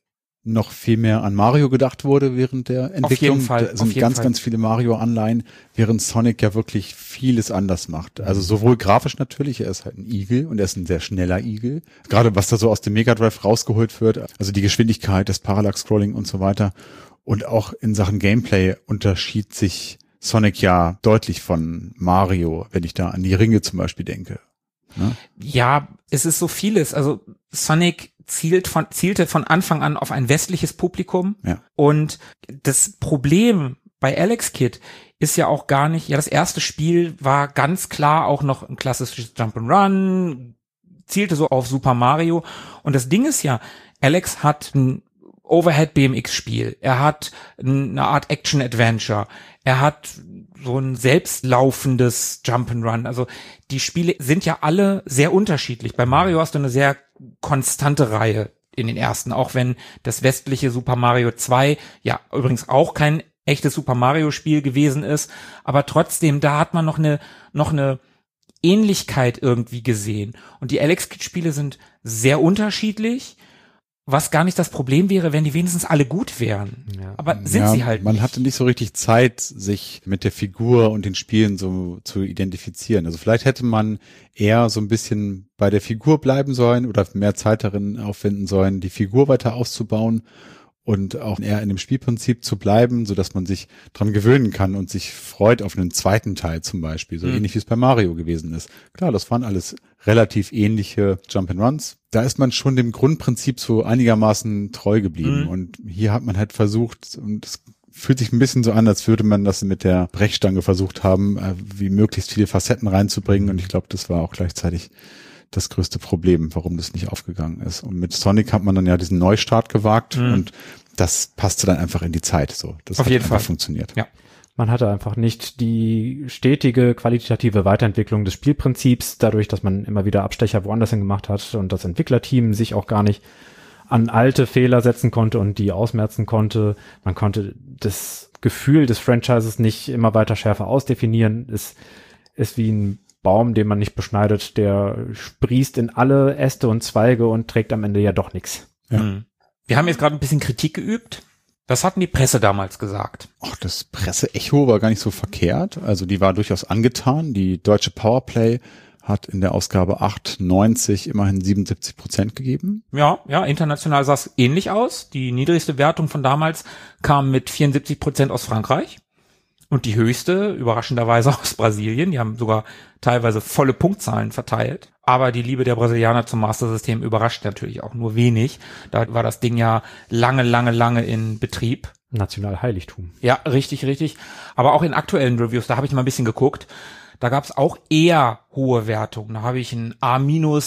noch viel mehr an Mario gedacht wurde während der Entwicklung. Auf jeden Fall. Da sind ganz viele Mario-Anleihen, während Sonic ja wirklich vieles anders macht. Also sowohl grafisch natürlich, er ist halt ein Igel und er ist ein sehr schneller Igel. Gerade was da so aus dem Mega Drive rausgeholt wird, also die Geschwindigkeit, das Parallax-Scrolling und so weiter. Und auch in Sachen Gameplay unterschied sich Sonic ja deutlich von Mario, wenn ich da an die Ringe zum Beispiel denke. Ne? Ja, es ist so vieles. Also Sonic zielte von Anfang an auf ein westliches Publikum. Ja. Und das Problem bei Alex Kidd ist ja auch gar nicht, ja, das erste Spiel war ganz klar auch noch ein klassisches Jump'n'Run, zielte so auf Super Mario. Und das Ding ist ja, Alex hat ein Overhead-BMX-Spiel, er hat eine Art Action-Adventure, er hat so ein selbstlaufendes Jump'n'Run. Also die Spiele sind ja alle sehr unterschiedlich. Bei Mario hast du eine sehr konstante Reihe in den ersten, auch wenn das westliche Super Mario 2 ja übrigens auch kein echtes Super Mario Spiel gewesen ist, aber trotzdem, da hat man noch eine Ähnlichkeit irgendwie gesehen. Und die Alex Kidd Spiele sind sehr unterschiedlich, was gar nicht das Problem wäre, wenn die wenigstens alle gut wären. Ja. Aber sind sie halt man nicht. hatte nicht so richtig Zeit, sich mit der Figur und den Spielen so zu identifizieren. Also vielleicht hätte man eher so ein bisschen bei der Figur bleiben sollen oder mehr Zeit darin aufwenden sollen, die Figur weiter auszubauen und auch eher in dem Spielprinzip zu bleiben, so dass man sich dran gewöhnen kann und sich freut auf einen zweiten Teil zum Beispiel, so ähnlich wie es bei Mario gewesen ist. Klar, das waren alles relativ ähnliche Jump'n'Runs. Da ist man schon dem Grundprinzip so einigermaßen treu geblieben. Und hier hat man halt versucht, und es fühlt sich ein bisschen so an, als würde man das mit der Brechstange versucht haben, wie möglichst viele Facetten reinzubringen. Und ich glaube, das war auch gleichzeitig das größte Problem, warum das nicht aufgegangen ist. Und mit Sonic hat man dann ja diesen Neustart gewagt und das passte dann einfach in die Zeit. So, das auf hat jeden einfach Fall funktioniert. Ja. Man hatte einfach nicht die stetige qualitative Weiterentwicklung des Spielprinzips, dadurch, dass man immer wieder Abstecher woanders hin gemacht hat und das Entwicklerteam sich auch gar nicht an alte Fehler setzen konnte und die ausmerzen konnte. Man konnte das Gefühl des Franchises nicht immer weiter schärfer ausdefinieren. Es ist wie ein Baum, den man nicht beschneidet, der sprießt in alle Äste und Zweige und trägt am Ende ja doch nichts. Ja. Wir haben jetzt gerade ein bisschen Kritik geübt. Was hatten die Presse damals gesagt? Ach, das Presseecho war gar nicht so verkehrt. Also die war durchaus angetan. Die deutsche Powerplay hat in der Ausgabe 8,90 immerhin 77% gegeben. Ja, international sah es ähnlich aus. Die niedrigste Wertung von damals kam mit 74% aus Frankreich. Und die höchste, überraschenderweise, aus Brasilien. Die haben sogar teilweise volle Punktzahlen verteilt. Aber die Liebe der Brasilianer zum Master-System überrascht natürlich auch nur wenig. Da war das Ding ja lange in Betrieb. Nationalheiligtum. Ja, richtig. Aber auch in aktuellen Reviews, da habe ich mal ein bisschen geguckt. Da gab es auch eher hohe Wertungen. Da habe ich ein A-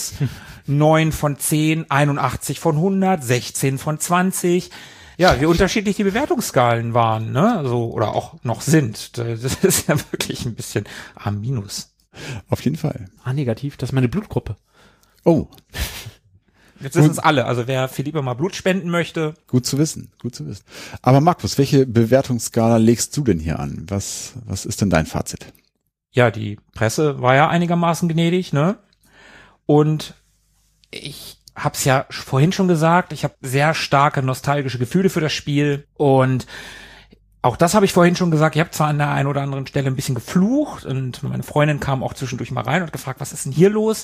9 von 10, 81 von 100, 16 von 20. Ja, wie unterschiedlich die Bewertungsskalen waren, ne? So, oder auch noch sind. Das ist ja wirklich ein bisschen A-. Auf jeden Fall. negativ, das ist meine Blutgruppe. Oh, Jetzt wissen es alle. Also wer Philippe mal Blut spenden möchte. gut zu wissen. Aber Markus, welche Bewertungsskala legst du denn hier an? Was ist denn dein Fazit? Ja, die Presse war ja einigermaßen gnädig, ne? Und ich hab's ja vorhin schon gesagt, ich habe sehr starke nostalgische Gefühle für das Spiel und auch das habe ich vorhin schon gesagt, ich habe zwar an der einen oder anderen Stelle ein bisschen geflucht und meine Freundin kam auch zwischendurch mal rein und hat gefragt, was ist denn hier los?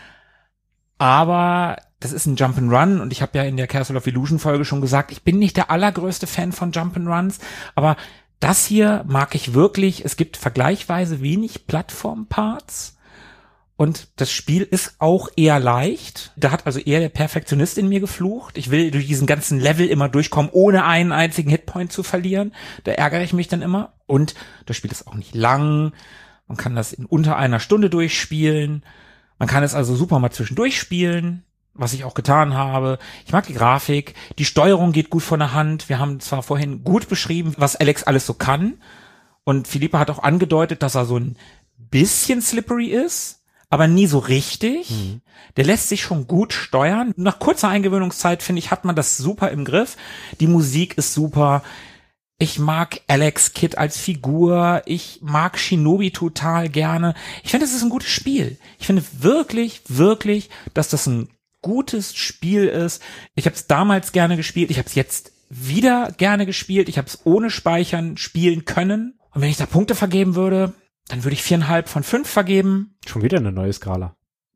Aber das ist ein Jump'n'Run und ich habe ja in der Castle of Illusion Folge schon gesagt, ich bin nicht der allergrößte Fan von Jump'n'Runs, aber das hier mag ich wirklich. Es gibt vergleichsweise wenig Plattform-Parts. Und das Spiel ist auch eher leicht. Da hat also eher der Perfektionist in mir geflucht. Ich will durch diesen ganzen Level immer durchkommen, ohne einen einzigen Hitpoint zu verlieren. Da ärgere ich mich dann immer. Und das Spiel ist auch nicht lang. Man kann das in unter einer Stunde durchspielen. Man kann es also super mal zwischendurch spielen, was ich auch getan habe. Ich mag die Grafik. Die Steuerung geht gut von der Hand. Wir haben zwar vorhin gut beschrieben, was Alex alles so kann. Und Philippe hat auch angedeutet, dass er so ein bisschen slippery ist. Aber nie so richtig. Der lässt sich schon gut steuern. Nach kurzer Eingewöhnungszeit, finde ich, hat man das super im Griff. Die Musik ist super. Ich mag Alex Kidd als Figur. Ich mag Shinobi total gerne. Ich finde, das ist ein gutes Spiel. Ich finde wirklich, dass das ein gutes Spiel ist. Ich habe es damals gerne gespielt, ich habe es jetzt wieder gerne gespielt, ich habe es ohne Speichern spielen können. Und wenn ich da Punkte vergeben würde, dann würde ich 4,5 von 5 vergeben. Schon wieder eine neue Skala.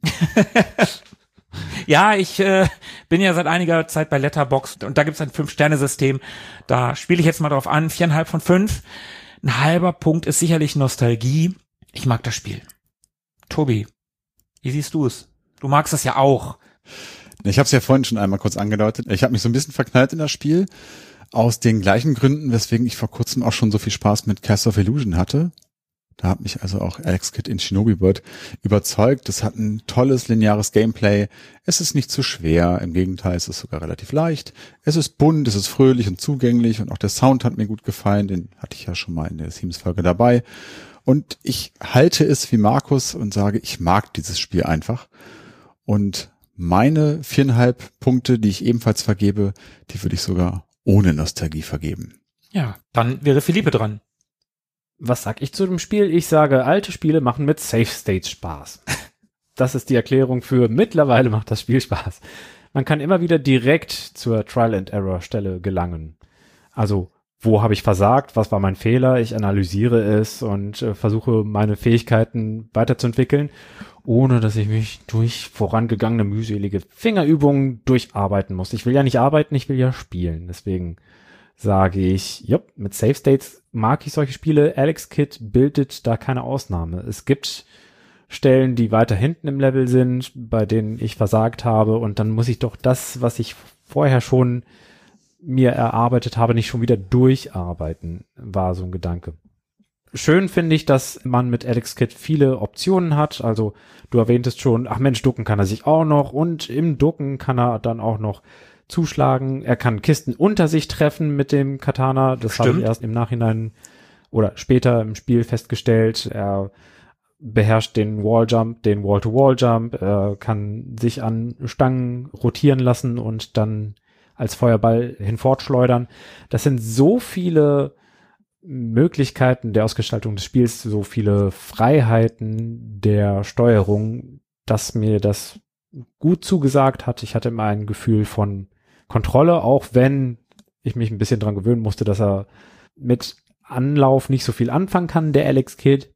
Ja, ich bin ja seit einiger Zeit bei Letterboxd und da gibt's ein 5-Sterne-System. Da spiele ich jetzt mal drauf an, 4,5 von 5. Ein halber Punkt ist sicherlich Nostalgie. Ich mag das Spiel. Tobi, wie siehst du es? Du magst es ja auch. Ich habe es ja vorhin schon einmal kurz angedeutet. Ich habe mich so ein bisschen verknallt in das Spiel. Aus den gleichen Gründen, weswegen ich vor kurzem auch schon so viel Spaß mit Castle of Illusion hatte. Da hat mich also auch Alex Kidd in Shinobi World überzeugt. Es hat ein tolles lineares Gameplay. Es ist nicht zu schwer. Im Gegenteil, es ist sogar relativ leicht. Es ist bunt, es ist fröhlich und zugänglich und auch der Sound hat mir gut gefallen. Den hatte ich ja schon mal in der Themes-Folge dabei. Und ich halte es wie Markus und sage, ich mag dieses Spiel einfach. Und meine 4,5 Punkte, die ich ebenfalls vergebe, die würde ich sogar ohne Nostalgie vergeben. Ja, dann wäre Philippe dran. Was sag ich zu dem Spiel? Ich sage, alte Spiele machen mit Safe States Spaß. Das ist die Erklärung für mittlerweile macht das Spiel Spaß. Man kann immer wieder direkt zur Trial-and-Error-Stelle gelangen. Also, wo habe ich versagt? Was war mein Fehler? Ich analysiere es und versuche, meine Fähigkeiten weiterzuentwickeln, ohne dass ich mich durch vorangegangene mühselige Fingerübungen durcharbeiten muss. Ich will ja nicht arbeiten, ich will ja spielen. Deswegen sage ich, ja, mit Safe States mag ich solche Spiele. Alex Kidd bildet da keine Ausnahme. Es gibt Stellen, die weiter hinten im Level sind, bei denen ich versagt habe und dann muss ich doch das, was ich vorher schon mir erarbeitet habe, nicht schon wieder durcharbeiten, war so ein Gedanke. Schön finde ich, dass man mit Alex Kidd viele Optionen hat. Also du erwähntest schon, ach Mensch, ducken kann er sich auch noch und im Ducken kann er dann auch noch zuschlagen. Er kann Kisten unter sich treffen mit dem Katana. Das habe ich erst im Nachhinein oder später im Spiel festgestellt. Er beherrscht den Walljump, den Wall-to-Wall-Jump. Er kann sich an Stangen rotieren lassen und dann als Feuerball hinfortschleudern. Das sind so viele Möglichkeiten der Ausgestaltung des Spiels, so viele Freiheiten der Steuerung, dass mir das gut zugesagt hat. Ich hatte immer ein Gefühl von Kontrolle, auch wenn ich mich ein bisschen dran gewöhnen musste, dass er mit Anlauf nicht so viel anfangen kann, der Alex Kidd.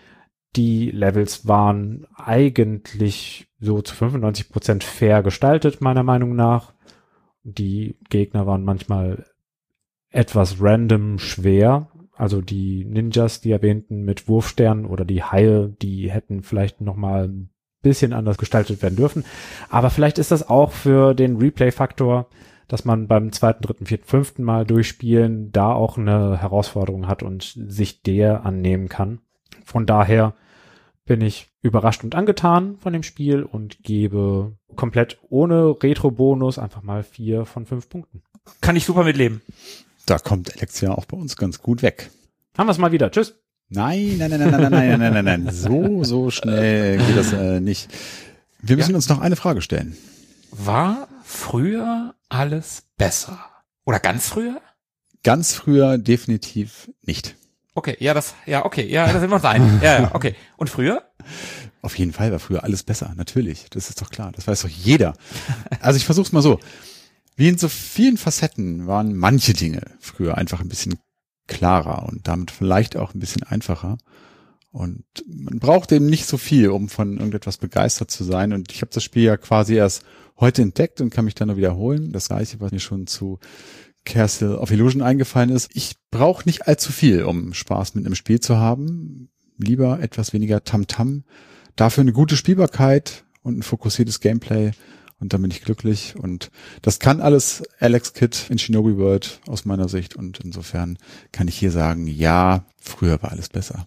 Die Levels waren eigentlich so zu 95% fair gestaltet, meiner Meinung nach. Die Gegner waren manchmal etwas random schwer. Also die Ninjas, die erwähnten mit Wurfsternen oder die Haie, die hätten vielleicht noch mal ein bisschen anders gestaltet werden dürfen. Aber vielleicht ist das auch für den Replay-Faktor, dass man beim 2., 3., 4., 5. Mal durchspielen da auch eine Herausforderung hat und sich der annehmen kann. Von daher bin ich überrascht und angetan von dem Spiel und gebe komplett ohne Retro-Bonus einfach mal 4 von 5 Punkten. Kann ich super mitleben. Da kommt Alex ja auch bei uns ganz gut weg. Haben wir es mal wieder. Tschüss. Nein. So schnell geht das nicht. Wir müssen uns noch eine Frage stellen. War früher alles besser? Oder ganz früher? Ganz früher definitiv nicht. Okay, da sind wir uns einig. Ja, okay. Und früher? Auf jeden Fall war früher alles besser, natürlich. Das ist doch klar, das weiß doch jeder. Also ich versuch's mal so. Wie in so vielen Facetten waren manche Dinge früher einfach ein bisschen klarer und damit vielleicht auch ein bisschen einfacher. Und man braucht eben nicht so viel, um von irgendetwas begeistert zu sein. Und ich habe das Spiel ja quasi erst heute entdeckt und kann mich dann nur wiederholen. Das Gleiche, was mir schon zu Castle of Illusion eingefallen ist. Ich brauche nicht allzu viel, um Spaß mit einem Spiel zu haben. Lieber etwas weniger Tamtam. Dafür eine gute Spielbarkeit und ein fokussiertes Gameplay. Und dann bin ich glücklich. Und das kann alles Alex Kidd in Shinobi World aus meiner Sicht. Und insofern kann ich hier sagen, ja, früher war alles besser.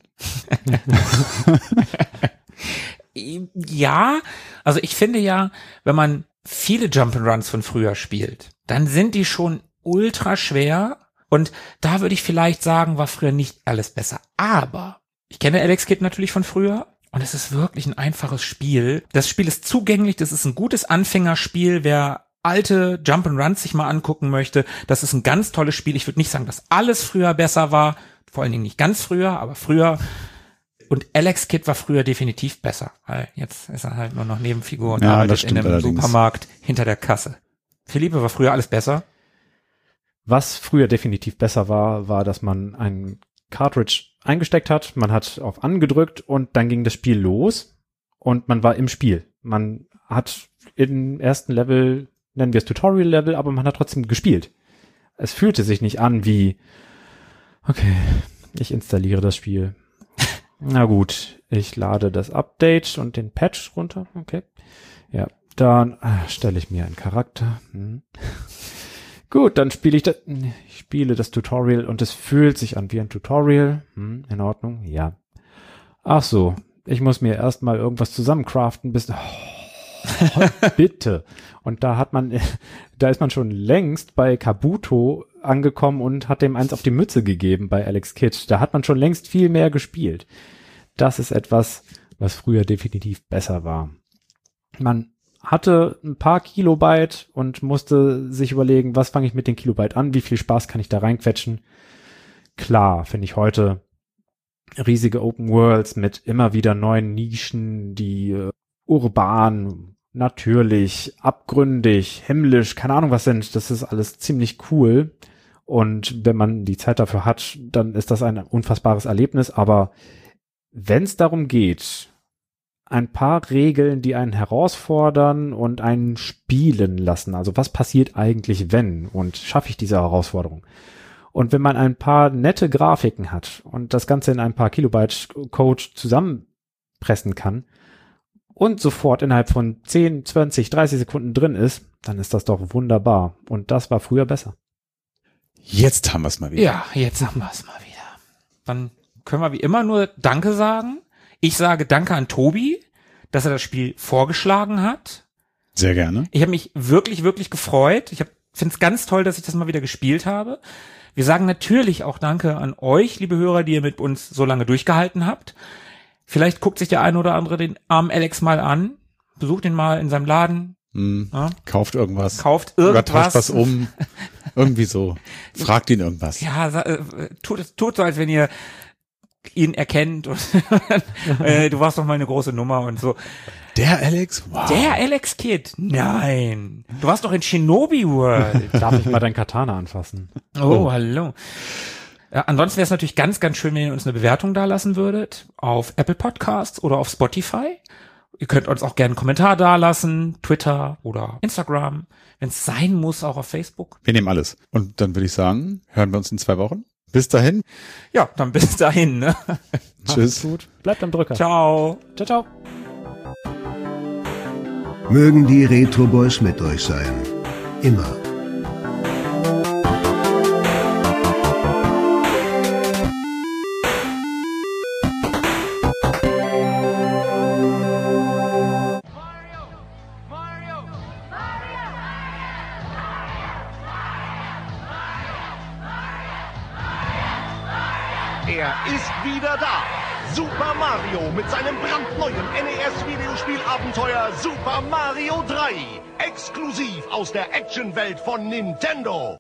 Ja, also ich finde ja, wenn man viele Jump'n'Runs von früher spielt, dann sind die schon ultra schwer. Und da würde ich vielleicht sagen, war früher nicht alles besser. Aber ich kenne Alex Kidd natürlich von früher. Und es ist wirklich ein einfaches Spiel. Das Spiel ist zugänglich, das ist ein gutes Anfängerspiel. Wer alte Jump'n'Runs sich mal angucken möchte, das ist ein ganz tolles Spiel. Ich würde nicht sagen, dass alles früher besser war, vor allen Dingen nicht ganz früher, aber früher. Und Alex Kidd war früher definitiv besser, weil jetzt ist er halt nur noch Nebenfigur und Ja, das arbeitet in stimmt einem allerdings. Supermarkt hinter der Kasse. Philippe, war früher alles besser? Was früher definitiv besser war, dass man ein Cartridge eingesteckt hat, man hat auf angedrückt und dann ging das Spiel los und man war im Spiel. Man hat im ersten Level, nennen wir es Tutorial-Level, aber man hat trotzdem gespielt. Es fühlte sich nicht an wie, okay, ich installiere das Spiel. Na gut, ich lade das Update und den Patch runter, okay. Ja, dann stelle ich mir einen Charakter. Gut, dann spiele ich das Tutorial und es fühlt sich an wie ein Tutorial. In Ordnung, ja. Ach so, ich muss mir erstmal irgendwas zusammencraften, bitte. Und da ist man schon längst bei Kabuto angekommen und hat dem eins auf die Mütze gegeben bei Alex Kidd. Da hat man schon längst viel mehr gespielt. Das ist etwas, was früher definitiv besser war. Man hatte ein paar Kilobyte und musste sich überlegen, was fange ich mit den Kilobyte an, wie viel Spaß kann ich da reinquetschen. Klar, finde ich heute riesige Open Worlds mit immer wieder neuen Nischen, die urban, natürlich, abgründig, himmlisch, keine Ahnung was sind. Das ist alles ziemlich cool. Und wenn man die Zeit dafür hat, dann ist das ein unfassbares Erlebnis. Aber wenn es darum geht, ein paar Regeln, die einen herausfordern und einen spielen lassen. Also was passiert eigentlich, wenn? Und schaffe ich diese Herausforderung? Und wenn man ein paar nette Grafiken hat und das Ganze in ein paar Kilobyte Code zusammenpressen kann und sofort innerhalb von 10, 20, 30 Sekunden drin ist, dann ist das doch wunderbar. Und das war früher besser. Jetzt haben wir es mal wieder. Ja, jetzt haben wir es mal wieder. Dann können wir wie immer nur Danke sagen. Ich sage Danke an Tobi, dass er das Spiel vorgeschlagen hat. Sehr gerne. Ich habe mich wirklich, wirklich gefreut. Ich finde es ganz toll, dass ich das mal wieder gespielt habe. Wir sagen natürlich auch Danke an euch, liebe Hörer, die ihr mit uns so lange durchgehalten habt. Vielleicht guckt sich der eine oder andere den armen Alex mal an. Besucht ihn mal in seinem Laden. Ja. Kauft irgendwas. Kauft irgendwas. Oder tauscht was um. Irgendwie so. Fragt ihn irgendwas. Ja, tut so, als wenn ihr ihn erkennt und du warst doch mal eine große Nummer und so. Der Alex? Wow. Der Alex Kidd? Nein. Du warst doch in Shinobi World. Darf ich mal dein Katana anfassen? Oh, hallo. Ansonsten wäre es natürlich ganz, ganz schön, wenn ihr uns eine Bewertung dalassen würdet auf Apple Podcasts oder auf Spotify. Ihr könnt uns auch gerne einen Kommentar dalassen, Twitter oder Instagram. Wenn es sein muss, auch auf Facebook. Wir nehmen alles. Und dann würde ich sagen, hören wir uns in 2 Wochen. Bis dahin. Ja, dann bis dahin. Ne? Tschüss. Gut. Bleibt am Drücker. Ciao. Ciao, ciao. Mögen die Retro Boys mit euch sein. Immer. Er ist wieder da. Super Mario mit seinem brandneuen NES-Videospielabenteuer Super Mario 3. Exklusiv aus der Actionwelt von Nintendo.